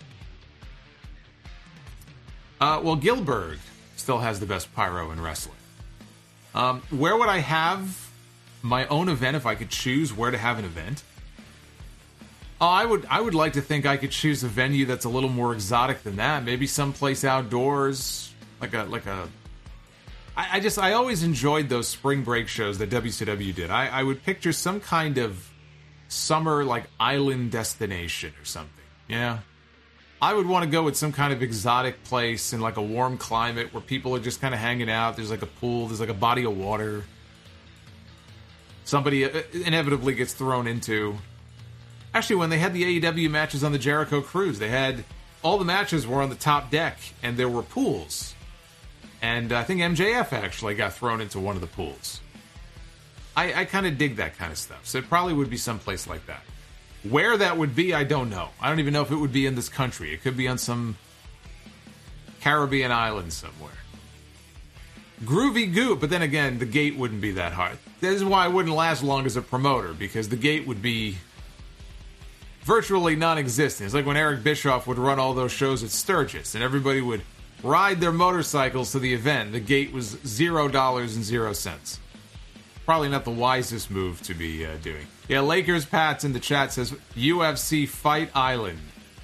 Uh, well, Gilbert still has the best pyro in wrestling. Um, where would I have my own event if I could choose where to have an event? Oh, I would I would like to think I could choose a venue that's a little more exotic than that. Maybe someplace outdoors, like a like a. I, I just I always enjoyed those spring break shows that W C W did. I, I would picture some kind of summer like island destination or something. Yeah, I would want to go with some kind of exotic place in like a warm climate where people are just kind of hanging out. There's like a pool. There's like a body of water. Somebody inevitably gets thrown into. Actually, when they had the A E W matches on the Jericho Cruise, they had all the matches were on the top deck, and there were pools. And I think M J F actually got thrown into one of the pools. I, I kind of dig that kind of stuff, so it probably would be someplace like that. Where that would be, I don't know. I don't even know if it would be in this country. It could be on some Caribbean island somewhere. Groovy Goop, but then again, the gate wouldn't be that hard. This is why I wouldn't last long as a promoter, because the gate would be virtually non-existent. It's like when Eric Bischoff would run all those shows at Sturgis, and everybody would ride their motorcycles to the event. The gate was zero dollars and zero cents. Probably not the wisest move to be uh, doing. Yeah, Lakers Pats in the chat says U F C Fight Island.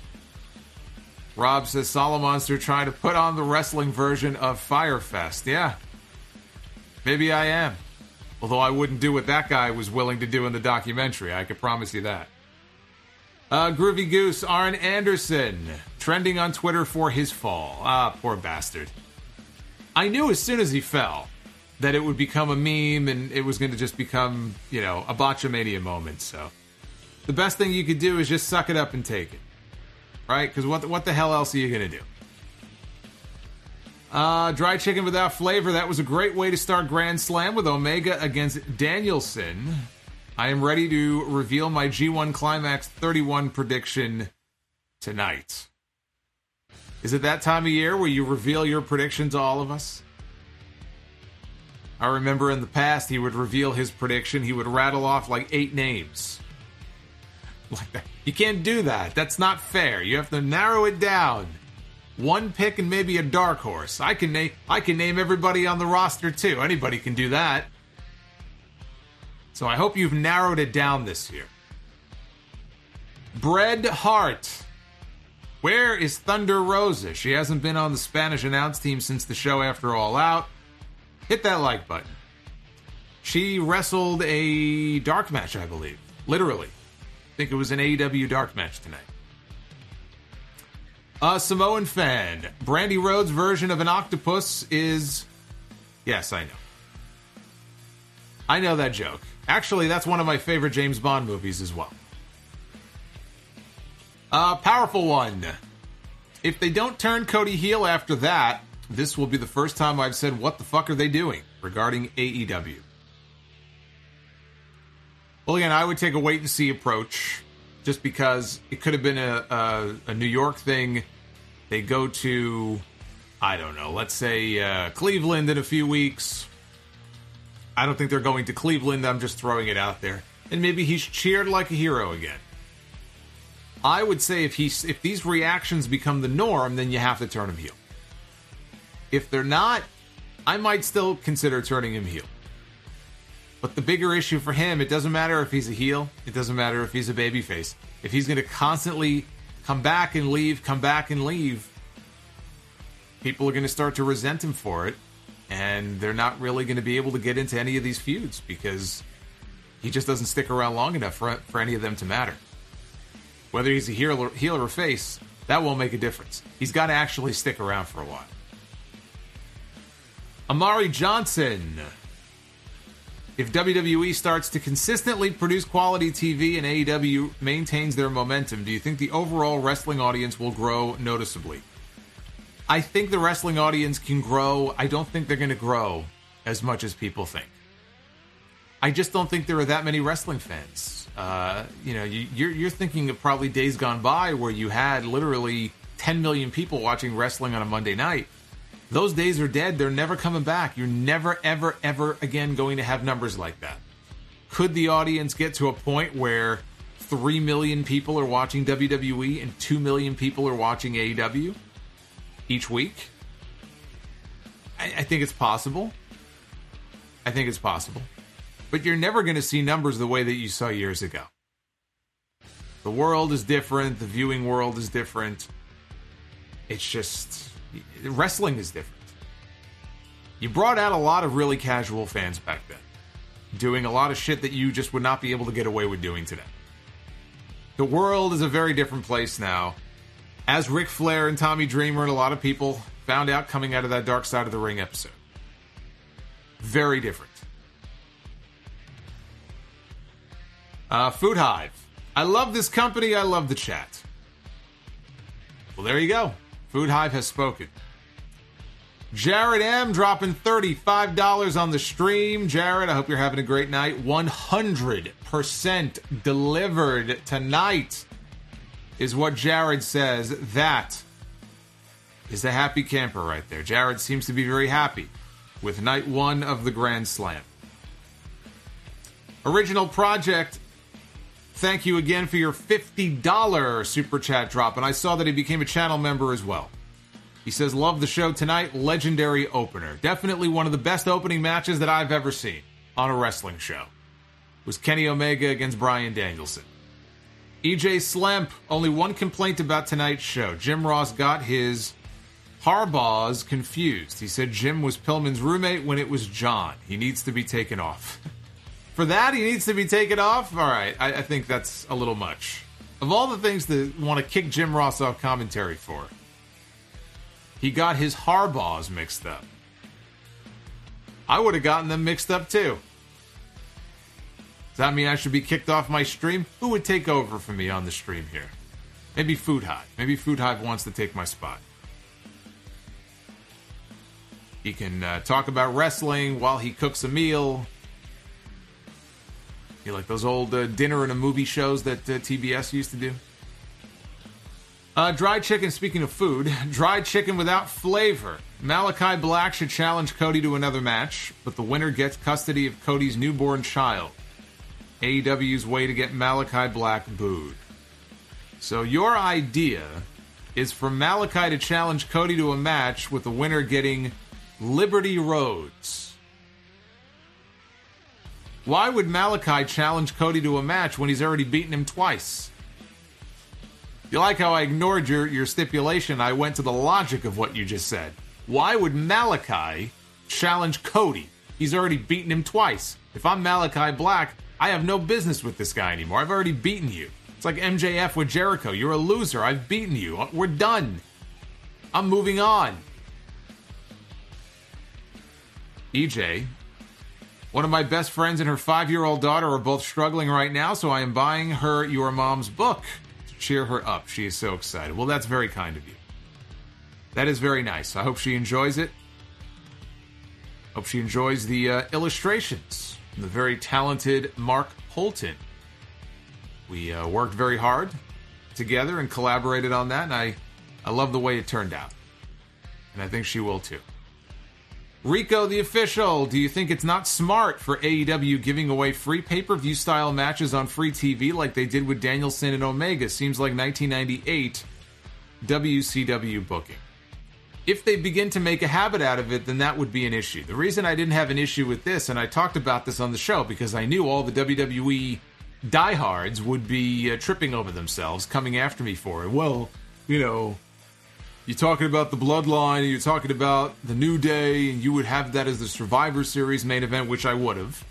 Rob says Solomonster trying to put on the wrestling version of Firefest. Yeah, maybe I am. Although I wouldn't do what that guy was willing to do in the documentary. I can promise you that. Uh, Groovy Goose, Arn Anderson, trending on Twitter for his fall. Ah, poor bastard. I knew as soon as he fell that it would become a meme and it was going to just become, you know, a botchamania moment. So the best thing you could do is just suck it up and take it. Right? Because what, the, what the hell else are you going to do? Uh, dry chicken without flavor. That was a great way to start Grand Slam with Omega against Danielson. I am ready to reveal my G one Climax thirty-one prediction tonight. Is it that time of year where you reveal your prediction to all of us? I remember in the past he would reveal his prediction. He would rattle off like eight names. Like that. You can't do that. That's not fair. You have to narrow it down. One pick and maybe a dark horse. I can name I can name everybody on the roster too. Anybody can do that. So I hope you've narrowed it down this year. Bret Hart. Where is Thunder Rosa? She hasn't been on the Spanish announce team since the show after All Out. Hit that like button. She wrestled a dark match, I believe. Literally. I think it was an A E W dark match tonight. A Samoan fan. Brandy Rhodes' version of an octopus is... Yes, I know. I know that joke. Actually, that's one of my favorite James Bond movies as well. A powerful one. If they don't turn Cody heel after that, this will be the first time I've said, what the fuck are they doing regarding A E W? Well, again, I would take a wait-and-see approach, just because it could have been a, a, a New York thing. They go to, I don't know, let's say uh, Cleveland in a few weeks. I don't think they're going to Cleveland. I'm just throwing it out there. And maybe he's cheered like a hero again. I would say if he's, if these reactions become the norm, then you have to turn him heel. If they're not, I might still consider turning him heel. But the bigger issue for him, it doesn't matter if he's a heel. It doesn't matter if he's a babyface. If he's going to constantly come back and leave, come back and leave, people are going to start to resent him for it. And they're not really going to be able to get into any of these feuds because he just doesn't stick around long enough for, for any of them to matter. Whether he's a heel or, heel or face, that won't make a difference. He's got to actually stick around for a while. Amari Johnson. If W W E starts to consistently produce quality T V and A E W maintains their momentum, do you think the overall wrestling audience will grow noticeably? I think the wrestling audience can grow. I don't think they're going to grow as much as people think. I just don't think there are that many wrestling fans. Uh, you know, you, you're, you're thinking of probably days gone by where you had literally ten million people watching wrestling on a Monday night. Those days are dead. They're never coming back. You're never, ever, ever again going to have numbers like that. Could the audience get to a point where three million people are watching W W E and two million people are watching A E W each week? I, I think it's possible. I think it's possible. But you're never going to see numbers the way that you saw years ago. The world is different. The viewing world is different. It's just... Wrestling is different. You brought out a lot of really casual fans back then, doing a lot of shit that you just would not be able to get away with doing today. The world is a very different place now. As Ric Flair and Tommy Dreamer and a lot of people found out coming out of that Dark Side of the Ring episode. Very different. Uh, Food Hive. I love this company. I love the chat. Well, there you go. Food Hive has spoken. Jared M. dropping thirty-five dollars on the stream. Jared, I hope you're having a great night. one hundred percent delivered tonight is what Jared says. That is a happy camper right there. Jared seems to be very happy with night one of the Grand Slam. Original Project, thank you again for your fifty dollars super chat drop. And I saw that he became a channel member as well. He says, love the show tonight. Legendary opener. Definitely one of the best opening matches that I've ever seen on a wrestling show. It was Kenny Omega against Bryan Danielson. E J Slemp, only one complaint about tonight's show. Jim Ross got his Harbaughs confused. He said Jim was Pillman's roommate when it was John. He needs to be taken off. For that, he needs to be taken off? All right, I, I think that's a little much. Of all the things to want to kick Jim Ross off commentary for, he got his Harbaughs mixed up. I would have gotten them mixed up too. Does that mean I should be kicked off my stream? Who would take over for me on the stream here? Maybe Food Hive. Maybe Food Hive wants to take my spot. He can uh, talk about wrestling while he cooks a meal. You like those old uh, dinner and a movie shows that uh, T B S used to do? Uh, dried chicken, speaking of food, dried chicken without flavor. Malachi Black should challenge Cody to another match, but the winner gets custody of Cody's newborn child. A E W's way to get Malachi Black booed. So your idea is for Malachi to challenge Cody to a match with the winner getting Liberty Rhodes. Why would Malachi challenge Cody to a match when he's already beaten him twice? You like how I ignored your, your stipulation? I went to the logic of what you just said. Why would Malachi challenge Cody? He's already beaten him twice. If I'm Malachi Black, I have no business with this guy anymore. I've already beaten you. It's like M J F with Jericho. You're a loser. I've beaten you. We're done. I'm moving on. E J, one of my best friends and her five-year-old daughter are both struggling right now, so I am buying her Your Mom's book. Cheer her up. She is so excited. Well, that's very kind of you. That is very nice. I hope she enjoys it. Hope she enjoys the uh, illustrations from the very talented Mark Holton. We uh, worked very hard together and collaborated on that, and I, I love the way it turned out. And I think she will too. Rico the Official, do you think it's not smart for A E W giving away free pay-per-view style matches on free T V like they did with Danielson and Omega? Seems like nineteen ninety-eight W C W booking. If they begin to make a habit out of it, then that would be an issue. The reason I didn't have an issue with this, and I talked about this on the show, because I knew all the W W E diehards would be uh, tripping over themselves, coming after me for it. Well, you know, you're talking about the Bloodline, and you're talking about the New Day, and you would have that as the Survivor Series main event, which I would have.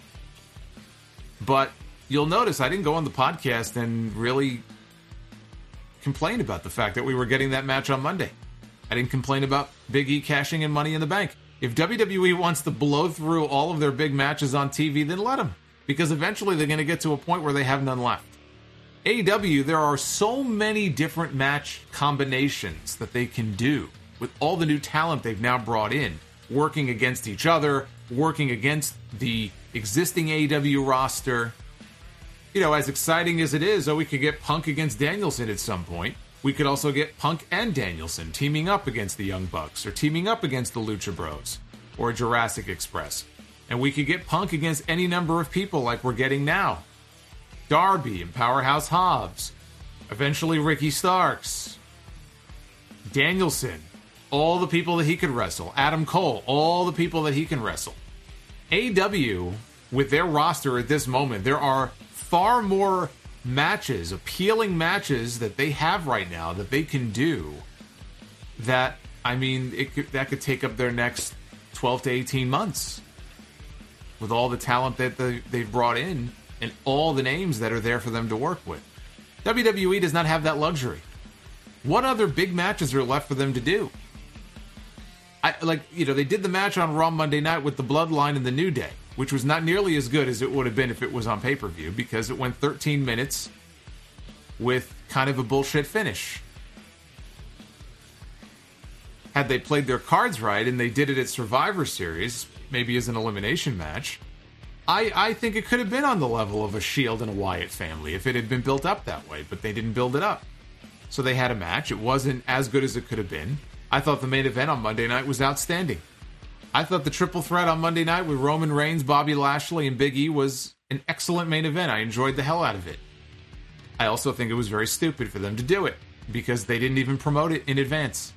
But you'll notice I didn't go on the podcast and really complain about the fact that we were getting that match on Monday. I didn't complain about Big E cashing in Money in the Bank. If W W E wants to blow through all of their big matches on T V, then let them. Because eventually they're going to get to a point where they have none left. A E W, there are so many different match combinations that they can do with all the new talent they've now brought in, working against each other, working against the existing A E W roster. You know, as exciting as it is, oh, we could get Punk against Danielson at some point. We could also get Punk and Danielson teaming up against the Young Bucks, or teaming up against the Lucha Bros, or Jurassic Express. And we could get Punk against any number of people like we're getting now. Darby and Powerhouse Hobbs. Eventually Ricky Starks. Danielson. All the people that he could wrestle. Adam Cole. All the people that he can wrestle. A E W, with their roster at this moment, there are far more matches, appealing matches that they have right now that they can do that, I mean, it could, that could take up their next twelve to eighteen months. With all the talent that they, they've brought in and all the names that are there for them to work with. W W E does not have that luxury. What other big matches are left for them to do? I like, you know, they did the match on Raw Monday night with the Bloodline and the New Day, which was not nearly as good as it would have been if it was on pay-per-view, because it went thirteen minutes with kind of a bullshit finish. Had they played their cards right and they did it at Survivor Series, maybe as an elimination match, I, I think it could have been on the level of a Shield and a Wyatt family if it had been built up that way, but they didn't build it up. So they had a match. It wasn't as good as it could have been. I thought the main event on Monday night was outstanding. I thought the triple threat on Monday night with Roman Reigns, Bobby Lashley, and Big E was an excellent main event. I enjoyed the hell out of it. I also think it was very stupid for them to do it, because they didn't even promote it in advance.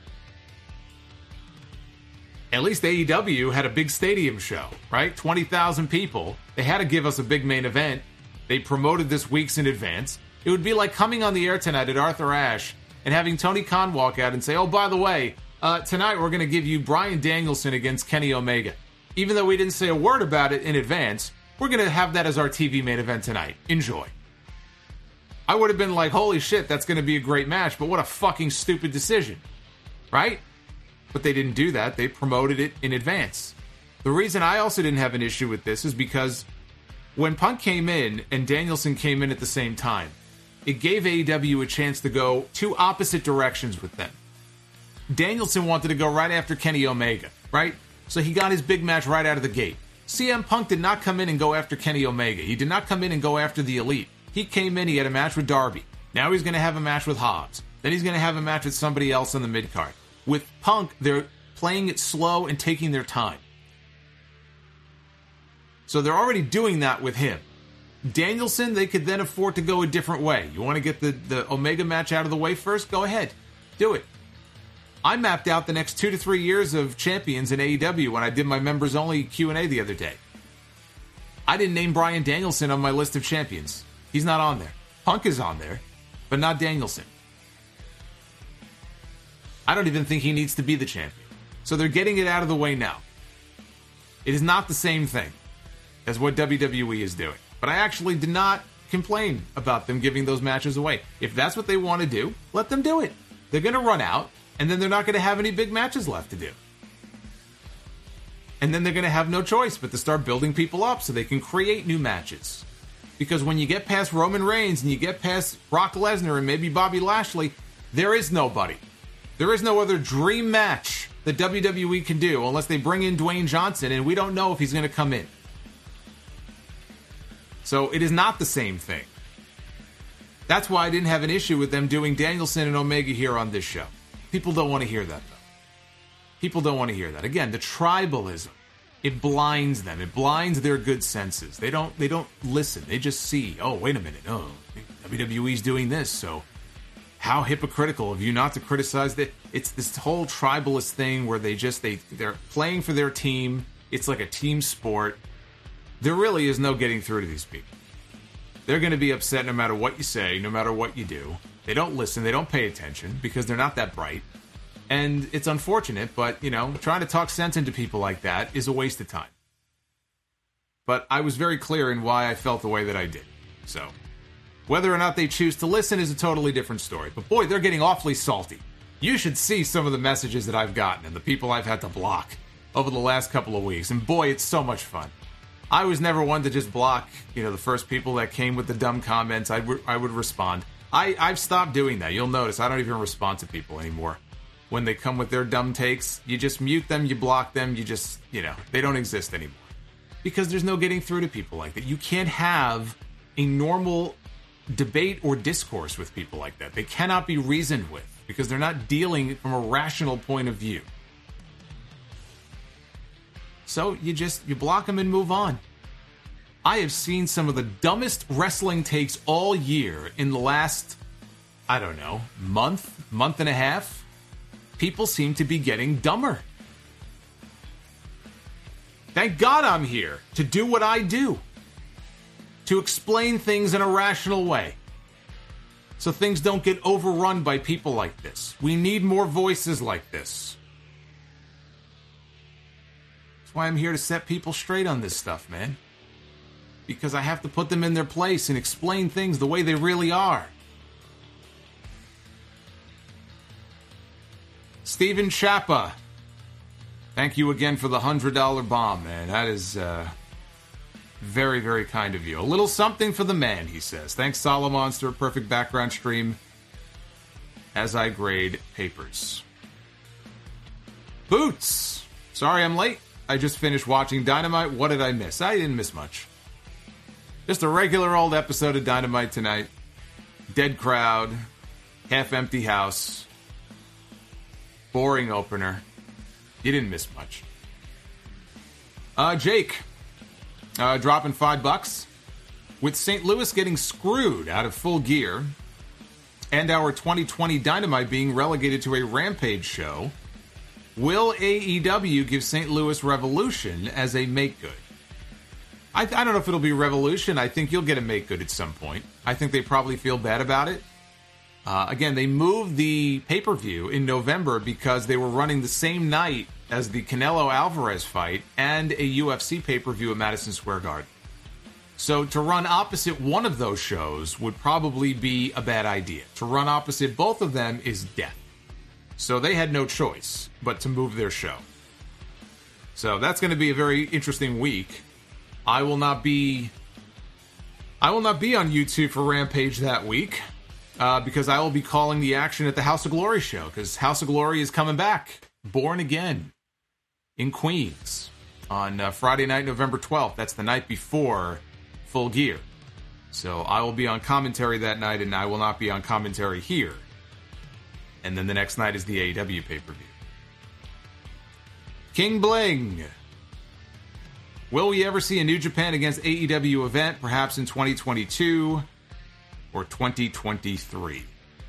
At least A E W had a big stadium show, right? twenty thousand people. They had to give us a big main event. They promoted this weeks in advance. It would be like coming on the air tonight at Arthur Ashe and having Tony Khan walk out and say, oh, by the way, uh, tonight we're going to give you Bryan Danielson against Kenny Omega. Even though we didn't say a word about it in advance, we're going to have that as our T V main event tonight. Enjoy. I would have been like, holy shit, that's going to be a great match, but what a fucking stupid decision, right? But they didn't do that. They promoted it in advance. The reason I also didn't have an issue with this is because when Punk came in and Danielson came in at the same time, it gave A E W a chance to go two opposite directions with them. Danielson wanted to go right after Kenny Omega, right? So he got his big match right out of the gate. C M Punk did not come in and go after Kenny Omega. He did not come in and go after the Elite. He came in, he had a match with Darby. Now he's going to have a match with Hobbs. Then he's going to have a match with somebody else on the mid-card. With Punk, they're playing it slow and taking their time. So they're already doing that with him. Danielson, they could then afford to go a different way. You want to get the, the Omega match out of the way first? Go ahead. Do it. I mapped out the next two to three years of champions in A E W when I did my members-only Q and A the other day. I didn't name Bryan Danielson on my list of champions. He's not on there. Punk is on there, but not Danielson. I don't even think he needs to be the champion. So they're getting it out of the way now. It is not the same thing as what W W E is doing. But I actually did not complain about them giving those matches away. If that's what they want to do, let them do it. They're going to run out, and then they're not going to have any big matches left to do. And then they're going to have no choice but to start building people up so they can create new matches. Because when you get past Roman Reigns and you get past Brock Lesnar and maybe Bobby Lashley, there is nobody. There is no other dream match that W W E can do unless they bring in Dwayne Johnson, and we don't know if he's going to come in. So it is not the same thing. That's why I didn't have an issue with them doing Danielson and Omega here on this show. People don't want to hear that, though. People don't want to hear that. Again, the tribalism, it blinds them. It blinds their good senses. They don't they don't listen. They just see, oh, wait a minute. Oh, W W E's doing this, so how hypocritical of you not to criticize that. It's this whole tribalist thing where they just, they, they're playing for their team. It's like a team sport. There really is no getting through to these people. They're going to be upset no matter what you say, no matter what you do. They don't listen. They don't pay attention because they're not that bright. And it's unfortunate, but, you know, trying to talk sense into people like that is a waste of time. But I was very clear in why I felt the way that I did. So, whether or not they choose to listen is a totally different story. But boy, they're getting awfully salty. You should see some of the messages that I've gotten and the people I've had to block over the last couple of weeks. And boy, it's so much fun. I was never one to just block, you know, the first people that came with the dumb comments. I would, I would respond. I, I've stopped doing that. You'll notice I don't even respond to people anymore. When they come with their dumb takes, you just mute them, you block them, you just, you know, they don't exist anymore. Because there's no getting through to people like that. You can't have a normal debate or discourse with people like that. They cannot be reasoned with because they're not dealing from a rational point of view. So you just, you block them and move on. I have seen some of the dumbest wrestling takes all year in the last, I don't know, month, month and a half. People seem to be getting dumber. Thank God I'm here to do what I do. To explain things in a rational way. So things don't get overrun by people like this. We need more voices like this. That's why I'm here to set people straight on this stuff, man. Because I have to put them in their place and explain things the way they really are. Steven Chappa, thank you again for the one hundred dollars bomb, man. That is uh, very, very kind of you. A little something for the man, he says. Thanks, Solomonster. Perfect background stream as I grade papers. Boots, sorry I'm late. I just finished watching Dynamite. What did I miss? I didn't miss much. Just a regular old episode of Dynamite tonight. Dead crowd. Half-empty house. Boring opener. You didn't miss much. Uh, Jake. Uh, dropping five bucks. With Saint Louis getting screwed out of Full Gear, and our twenty twenty Dynamite being relegated to a Rampage show, will A E W give Saint Louis Revolution as a make-good? I, I don't know if it'll be Revolution. I think you'll get a make-good at some point. I think they probably feel bad about it. Uh, again, they moved the pay-per-view in November because they were running the same night as the Canelo-Alvarez fight and a U F C pay-per-view at Madison Square Garden. So to run opposite one of those shows would probably be a bad idea. To run opposite both of them is death. So they had no choice but to move their show. So that's going to be a very interesting week. I will not be I will not be on YouTube for Rampage that week uh, because I will be calling the action at the House of Glory show because House of Glory is coming back, Born Again, in Queens on uh, Friday night, November twelfth. That's the night before Full Gear. So I will be on commentary that night and I will not be on commentary here And then the next night is the A E W pay-per-view. King Bling. Will we ever see a New Japan against A E W event, perhaps in twenty twenty-two or twenty twenty-three?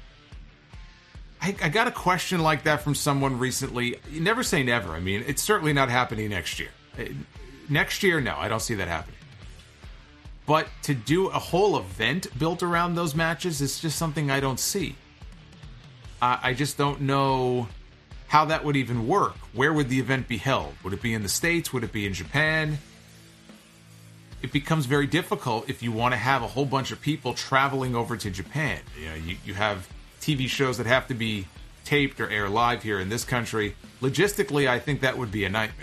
I, I got a question like that from someone recently. You never say never. I mean, it's certainly not happening next year. Next year, no, I don't see that happening. But to do a whole event built around those matches is just something I don't see. I, I just don't know how that would even work. Where would the event be held? Would it be in the States? Would it be in Japan? It becomes very difficult if you want to have a whole bunch of people traveling over to Japan. You know, you, you have T V shows that have to be taped or air live here in this country. Logistically, I think that would be a nightmare.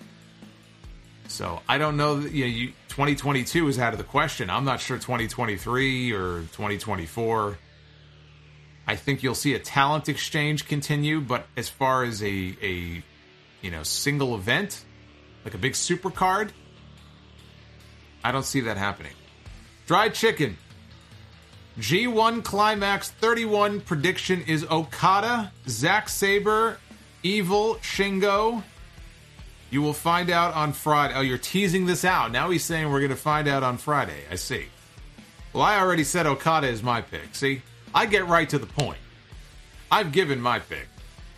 So I don't know that, you know, you, twenty twenty-two is out of the question. I'm not sure twenty twenty-three or twenty twenty-four. I think you'll see a talent exchange continue, but as far as a a you know single event, like a big super card, I don't see that happening. Dried chicken. G one Climax thirty-one prediction is Okada, Zack Sabre, Evil, Shingo. You will find out on Friday. Oh, you're teasing this out. Now he's saying we're going to find out on Friday. I see. Well, I already said Okada is my pick. See? I get right to the point. I've given my pick.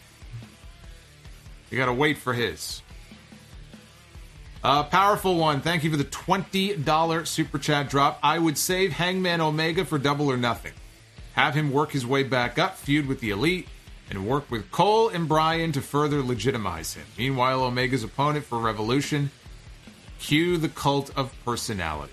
You got to wait for his. Uh, Powerful One, thank you for the twenty dollars super chat drop. I would save Hangman Omega for Double or Nothing. Have him work his way back up, feud with the Elite, and work with Cole and Bryan to further legitimize him. Meanwhile, Omega's opponent for Revolution, cue the Cult of Personality.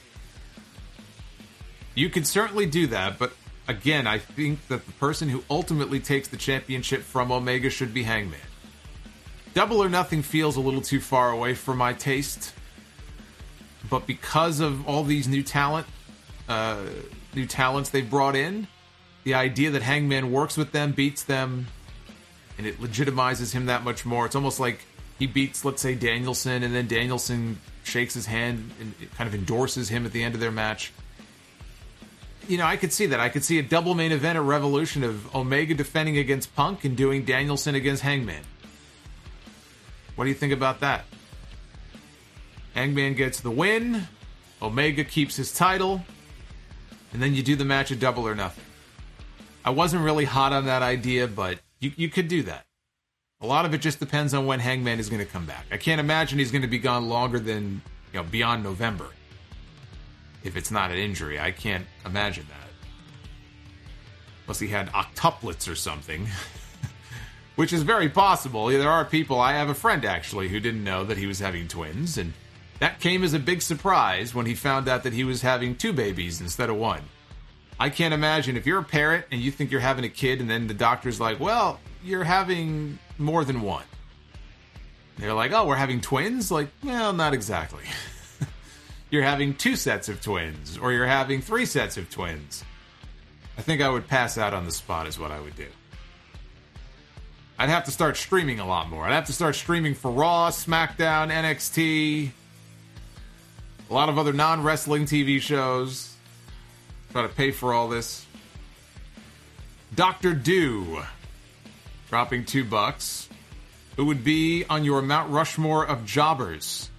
You could certainly do that, but again, I think that the person who ultimately takes the championship from Omega should be Hangman. Double or Nothing feels a little too far away for my taste, but because of all these new talent, uh, new talents they've brought in, the idea that Hangman works with them, beats them, and it legitimizes him that much more. It's almost like he beats, let's say, Danielson, and then Danielson shakes his hand and kind of endorses him at the end of their match. You know, I could see that. I could see a double main event at Revolution of Omega defending against Punk and doing Danielson against Hangman. What do you think about that? Hangman gets the win, Omega keeps his title, and then you do the match at Double or Nothing. I wasn't really hot on that idea, but you, you could do that. A lot of it just depends on when Hangman is going to come back. I can't imagine he's going to be gone longer than, you know, beyond November. If it's not an injury, I can't imagine that. Unless he had octuplets or something. Which is very possible. There are people, I have a friend actually who didn't know that he was having twins, and that came as a big surprise when he found out that he was having two babies instead of one. I can't imagine if you're a parent and you think you're having a kid and then the doctor's like, well, you're having more than one. They're like, oh, we're having twins? Like, well, not exactly. You're having two sets of twins, or you're having three sets of twins. I think I would pass out on the spot is what I would do. I'd have to start streaming a lot more. I'd have to start streaming for Raw, SmackDown, N X T, a lot of other non-wrestling T V shows. Try to pay for all this. Doctor Do, dropping two bucks. Who would be on your Mount Rushmore of jobbers?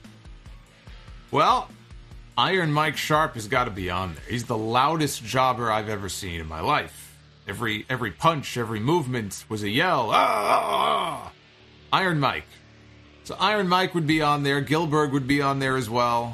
Well, Iron Mike Sharp has got to be on there. He's the loudest jobber I've ever seen in my life. Every every punch, every movement was a yell. Ah, ah, ah. Iron Mike. So Iron Mike would be on there. Gilbert would be on there as well.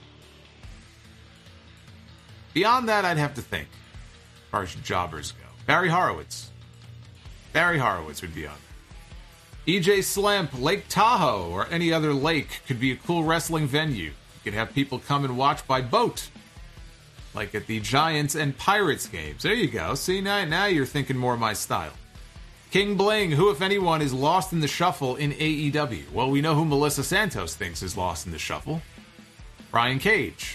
Beyond that, I'd have to think. As far as jobbers go. Barry Horowitz. Barry Horowitz would be on there. E J Slamp, Lake Tahoe, or any other lake could be a cool wrestling venue. You could have people come and watch by boat. Like at the Giants and Pirates games. There you go. See, now, now you're thinking more my style. King Bling, who, if anyone, is lost in the shuffle in A E W? Well, we know who Melissa Santos thinks is lost in the shuffle. Brian Cage.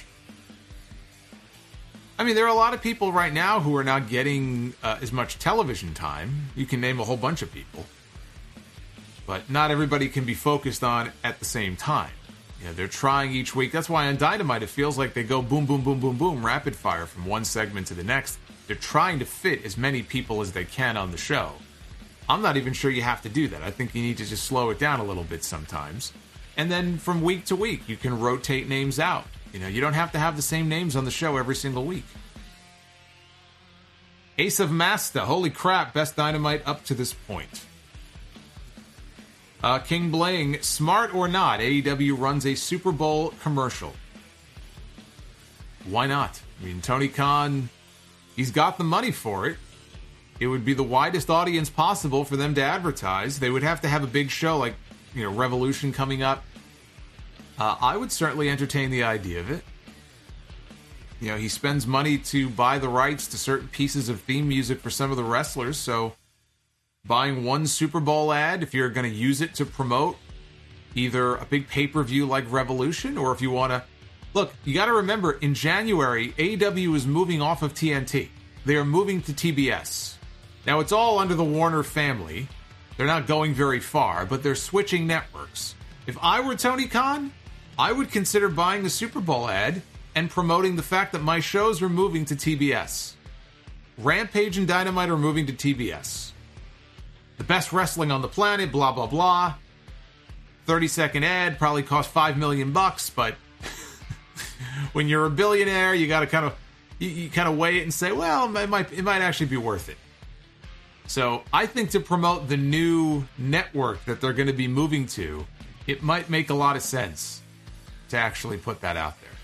I mean, there are a lot of people right now who are not getting uh, as much television time. You can name a whole bunch of people. But not everybody can be focused on at the same time. You know, they're trying each week. That's why on Dynamite it feels like they go boom, boom, boom, boom, boom, rapid fire from one segment to the next. They're trying to fit as many people as they can on the show. I'm not even sure you have to do that. I think you need to just slow it down a little bit sometimes. And then from week to week, you can rotate names out. You know, you don't have to have the same names on the show every single week. Ace of Masta, holy crap, best Dynamite up to this point. Uh, King Bling, smart or not, A E W runs a Super Bowl commercial. Why not? I mean, Tony Khan, he's got the money for it. It would be the widest audience possible for them to advertise. They would have to have a big show like, you know, Revolution coming up. Uh, I would certainly entertain the idea of it. You know, he spends money to buy the rights to certain pieces of theme music for some of the wrestlers, so buying one Super Bowl ad, if you're going to use it to promote either a big pay-per-view like Revolution, or if you want to... Look, you got to remember, in January, A E W is moving off of T N T. They are moving to T B S. Now, it's all under the Warner family. They're not going very far, but they're switching networks. If I were Tony Khan, I would consider buying the Super Bowl ad and promoting the fact that my shows are moving to T B S. Rampage and Dynamite are moving to T B S. The best wrestling on the planet, blah, blah, blah. thirty second ad, probably cost five million bucks, but when you're a billionaire, you got to kind of you, you kind of weigh it and say, well, it might it might actually be worth it. So I think to promote the new network that they're going to be moving to, it might make a lot of sense to actually put that out there.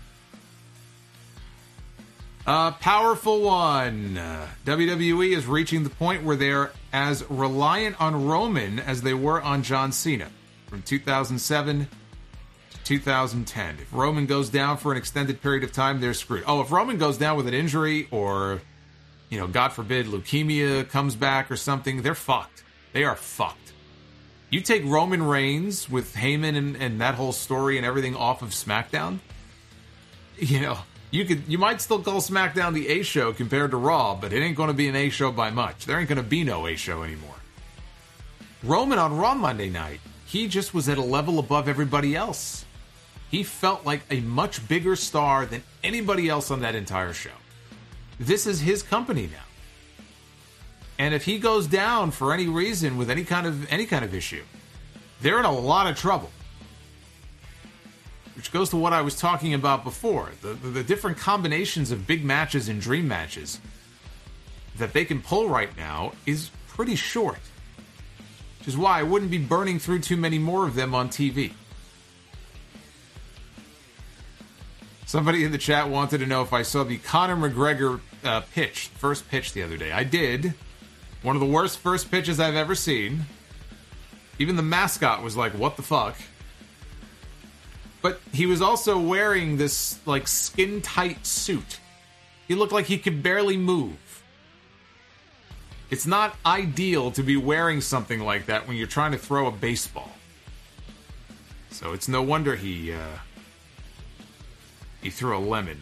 Uh, Powerful One. Uh, W W E is reaching the point where they're as reliant on Roman as they were on John Cena from two thousand seven to two thousand ten. If Roman goes down for an extended period of time, they're screwed. Oh, if Roman goes down with an injury or, you know, God forbid, leukemia comes back or something, they're fucked. They are fucked. You take Roman Reigns with Heyman and, and that whole story and everything off of SmackDown, you know, you could you might still call SmackDown the A show compared to Raw, but it ain't going to be an A show by much. There ain't going to be no A show anymore. Roman on Raw Monday night, he just was at a level above everybody else. He felt like a much bigger star than anybody else on that entire show. This is his company now. And if he goes down for any reason with any kind of any kind of issue, they're in a lot of trouble. Which goes to what I was talking about before. The, the, the different combinations of big matches and dream matches that they can pull right now is pretty short. Which is why I wouldn't be burning through too many more of them on T V. Somebody in the chat wanted to know if I saw the Conor McGregor uh, pitch, first pitch the other day. I did. One of the worst first pitches I've ever seen. Even the mascot was like, what the fuck? But he was also wearing this, like, skin-tight suit. He looked like he could barely move. It's not ideal to be wearing something like that when you're trying to throw a baseball. So it's no wonder he, uh... he threw a lemon.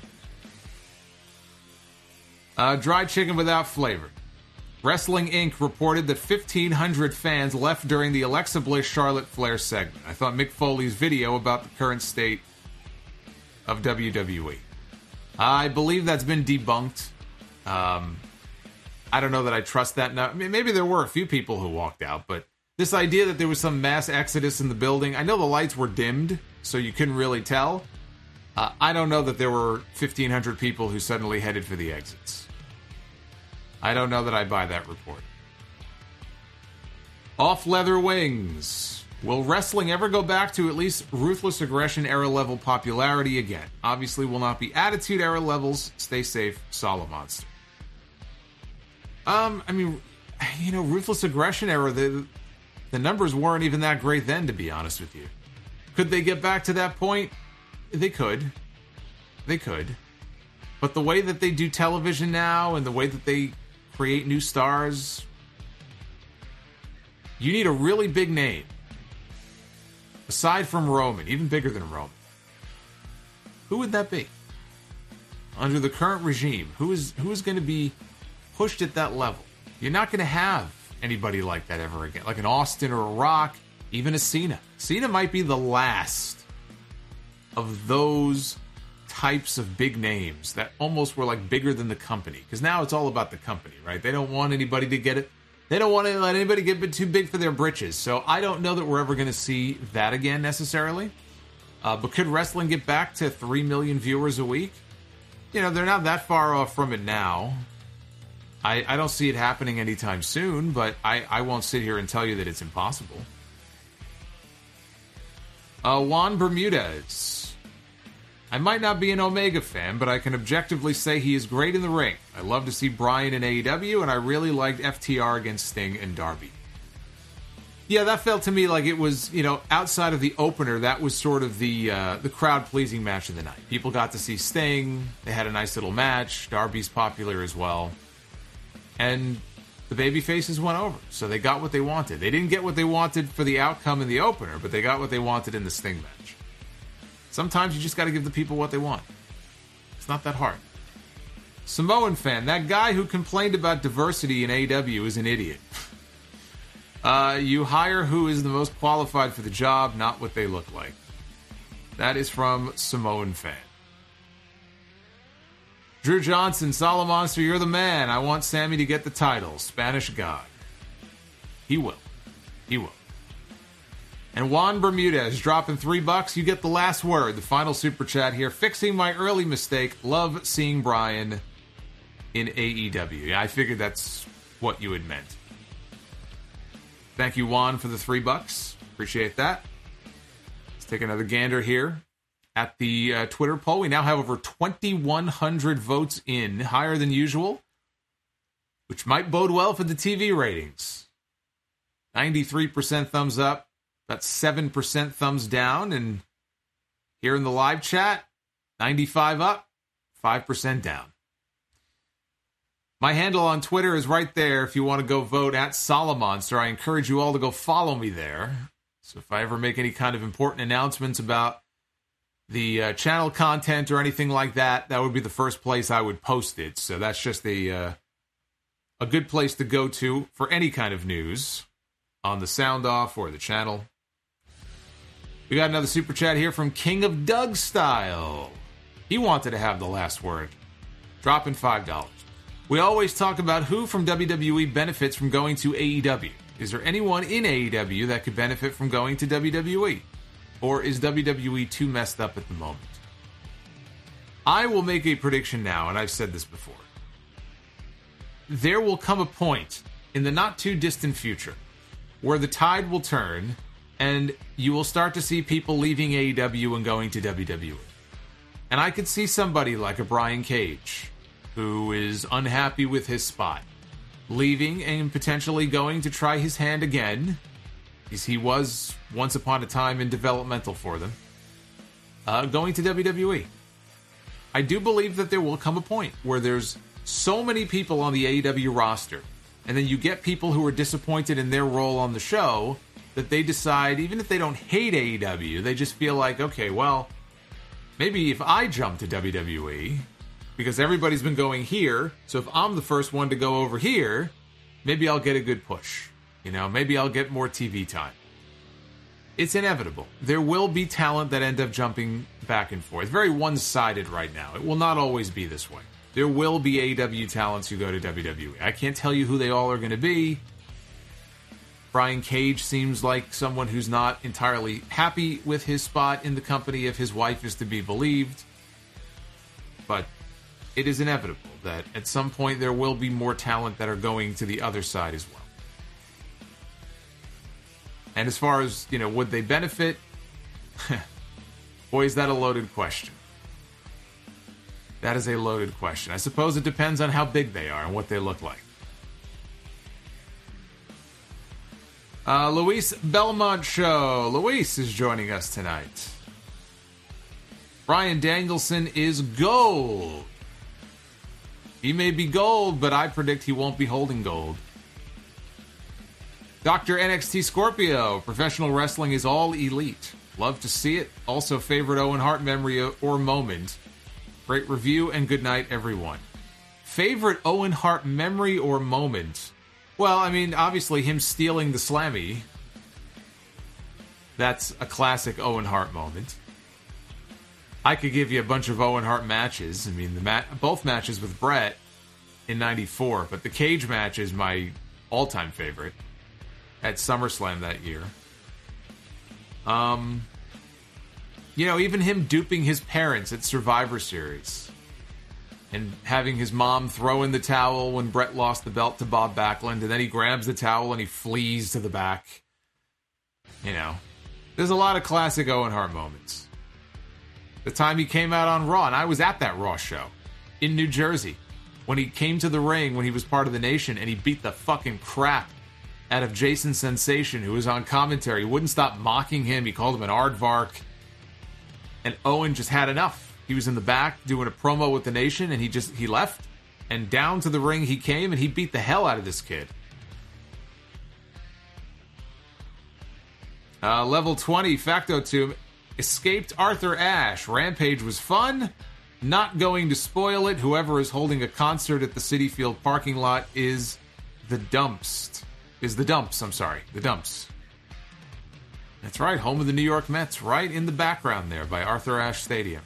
Uh, dry chicken without flavor. Wrestling Incorporated reported that fifteen hundred fans left during the Alexa Bliss Charlotte Flair segment. I thought Mick Foley's video about the current state of W W E. I believe that's been debunked. Um, I don't know that I trust that now. I mean, maybe there were a few people who walked out, but this idea that there was some mass exodus in the building, I know the lights were dimmed, so you couldn't really tell. Uh, I don't know that there were fifteen hundred people who suddenly headed for the exits. I don't know that I buy that report. Off leather wings. Will wrestling ever go back to at least Ruthless Aggression era level popularity again? Obviously will not be Attitude era levels. Stay safe, Solid Monster. Um, I mean, you know, Ruthless Aggression era, the, the numbers weren't even that great then, to be honest with you. Could they get back to that point? They could. They could. But the way that they do television now and the way that they create new stars, you need a really big name. Aside from Roman, even bigger than Roman. Who would that be? Under the current regime, who is who is going to be pushed at that level? You're not going to have anybody like that ever again. Like an Austin or a Rock, even a Cena. Cena might be the last of those types of big names that almost were like bigger than the company. Because now it's all about the company, right? They don't want anybody to get it. They don't want to let anybody get too big for their britches. So I don't know that we're ever going to see that again necessarily. Uh, but could wrestling get back to three million viewers a week? You know, they're not that far off from it now. I, I don't see it happening anytime soon, but I, I won't sit here and tell you that it's impossible. Uh, Juan Bermudez. I might not be an Omega fan, but I can objectively say he is great in the ring. I love to see Bryan in A E W, and I really liked F T R against Sting and Darby. Yeah, that felt to me like it was, you know, outside of the opener, that was sort of the uh, the crowd-pleasing match of the night. People got to see Sting. They had a nice little match. Darby's popular as well. And the babyfaces went over, so they got what they wanted. They didn't get what they wanted for the outcome in the opener, but they got what they wanted in the Sting match. Sometimes you just got to give the people what they want. It's not that hard. Samoan fan, that guy who complained about diversity in A E W is an idiot. uh, you hire who is the most qualified for the job, not what they look like. That is from Samoan fan. Drew Johnson, Solomonster, you're the man. I want Sammy to get the title. Spanish God. He will. He will. And Juan Bermudez dropping three bucks. You get the last word. The final super chat here. Fixing my early mistake. Love seeing Bryan in A E W. Yeah, I figured that's what you had meant. Thank you, Juan, for the three bucks. Appreciate that. Let's take another gander here. At the uh, Twitter poll, we now have over twenty-one hundred votes in, higher than usual, which might bode well for the T V ratings. ninety-three percent thumbs up, about seven percent thumbs down, and here in the live chat, ninety-five up, five percent down. My handle on Twitter is right there if you want to go vote at Solomonster. I encourage you all to go follow me there. So if I ever make any kind of important announcements about the uh, channel content or anything like that, that would be the first place I would post it. So that's just a uh, a good place to go to for any kind of news on the Sound Off or the channel. We got another super chat here from King of Doug Style. He wanted to have the last word. Dropping five dollars. We always talk about who from W W E benefits from going to A E W. Is there anyone in A E W that could benefit from going to W W E? Or is W W E too messed up at the moment? I will make a prediction now, and I've said this before. There will come a point in the not-too-distant future where the tide will turn, and you will start to see people leaving A E W and going to W W E. And I could see somebody like a Brian Cage, who is unhappy with his spot, leaving and potentially going to try his hand again, because he was once upon a time in developmental for them, uh, going to W W E. I do believe that there will come a point where there's so many people on the A E W roster, and then you get people who are disappointed in their role on the show, that they decide, even if they don't hate A E W, they just feel like, okay, well, maybe if I jump to W W E, because everybody's been going here, so if I'm the first one to go over here, maybe I'll get a good push. You know, maybe I'll get more T V time. It's inevitable. There will be talent that end up jumping back and forth. It's very one-sided right now. It will not always be this way. There will be A E W talents who go to W W E. I can't tell you who they all are going to be. Brian Cage seems like someone who's not entirely happy with his spot in the company, if his wife is to be believed. But it is inevitable that at some point there will be more talent that are going to the other side as well. And as far as, you know, would they benefit? Boy, is that a loaded question. That is a loaded question. I suppose it depends on how big they are and what they look like. Uh, Luis Belmont Show. Luis is joining us tonight. Bryan Danielson is gold. He may be gold, but I predict he won't be holding gold. Doctor N X T Scorpio. Professional wrestling is all elite. Love to see it. Also favorite Owen Hart memory or moment. Great review and good night, everyone. Favorite Owen Hart memory or moment? Well, I mean, obviously him stealing the Slammy. That's a classic Owen Hart moment. I could give you a bunch of Owen Hart matches. I mean, the ma- both matches with Brett in ninety-four, but the cage match is my all-time favorite at SummerSlam that year. Um, you know, even him duping his parents at Survivor Series and having his mom throw in the towel when Bret lost the belt to Bob Backlund, and then he grabs the towel and he flees to the back. You know, there's a lot of classic Owen Hart moments. The time he came out on Raw, and I was at that Raw show in New Jersey, when he came to the ring when he was part of the Nation, and he beat the fucking crap out of Jason Sensation, who was on commentary. He wouldn't stop mocking him. He called him an aardvark. And Owen just had enough. He was in the back doing a promo with the Nation, and he just he left. And down to the ring he came, and he beat the hell out of this kid. Uh, level twenty, Factotum escaped Arthur Ashe. Rampage was fun. Not going to spoil it. Whoever is holding a concert at the Citi Field parking lot is the Dumps. Is the Dumps, I'm sorry. The Dumps. That's right, home of the New York Mets, right in the background there by Arthur Ashe Stadium.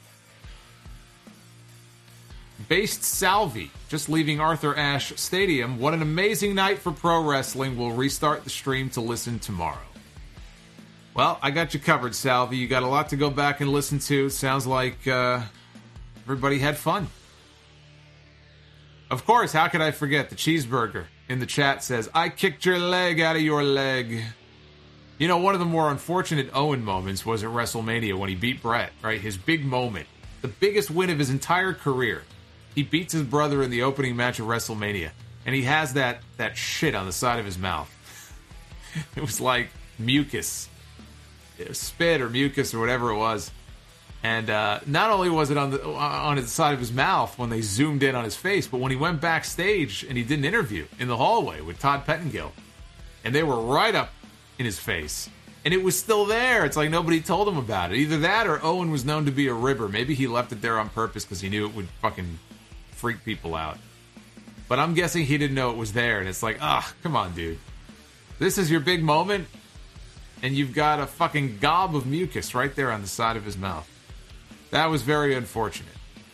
Based Salvi, just leaving Arthur Ashe Stadium. What an amazing night for pro wrestling. We'll restart the stream to listen tomorrow. Well, I got you covered, Salvi. You got a lot to go back and listen to. Sounds like uh, everybody had fun. Of course, how could I forget? The Cheeseburger in the chat says, I kicked your leg out of your leg. You know, one of the more unfortunate Owen moments was at WrestleMania when he beat Bret, right? His big moment. The biggest win of his entire career. He beats his brother in the opening match of WrestleMania, and he has that, that shit on the side of his mouth. It was like mucus. Spit or mucus or whatever it was. And uh, not only was it on the on the side of his mouth when they zoomed in on his face, but when he went backstage and he did an interview in the hallway with Todd Pettengill, and they were right up in his face, and it was still there. It's like nobody told him about it. Either that or Owen was known to be a ribber. Maybe he left it there on purpose because he knew it would fucking freak people out. But I'm guessing he didn't know it was there, and it's like, ah, come on, dude. This is your big moment, and you've got a fucking gob of mucus right there on the side of his mouth. That was very unfortunate.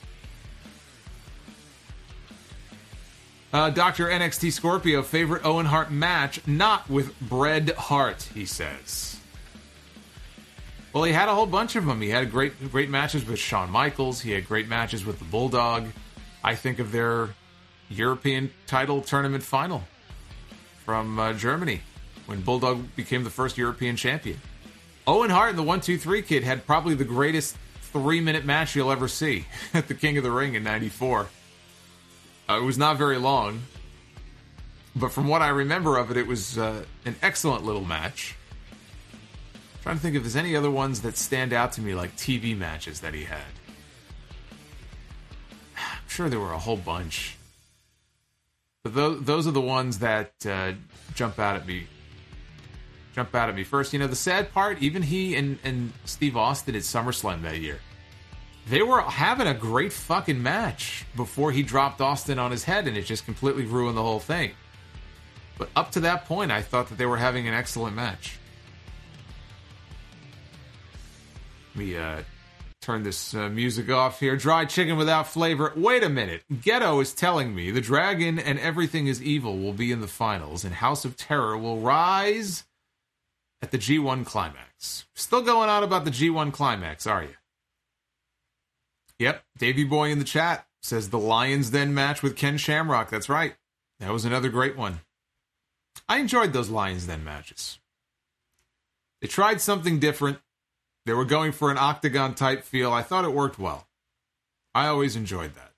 Uh, Doctor N X T Scorpio, favorite Owen Hart match, not with Bret Hart, he says. Well, he had a whole bunch of them. He had great great matches with Shawn Michaels. He had great matches with the Bulldog. I think of their European title tournament final from uh, Germany when Bulldog became the first European champion. Owen Hart and the one two three Kid had probably the greatest three-minute match you'll ever see at the King of the Ring in ninety-four. Uh, it was not very long, but from what I remember of it, it was uh, an excellent little match. I'm trying to think if there's any other ones that stand out to me, like T V matches that he had. I'm sure there were a whole bunch. But those, those are the ones that uh, jump out at me. Jump out at me first. You know, the sad part, even he and, and Steve Austin at SummerSlam that year, they were having a great fucking match before he dropped Austin on his head, and it just completely ruined the whole thing. But up to that point, I thought that they were having an excellent match. Let me uh, turn this uh, music off here. Dry chicken without flavor. Wait a minute. Ghetto is telling me the Dragon and Everything is Evil will be in the finals, and House of Terror will rise at the G one Climax. Still going on about the G one Climax, are you? Yep, Davey Boy in the chat says the Lions Den match with Ken Shamrock. That's right. That was another great one. I enjoyed those Lions Den matches. They tried something different. They were going for an octagon type feel. I thought it worked well. I always enjoyed that.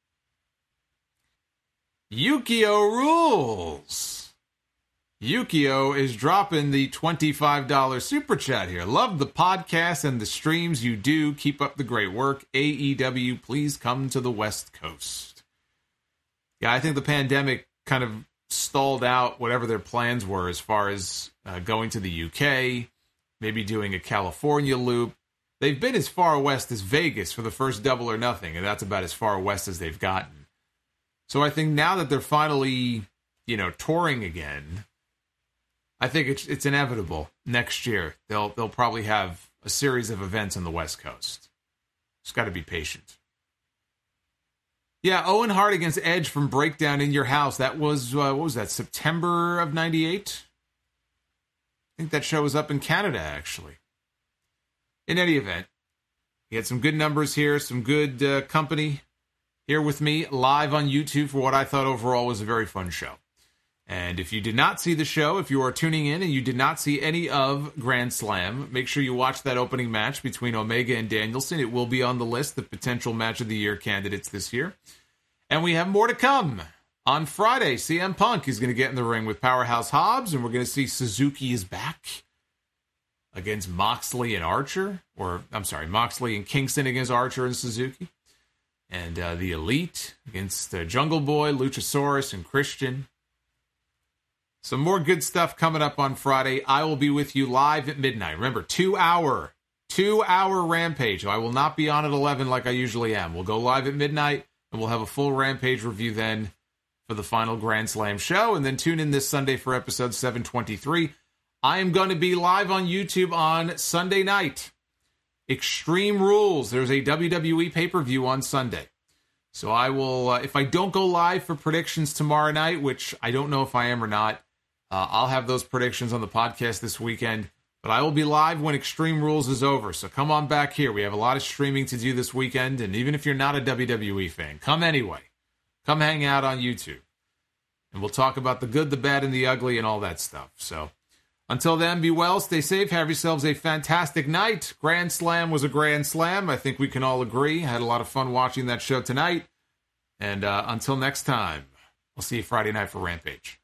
Yukio rules. Yukio is dropping the twenty-five dollars super chat here. Love the podcast and the streams you do. Keep up the great work. A E W, please come to the West Coast. Yeah, I think the pandemic kind of stalled out whatever their plans were as far as uh, going to the U K, maybe doing a California loop. They've been as far west as Vegas for the first Double or Nothing, and that's about as far west as they've gotten. So I think now that they're finally, you know, touring again, I think it's it's inevitable. Next year, they'll they'll probably have a series of events on the West Coast. Just got to be patient. Yeah, Owen Hart against Edge from Breakdown in Your House. That was, uh, what was that, September of ninety-eight? I think that show was up in Canada, actually. In any event, we had some good numbers here, some good uh, company here with me live on YouTube for what I thought overall was a very fun show. And if you did not see the show, if you are tuning in and you did not see any of Grand Slam, make sure you watch that opening match between Omega and Danielson. It will be on the list of potential Match of the Year candidates this year. And we have more to come. On Friday, C M Punk is going to get in the ring with Powerhouse Hobbs, and we're going to see Suzuki is back against Moxley and Archer. Or, I'm sorry, Moxley and Kingston against Archer and Suzuki. And uh, the Elite against uh, Jungle Boy, Luchasaurus, and Christian. Some more good stuff coming up on Friday. I will be with you live at midnight. Remember, two hour, two hour Rampage. I will not be on at eleven like I usually am. We'll go live at midnight, and we'll have a full Rampage review then for the final Grand Slam show. And then tune in this Sunday for episode seven twenty-three. I am going to be live on YouTube on Sunday night. Extreme Rules. There's a W W E pay-per-view on Sunday. So I will, uh, if I don't go live for predictions tomorrow night, which I don't know if I am or not, Uh, I'll have those predictions on the podcast this weekend, but I will be live when Extreme Rules is over, so come on back here. We have a lot of streaming to do this weekend, and even if you're not a W W E fan, come anyway. Come hang out on YouTube, and we'll talk about the good, the bad, and the ugly, and all that stuff. So until then, be well, stay safe, have yourselves a fantastic night. Grand Slam was a grand slam. I think we can all agree. I had a lot of fun watching that show tonight, and uh, until next time, we'll see you Friday night for Rampage.